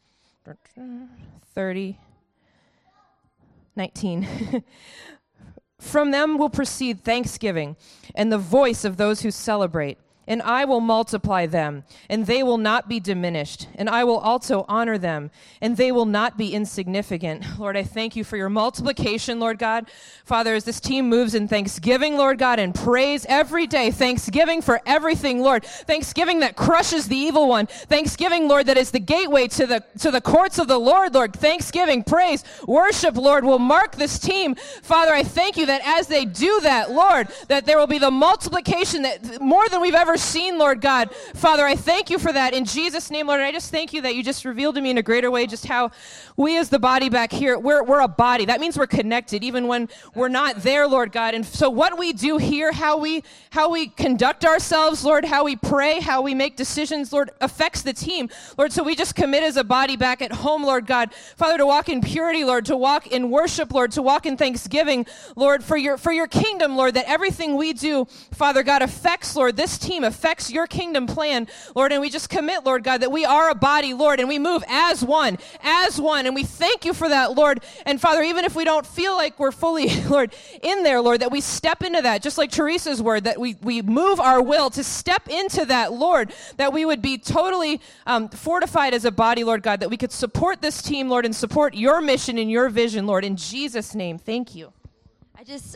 30:19. From them will proceed thanksgiving and the voice of those who celebrate. And I will multiply them, and they will not be diminished. And I will also honor them, and they will not be insignificant. Lord, I thank you for your multiplication, Lord God. Father, as this team moves in thanksgiving, Lord God, and praise every day, thanksgiving for everything, Lord. Thanksgiving that crushes the evil one. Thanksgiving, Lord, that is the gateway to the courts of the Lord, Lord. Thanksgiving, praise, worship, Lord, will mark this team. Father, I thank you that as they do that, Lord, that there will be the multiplication that more than we've ever seen, Lord God. Father, I thank you for that in Jesus' name, Lord. And I just thank you that you just revealed to me in a greater way just how we as the body back here, we're a body. That means we're connected even when we're not there, Lord God. And so what we do here, how we conduct ourselves, Lord, how we pray, how we make decisions, Lord, affects the team, Lord. So we just commit as a body back at home, Lord God, Father, to walk in purity, Lord, to walk in worship, Lord, to walk in thanksgiving, Lord, for your kingdom, Lord, that everything we do, Father God, affects, Lord, this team affects your kingdom plan, Lord, and we just commit, Lord God, that we are a body, Lord, and we move as one, and we thank you for that, Lord. And Father, even if we don't feel like we're fully, Lord, in there, Lord, that we step into that, just like Teresa's word, that we move our will to step into that, Lord, that we would be totally fortified as a body, Lord God, that we could support this team, Lord, and support your mission and your vision, Lord, in Jesus' name. Thank you. I just,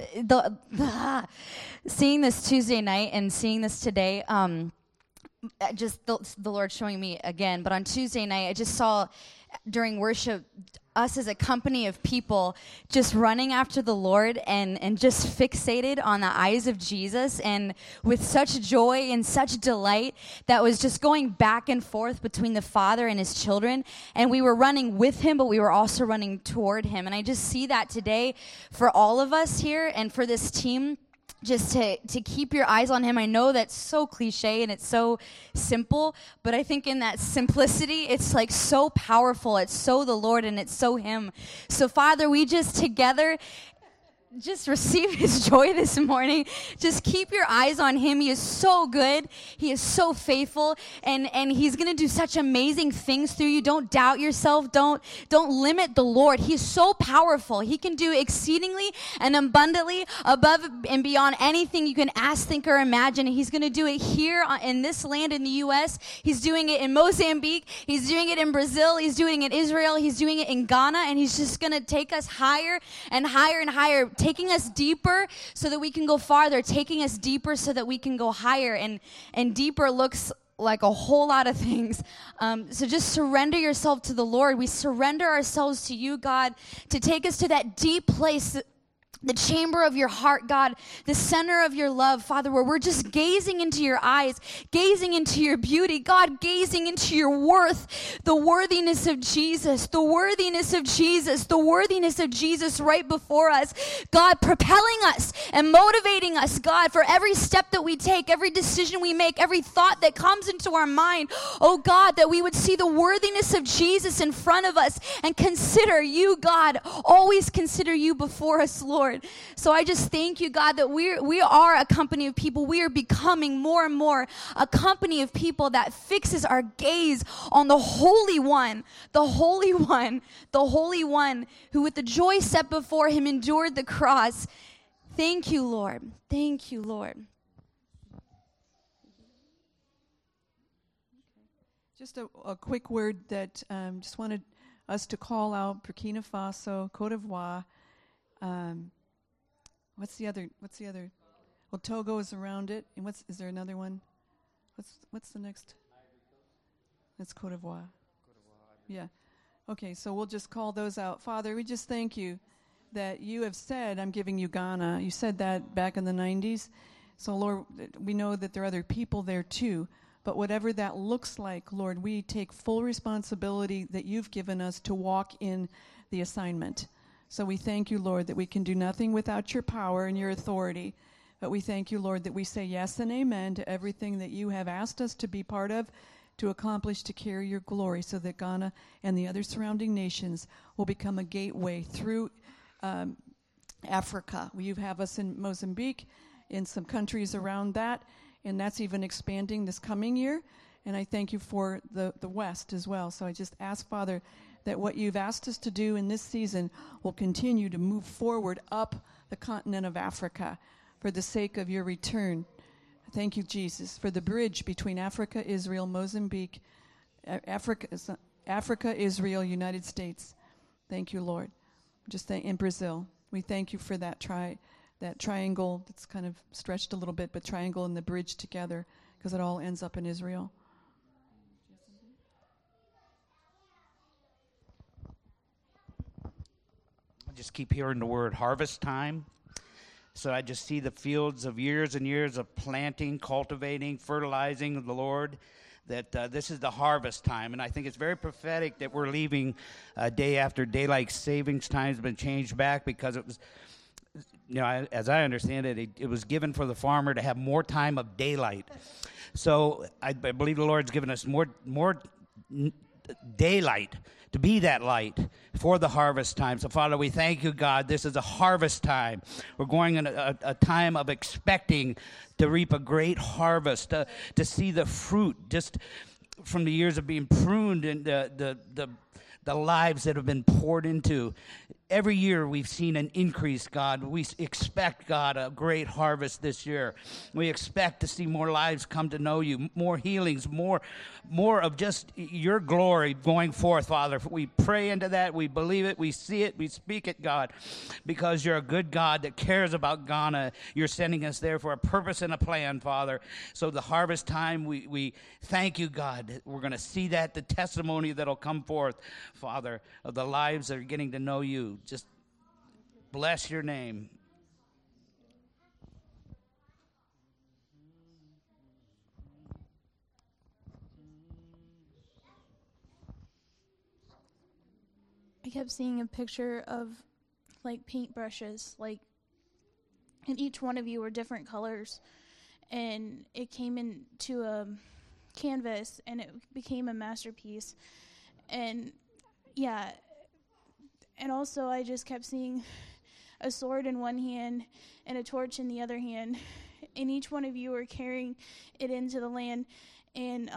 seeing this Tuesday night and seeing this today, just the Lord showing me again, but on Tuesday night, I just saw during worship, us as a company of people just running after the Lord and just fixated on the eyes of Jesus, and with such joy and such delight that was just going back and forth between the Father and his children. And we were running with him, but we were also running toward him. And I just see that today for all of us here and for this team, just to keep your eyes on him. I know that's so cliche and it's so simple, but I think in that simplicity, it's like so powerful. It's so the Lord and it's so him. So Father, we just together just receive his joy this morning. Just keep your eyes on him. He is so good. He is so faithful, and he's going to do such amazing things through you. Don't doubt yourself. Don't limit the Lord. He's so powerful. He can do exceedingly and abundantly above and beyond anything you can ask, think, or imagine. And he's going to do it here in this land in the U.S. He's doing it in Mozambique. He's doing it in Brazil. He's doing it in Israel. He's doing it in Ghana, and he's just going to take us higher and higher and higher, taking us deeper so that we can go farther, taking us deeper so that we can go higher, and deeper looks like a whole lot of things. So just surrender yourself to the Lord. We surrender ourselves to you, God, to take us to that deep place the chamber of your heart, God, the center of your love, Father, where we're just gazing into your eyes, gazing into your beauty, God, gazing into your worth, the worthiness of Jesus, the worthiness of Jesus, the worthiness of Jesus right before us, God, propelling us and motivating us, God, for every step that we take, every decision we make, every thought that comes into our mind, oh God, that we would see the worthiness of Jesus in front of us and consider you, God, always consider you before us, Lord. So I just thank you, God, that we are a company of people. We are becoming more and more a company of people that fixes our gaze on the Holy One, the Holy One, the Holy One who with the joy set before him endured the cross. Thank you, Lord. Thank you, Lord. Just a quick word that just wanted us to call out Burkina Faso, Cote d'Ivoire. What's the other? Well, Togo is around it, and is there another one? What's the next? That's Cote d'Ivoire. Yeah. Okay, so we'll just call those out. Father, we just thank you that you have said, I'm giving you Ghana. You said that back in the 90s. So, Lord, we know that there are other people there too. But whatever that looks like, Lord, we take full responsibility that you've given us to walk in the assignment. So we thank you, Lord, that we can do nothing without your power and your authority. But we thank you, Lord, that we say yes and amen to everything that you have asked us to be part of, to accomplish, to carry your glory, so that Ghana and the other surrounding nations will become a gateway through Africa. You have us in Mozambique, in some countries around that, and that's even expanding this coming year. And I thank you for the West as well. So I just ask, Father, that what you've asked us to do in this season will continue to move forward up the continent of Africa for the sake of your return. Thank you, Jesus, for the bridge between Africa, Israel, Mozambique, Africa, Israel, United States. Thank you, Lord. In Brazil, we thank you for that triangle that's kind of stretched a little bit, but triangle and the bridge together, because it all ends up in Israel. I just keep hearing the word harvest time. So I just see the fields of years and years of planting, cultivating, fertilizing the Lord, that this is the harvest time. And I think it's very prophetic that we're leaving day after daylight savings time has been changed back, because it was, as I understand it, it was given for the farmer to have more time of daylight. So I believe the Lord's given us more daylight to be that light for the harvest time. So, Father, we thank you, God. This is a harvest time. We're going in a time of expecting to reap a great harvest, to see the fruit just from the years of being pruned and the lives that have been poured into. Every year we've seen an increase, God. We expect, God, a great harvest this year. We expect to see more lives come to know you, more healings, more of just your glory going forth, Father. We pray into that. We believe it. We see it. We speak it, God, because you're a good God that cares about Ghana. You're sending us there for a purpose and a plan, Father. So the harvest time, we thank you, God. We're going to see that, the testimony that'll come forth, Father, of the lives that are getting to know you. Just bless your name. I kept seeing a picture of like paintbrushes, and each one of you were different colors, and it came into a canvas and it became a masterpiece. And yeah, and also I just kept seeing a sword in one hand and a torch in the other hand, and each one of you were carrying it into the land, and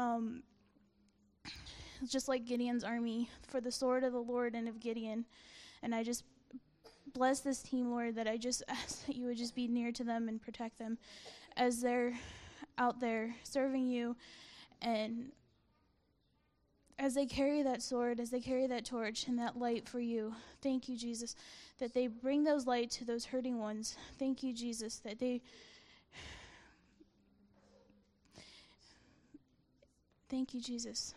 just like Gideon's army, for the sword of the Lord and of Gideon. And I just bless this team, Lord, that I just ask that you would just be near to them and protect them as they're out there serving you, and as they carry that sword, as they carry that torch and that light for you. Thank you, Jesus, that they bring those light to those hurting ones. Thank you, Jesus, that they... Thank you, Jesus.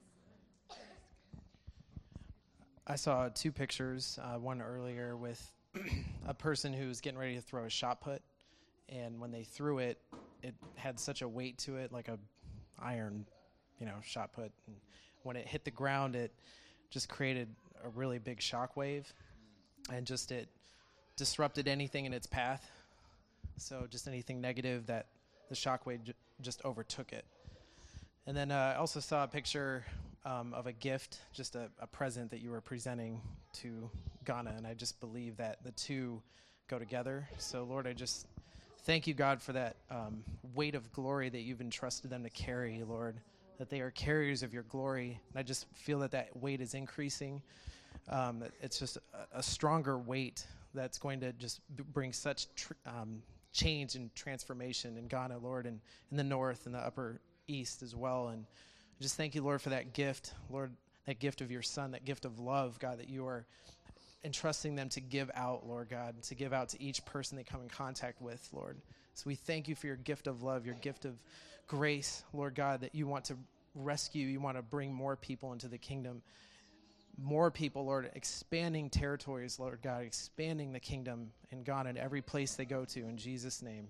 I saw two pictures, one earlier with a person who was getting ready to throw a shot put, and when they threw it, it had such a weight to it, like a iron, shot put. And when it hit the ground, it just created a really big shock wave, and just it disrupted anything in its path. So just anything negative, that the shock wave just overtook it. And then I also saw a picture of a gift, just a present that you were presenting to Ghana, and I just believe that the two go together. So Lord, I just thank you, God, for that weight of glory that you've entrusted them to carry, Lord, that they are carriers of your glory. And I just feel that weight is increasing. It's just a stronger weight that's going to just bring such change and transformation in Ghana, Lord, and in the north and the upper east as well. And I just thank you, Lord, for that gift, Lord, that gift of your son, that gift of love, God, that you are entrusting them to give out, Lord God, to give out to each person they come in contact with, Lord. So we thank you for your gift of love, your gift of grace, Lord God, that you want to rescue, you want to bring more people into the kingdom, more people, Lord, expanding territories, Lord God, expanding the kingdom in Ghana in every place they go to, in Jesus' name.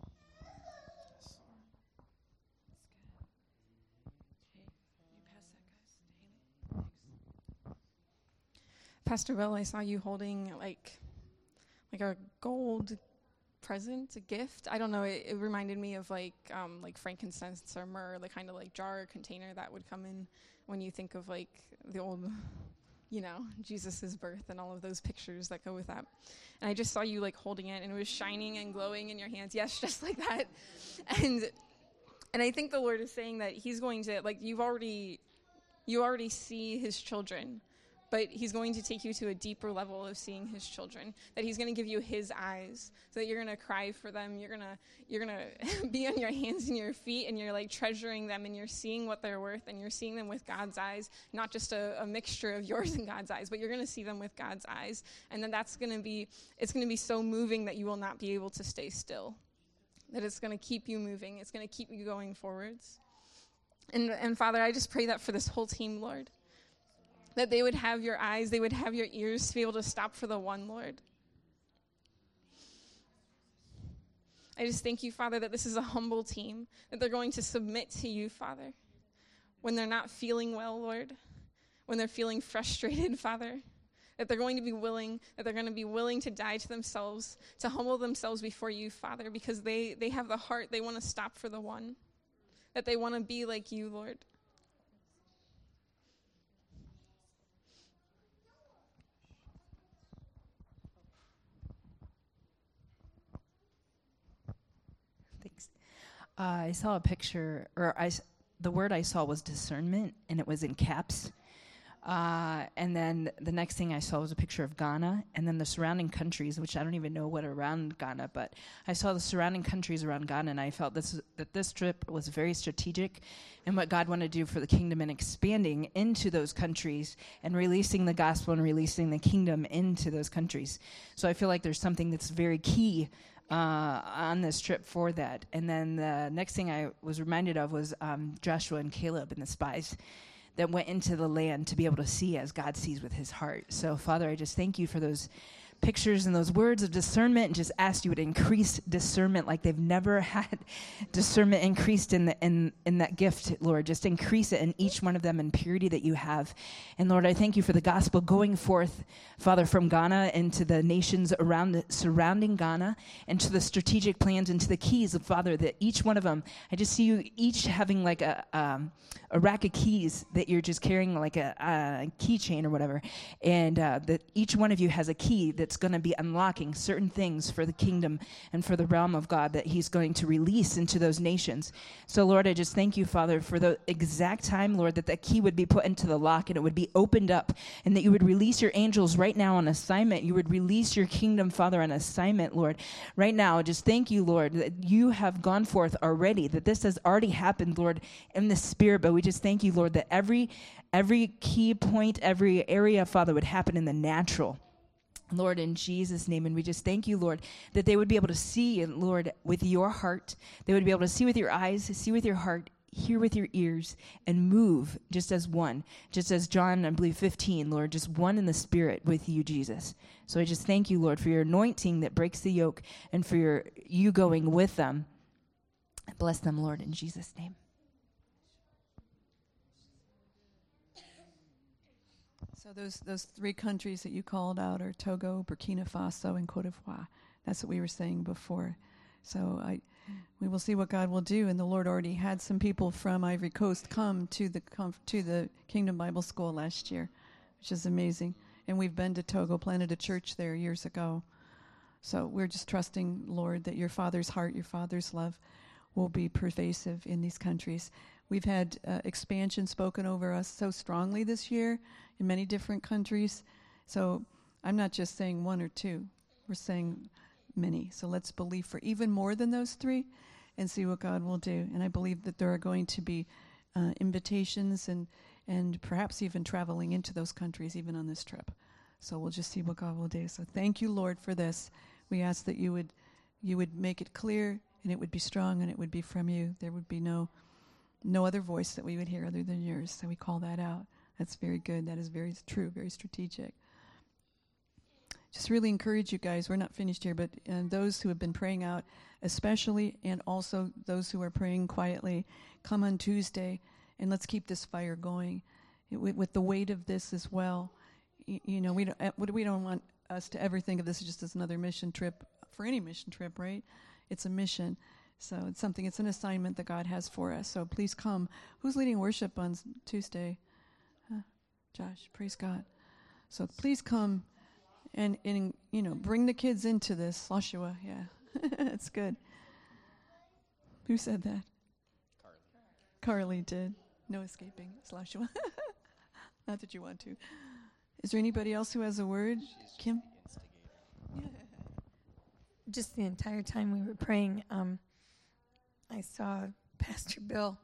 Pastor Bill, I saw you holding like a gold present, a gift. I don't know. It reminded me of like frankincense or myrrh, the kind of like jar or container that would come in when you think of like the old, Jesus's birth and all of those pictures that go with that. And I just saw you like holding it, and it was shining and glowing in your hands. Yes, just like that. And I think the Lord is saying that He's going to you already see His children. But He's going to take you to a deeper level of seeing His children, that He's going to give you His eyes, so that you're going to cry for them. You're going to be on your hands and your feet, and you're like treasuring them, and you're seeing what they're worth, and you're seeing them with God's eyes, not just a mixture of yours and God's eyes, but you're going to see them with God's eyes. And then it's going to be so moving that you will not be able to stay still, that it's going to keep you moving. It's going to keep you going forwards. And Father, I just pray that for this whole team, Lord, that they would have your eyes, they would have your ears to be able to stop for the one, Lord. I just thank you, Father, that this is a humble team, that they're going to submit to you, Father, when they're not feeling well, Lord, when they're feeling frustrated, Father, that they're going to be willing, to die to themselves, to humble themselves before you, Father, because they have the heart, they want to stop for the one, that they want to be like you, Lord. I saw a picture, the word I saw was discernment, and it was in caps. And then the next thing I saw was a picture of Ghana, and then the surrounding countries, which I don't even know what are around Ghana, but I saw the surrounding countries around Ghana, and I felt that this trip was very strategic and what God wanted to do for the kingdom, and expanding into those countries and releasing the gospel and releasing the kingdom into those countries. So I feel like there's something that's very key on this trip for that. And then the next thing I was reminded of was Joshua and Caleb and the spies that went into the land to be able to see as God sees with His heart. So, Father, I just thank you for those pictures and those words of discernment, and just ask you to increase discernment like they've never had discernment increased in that gift, Lord. Just increase it in each one of them in purity that you have. And Lord, I thank you for the gospel going forth, Father, from Ghana into the nations surrounding Ghana, and to the strategic plans and to the keys of, Father, that each one of them, I just see you each having like a rack of keys that you're just carrying like a keychain or whatever, and that each one of you has a key that's going to be unlocking certain things for the kingdom and for the realm of God that He's going to release into those nations. So, Lord, I just thank you, Father, for the exact time, Lord, that key would be put into the lock and it would be opened up, and that you would release your angels right now on assignment. You would release your kingdom, Father, on assignment, Lord. Right now, just thank you, Lord, that you have gone forth already, that this has already happened, Lord, in the Spirit. But we just thank you, Lord, that every key point, every area, Father, would happen in the natural, Lord, in Jesus' name. And we just thank you, Lord, that they would be able to see, Lord, with your heart. They would be able to see with your eyes, see with your heart, hear with your ears and move just as one, just as John, I believe 15, Lord, just one in the spirit with you, Jesus. So I just thank you, Lord, for your anointing that breaks the yoke and for you going with them. Bless them, Lord, in Jesus' name. So those three countries that you called out are Togo, Burkina Faso, and Cote d'Ivoire. That's what we were saying before. So we will see what God will do. And the Lord already had some people from Ivory Coast come to the Kingdom Bible School last year, which is amazing. And we've been to Togo, planted a church there years ago. So we're just trusting, Lord, that your Father's heart, your Father's love will be pervasive in these countries. We've had expansion spoken over us so strongly this year in many different countries. So I'm not just saying one or two. We're saying many. So let's believe for even more than those three and see what God will do. And I believe that there are going to be invitations and perhaps even traveling into those countries even on this trip. So we'll just see what God will do. So thank you, Lord, for this. We ask that you would make it clear and it would be strong and it would be from you. There would be no other voice that we would hear other than yours. So we call that out. That's very good. That is very true, very strategic. Just really encourage you guys. We're not finished here, but those who have been praying out, especially, and also those who are praying quietly, come on Tuesday, and let's keep this fire going. With the weight of this as well, we don't want us to ever think of this just as another mission trip for any mission trip, right? It's a mission. So it's an assignment that God has for us. So please come. Who's leading worship on Tuesday? Josh, praise God. So please come and bring the kids into this. Joshua, yeah. That's good. Who said that? Carly did. No escaping. It's Joshua. Not that you want to. Is there anybody else who has a word? Kim? Just the entire time we were praying, I saw Pastor Bill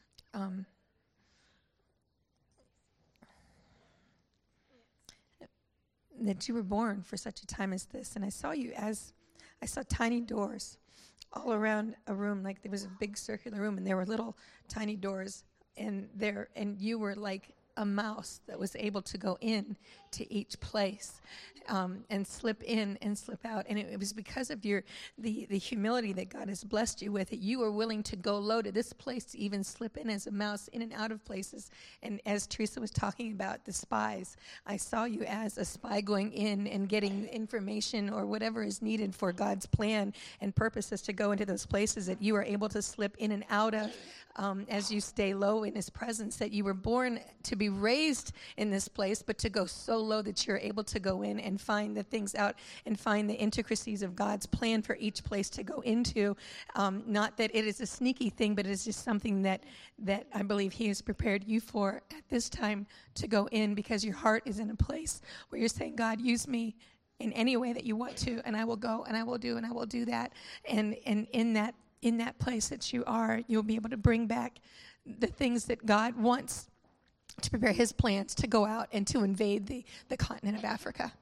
that you were born for such a time as this. And I saw you as I saw tiny doors all around a room, like there was a big circular room and there were little tiny doors and you were like a mouse that was able to go in to each place and slip in and slip out. And it was because of the humility that God has blessed you with, that you were willing to go low to this place to even slip in as a mouse in and out of places. And as Teresa was talking about the spies, I saw you as a spy going in and getting information or whatever is needed for God's plan and purposes to go into those places that you are able to slip in and out of as you stay low in his presence, that you were born to be raised in this place, but to go so low that you're able to go in and find the things out and find the intricacies of God's plan for each place to go into. Not that it is a sneaky thing, but it is just something that I believe he has prepared you for at this time to go in, because your heart is in a place where you're saying, God, use me in any way that you want to, and I will go and I will do and I will do that. And in that place that you are, you'll be able to bring back the things that God wants to prepare his plans to go out and to invade the continent of Africa.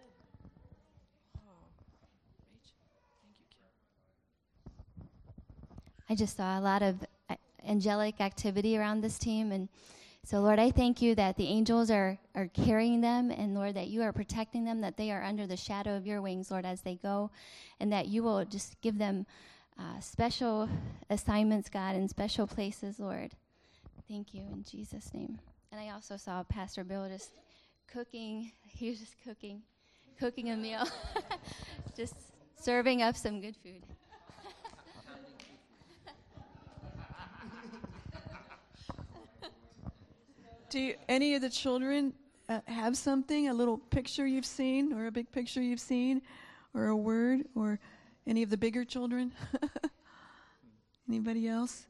I just saw a lot of angelic activity around this team, and so Lord, I thank you that the angels are carrying them, and Lord, that you are protecting them, that they are under the shadow of your wings, Lord, as they go, and that you will just give them special assignments, God, in special places, Lord. Thank you in Jesus' name. And I also saw Pastor Bill just cooking. He was just cooking a meal, just serving up some good food. Do any of the children have something, a little picture you've seen, or a big picture you've seen, or a word, or any of the bigger children? Anybody else?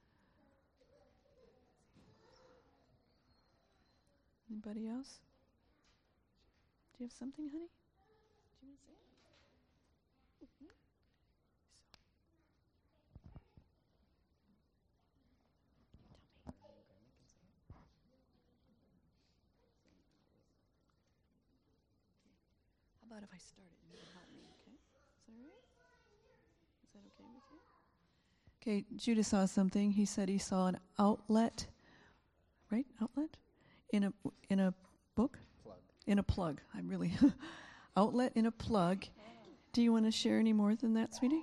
Anybody else? Do you have something, honey? Do you want to say it? Mm-hmm. How about if I start it and you help me, okay? Is that all right? Is that okay with you? Okay, Judah saw something. He said he saw an outlet, right? Outlet? In a book? Plug. In a plug. I'm really outlet in a plug. Do you want to share any more than that, sweetie?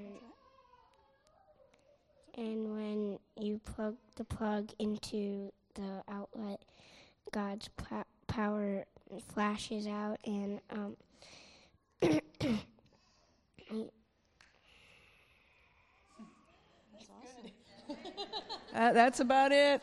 And when you plug the plug into the outlet, God's power flashes out, and that's about it.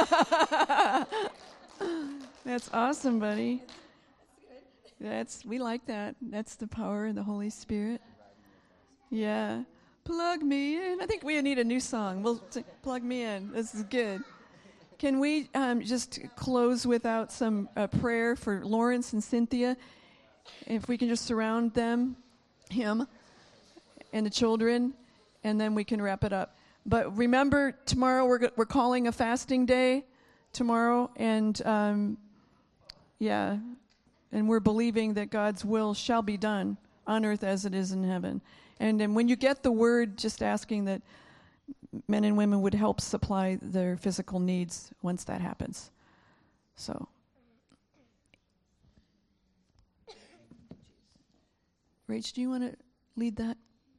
That's awesome, buddy. We like that. That's the power of the Holy Spirit. Yeah. Plug me in. I think we need a new song. We'll plug me in. This is good. Can we just close without some prayer for Lawrence and Cynthia? If we can just surround him, and the children, and then we can wrap it up. But remember, tomorrow we're calling a fasting day tomorrow, and and we're believing that God's will shall be done on earth as it is in heaven. And then when you get the word, just asking that men and women would help supply their physical needs once that happens. So, Rach, do you want to lead that?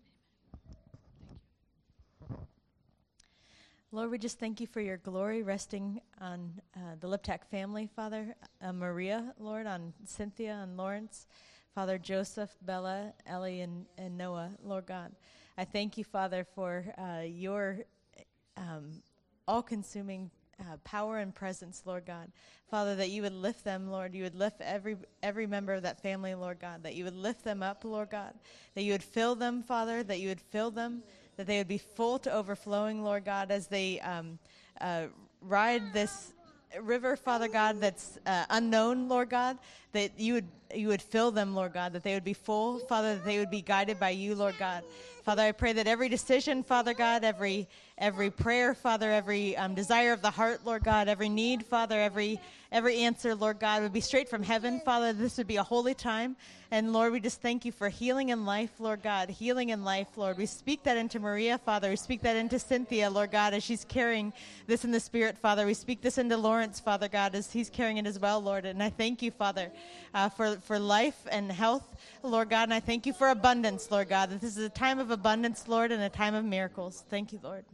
Lord, we just thank you for your glory resting on the Liptak family, Father. Maria, Lord, on Cynthia and Lawrence. Father, Joseph, Bella, Ellie, and Noah, Lord God. I thank you, Father, for your all-consuming power and presence, Lord God. Father, that you would lift them, Lord. You would lift every member of that family, Lord God. That you would lift them up, Lord God. That you would fill them, Father. That you would fill them. That they would be full to overflowing, Lord God, as they ride this river, Father God, that's unknown, Lord God. That you would fill them, Lord God. That they would be full, Father. That they would be guided by you, Lord God. Father, I pray that every decision, Father God, every prayer, Father, every desire of the heart, Lord God, every need, Father, every answer, Lord God, would be straight from heaven, Father. This would be a holy time. And Lord, we just thank you for healing in life, Lord God, healing in life, Lord. We speak that into Maria, Father. We speak that into Cynthia, Lord God, as she's carrying this in the Spirit, Father. We speak this into Lawrence, Father God, as he's carrying it as well, Lord. And I thank you, Father, for life and health, Lord God. And I thank you for abundance, Lord God, that this is a time of abundance, Lord, and a time of miracles. Thank you, Lord.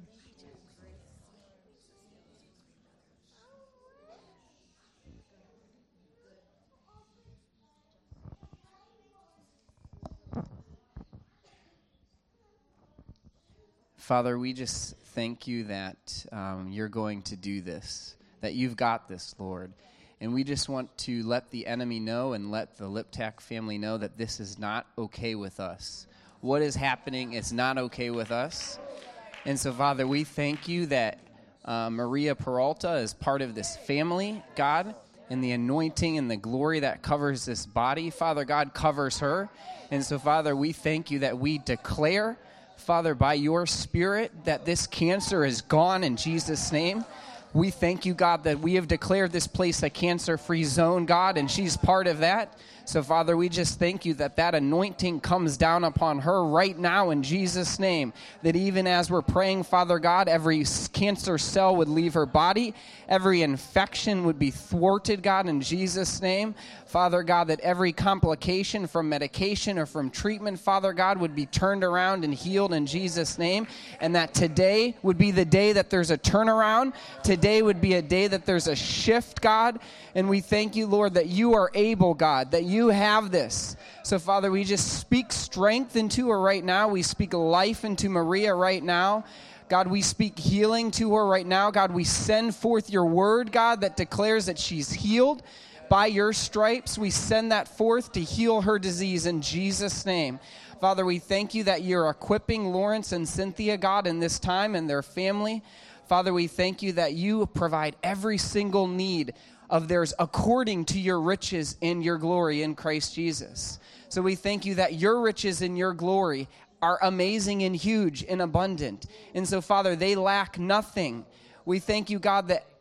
Father, we just thank you that you're going to do this, that you've got this, Lord. And we just want to let the enemy know and let the Liptak family know that this is not okay with us. What is happening is not okay with us. And so, Father, we thank you that Maria Peralta is part of this family, God, and the anointing and the glory that covers this body, Father God, covers her. And so, Father, we thank you that we declare, Father, by your Spirit, that this cancer is gone in Jesus' name. We thank you, God, that we have declared this place a cancer-free zone, God, and she's part of that. So, Father, we just thank you that that anointing comes down upon her right now in Jesus' name, that even as we're praying, Father God, every cancer cell would leave her body, every infection would be thwarted, God, in Jesus' name. Father God, that every complication from medication or from treatment, Father God, would be turned around and healed in Jesus' name, and that today would be the day that there's a turnaround. Today would be a day that there's a shift, God, and we thank you, Lord, that you are able, God, that you have this. So, Father, we just speak strength into her right now. We speak life into Maria right now. God, we speak healing to her right now. God, we send forth your word, God, that declares that she's healed. By your stripes, we send that forth to heal her disease in Jesus' name. Father, we thank you that you're equipping Lawrence and Cynthia, God, in this time and their family. Father, we thank you that you provide every single need of theirs according to your riches in your glory in Christ Jesus. So we thank you that your riches in your glory are amazing and huge and abundant. And so, Father, they lack nothing. We thank you, God, that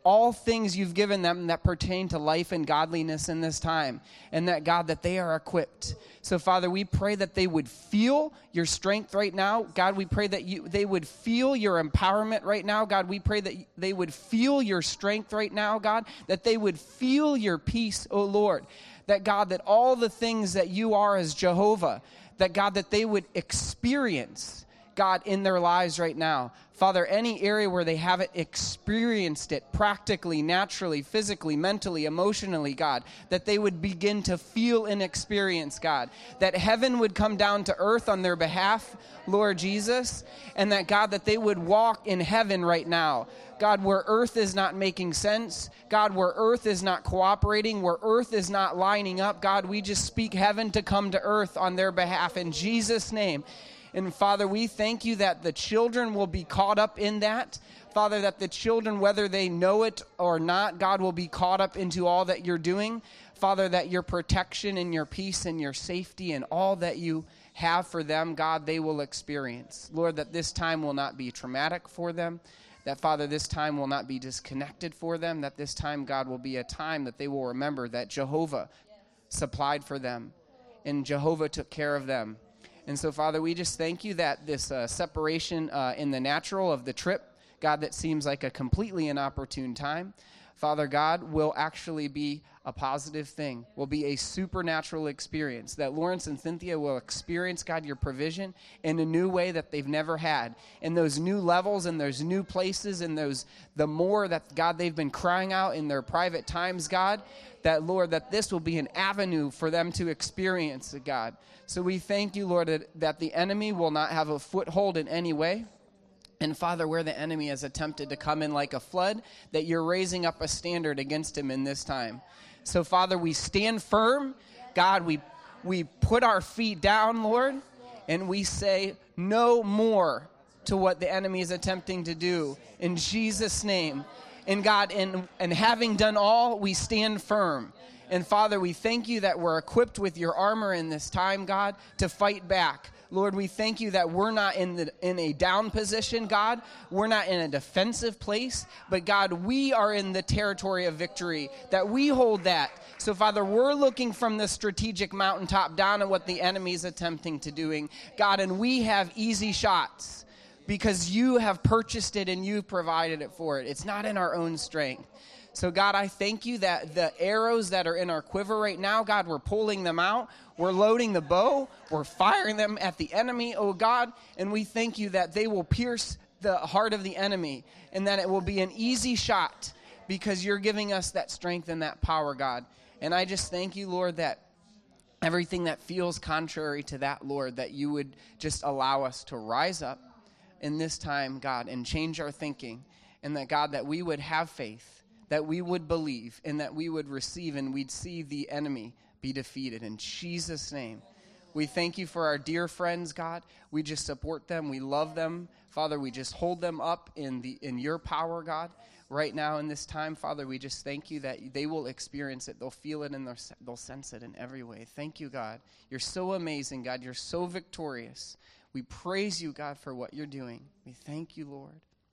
all things you've given them that pertain to life and godliness in this time, and that, God, that they are equipped. So, Father, we pray that they would feel your strength right now. God, we pray that they would feel your empowerment right now. God, we pray that they would feel your strength right now, God, that they would feel your peace, oh Lord. That, God, that all the things that you are as Jehovah, that, God, that they would experience, God, in their lives right now. Father, any area where they haven't experienced it practically, naturally, physically, mentally, emotionally, God, that they would begin to feel and experience, God, that heaven would come down to earth on their behalf, Lord Jesus, and that, God, that they would walk in heaven right now. God, where earth is not making sense, God, where earth is not cooperating, where earth is not lining up, God, we just speak heaven to come to earth on their behalf in Jesus' name. And Father, we thank you that the children will be caught up in that. Father, that the children, whether they know it or not, God, will be caught up into all that you're doing. Father, that your protection and your peace and your safety and all that you have for them, God, they will experience. Lord, that this time will not be traumatic for them. That, Father, this time will not be disconnected for them. That this time, God, will be a time that they will remember that Jehovah supplied for them and Jehovah took care of them. And so, Father, we just thank you that this separation in the natural of the trip, God, that seems like a completely inopportune time, Father God, will actually be a positive thing, will be a supernatural experience, that Lawrence and Cynthia will experience, God, your provision in a new way that they've never had, in those new levels and those new places and those, the more that, God, they've been crying out in their private times, God, that, Lord, that this will be an avenue for them to experience, God. So we thank you, Lord, that the enemy will not have a foothold in any way. And, Father, where the enemy has attempted to come in like a flood, that you're raising up a standard against him in this time. So, Father, we stand firm. God, we put our feet down, Lord, and we say no more to what the enemy is attempting to do. In Jesus' name. And, God, and having done all, we stand firm. And, Father, we thank you that we're equipped with your armor in this time, God, to fight back. Lord, we thank you that we're not in a down position, God. We're not in a defensive place. But, God, we are in the territory of victory, that we hold that. So, Father, we're looking from the strategic mountaintop down at what the enemy is attempting to doing, God, and we have easy shots because you have purchased it and you've provided it for it. It's not in our own strength. So, God, I thank you that the arrows that are in our quiver right now, God, we're pulling them out. We're loading the bow. We're firing them at the enemy, oh God. And we thank you that they will pierce the heart of the enemy and that it will be an easy shot because you're giving us that strength and that power, God. And I just thank you, Lord, that everything that feels contrary to that, Lord, that you would just allow us to rise up in this time, God, and change our thinking. And that, God, that we would have faith, that we would believe, and that we would receive and we'd see the enemy be defeated. In Jesus' name, we thank you for our dear friends, God. We just support them. We love them. Father, we just hold them up in your power, God, right now in this time. Father, we just thank you that they will experience it. They'll feel it and they'll sense it in every way. Thank you, God. You're so amazing, God. You're so victorious. We praise you, God, for what you're doing. We thank you, Lord.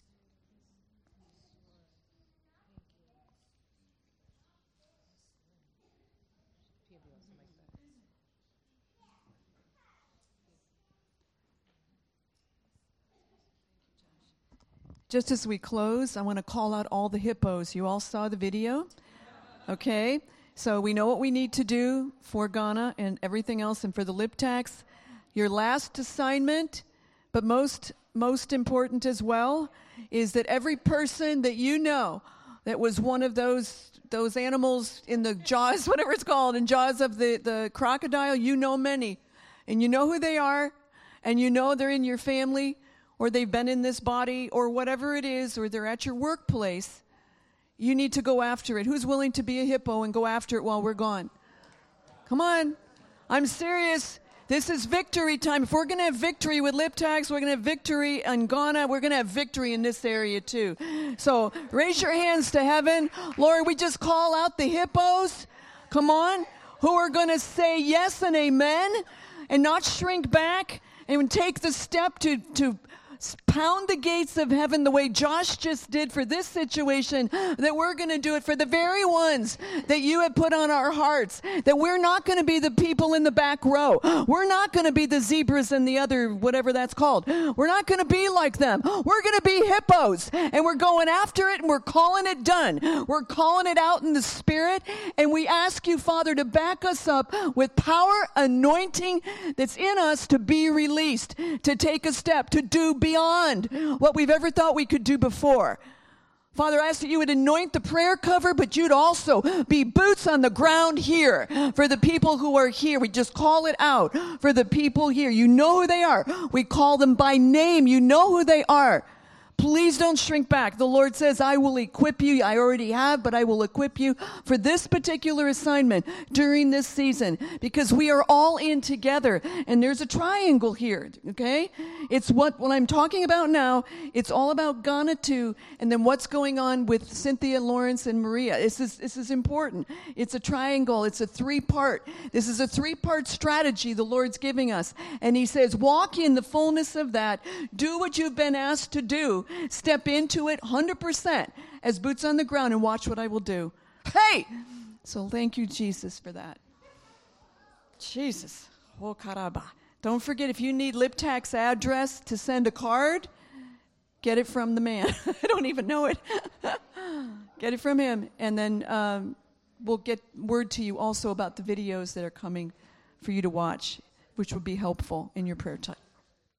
Just as we close, I want to call out all the hippos. You all saw the video? Okay. So we know what we need to do for Ghana and everything else and for the lip tax. Your last assignment, but most important as well, is that every person that you know that was one of those animals in the jaws, whatever it's called, in jaws of the crocodile, you know many. And you know who they are, and you know they're in your family, or they've been in this body, or whatever it is, or they're at your workplace. You need to go after it. Who's willing to be a hippo and go after it while we're gone? Come on. I'm serious. This is victory time. If we're going to have victory with lip tags, we're going to have victory in Ghana. We're going to have victory in this area too. So raise your hands to heaven. Lord, we just call out the hippos. Come on. Who are going to say yes and amen and not shrink back and take the step to pound the gates of heaven the way Josh just did for this situation, that we're going to do it for the very ones that you have put on our hearts, that we're not going to be the people in the back row. We're not going to be the zebras and the other, whatever that's called. We're not going to be like them. We're going to be hippos, and we're going after it, and we're calling it done. We're calling it out in the Spirit, and we ask you, Father, to back us up with power, anointing that's in us to be released, to take a step, to do beyond what we've ever thought we could do before. Father, I ask that you would anoint the prayer cover, but you'd also be boots on the ground here for the people who are here. We just call it out for the people here. You know who they are. We call them by name. You know who they are. Please don't shrink back. The Lord says, I will equip you. I already have, but I will equip you for this particular assignment during this season, because we are all in together, and there's a triangle here, okay? It's what I'm talking about now. It's all about Ghana too, and then what's going on with Cynthia, Lawrence, and Maria. This is important. It's a triangle. It's a three-part. This is a three-part strategy the Lord's giving us, and he says, walk in the fullness of that. Do what you've been asked to do. Step into it 100% as boots on the ground, and watch what I will do. Hey! So thank you, Jesus, for that. Jesus. Oh, caraba. Don't forget, if you need Liptak's address to send a card, get it from the man. I don't even know it. Get it from him, and then we'll get word to you also about the videos that are coming for you to watch, which would be helpful in your prayer time.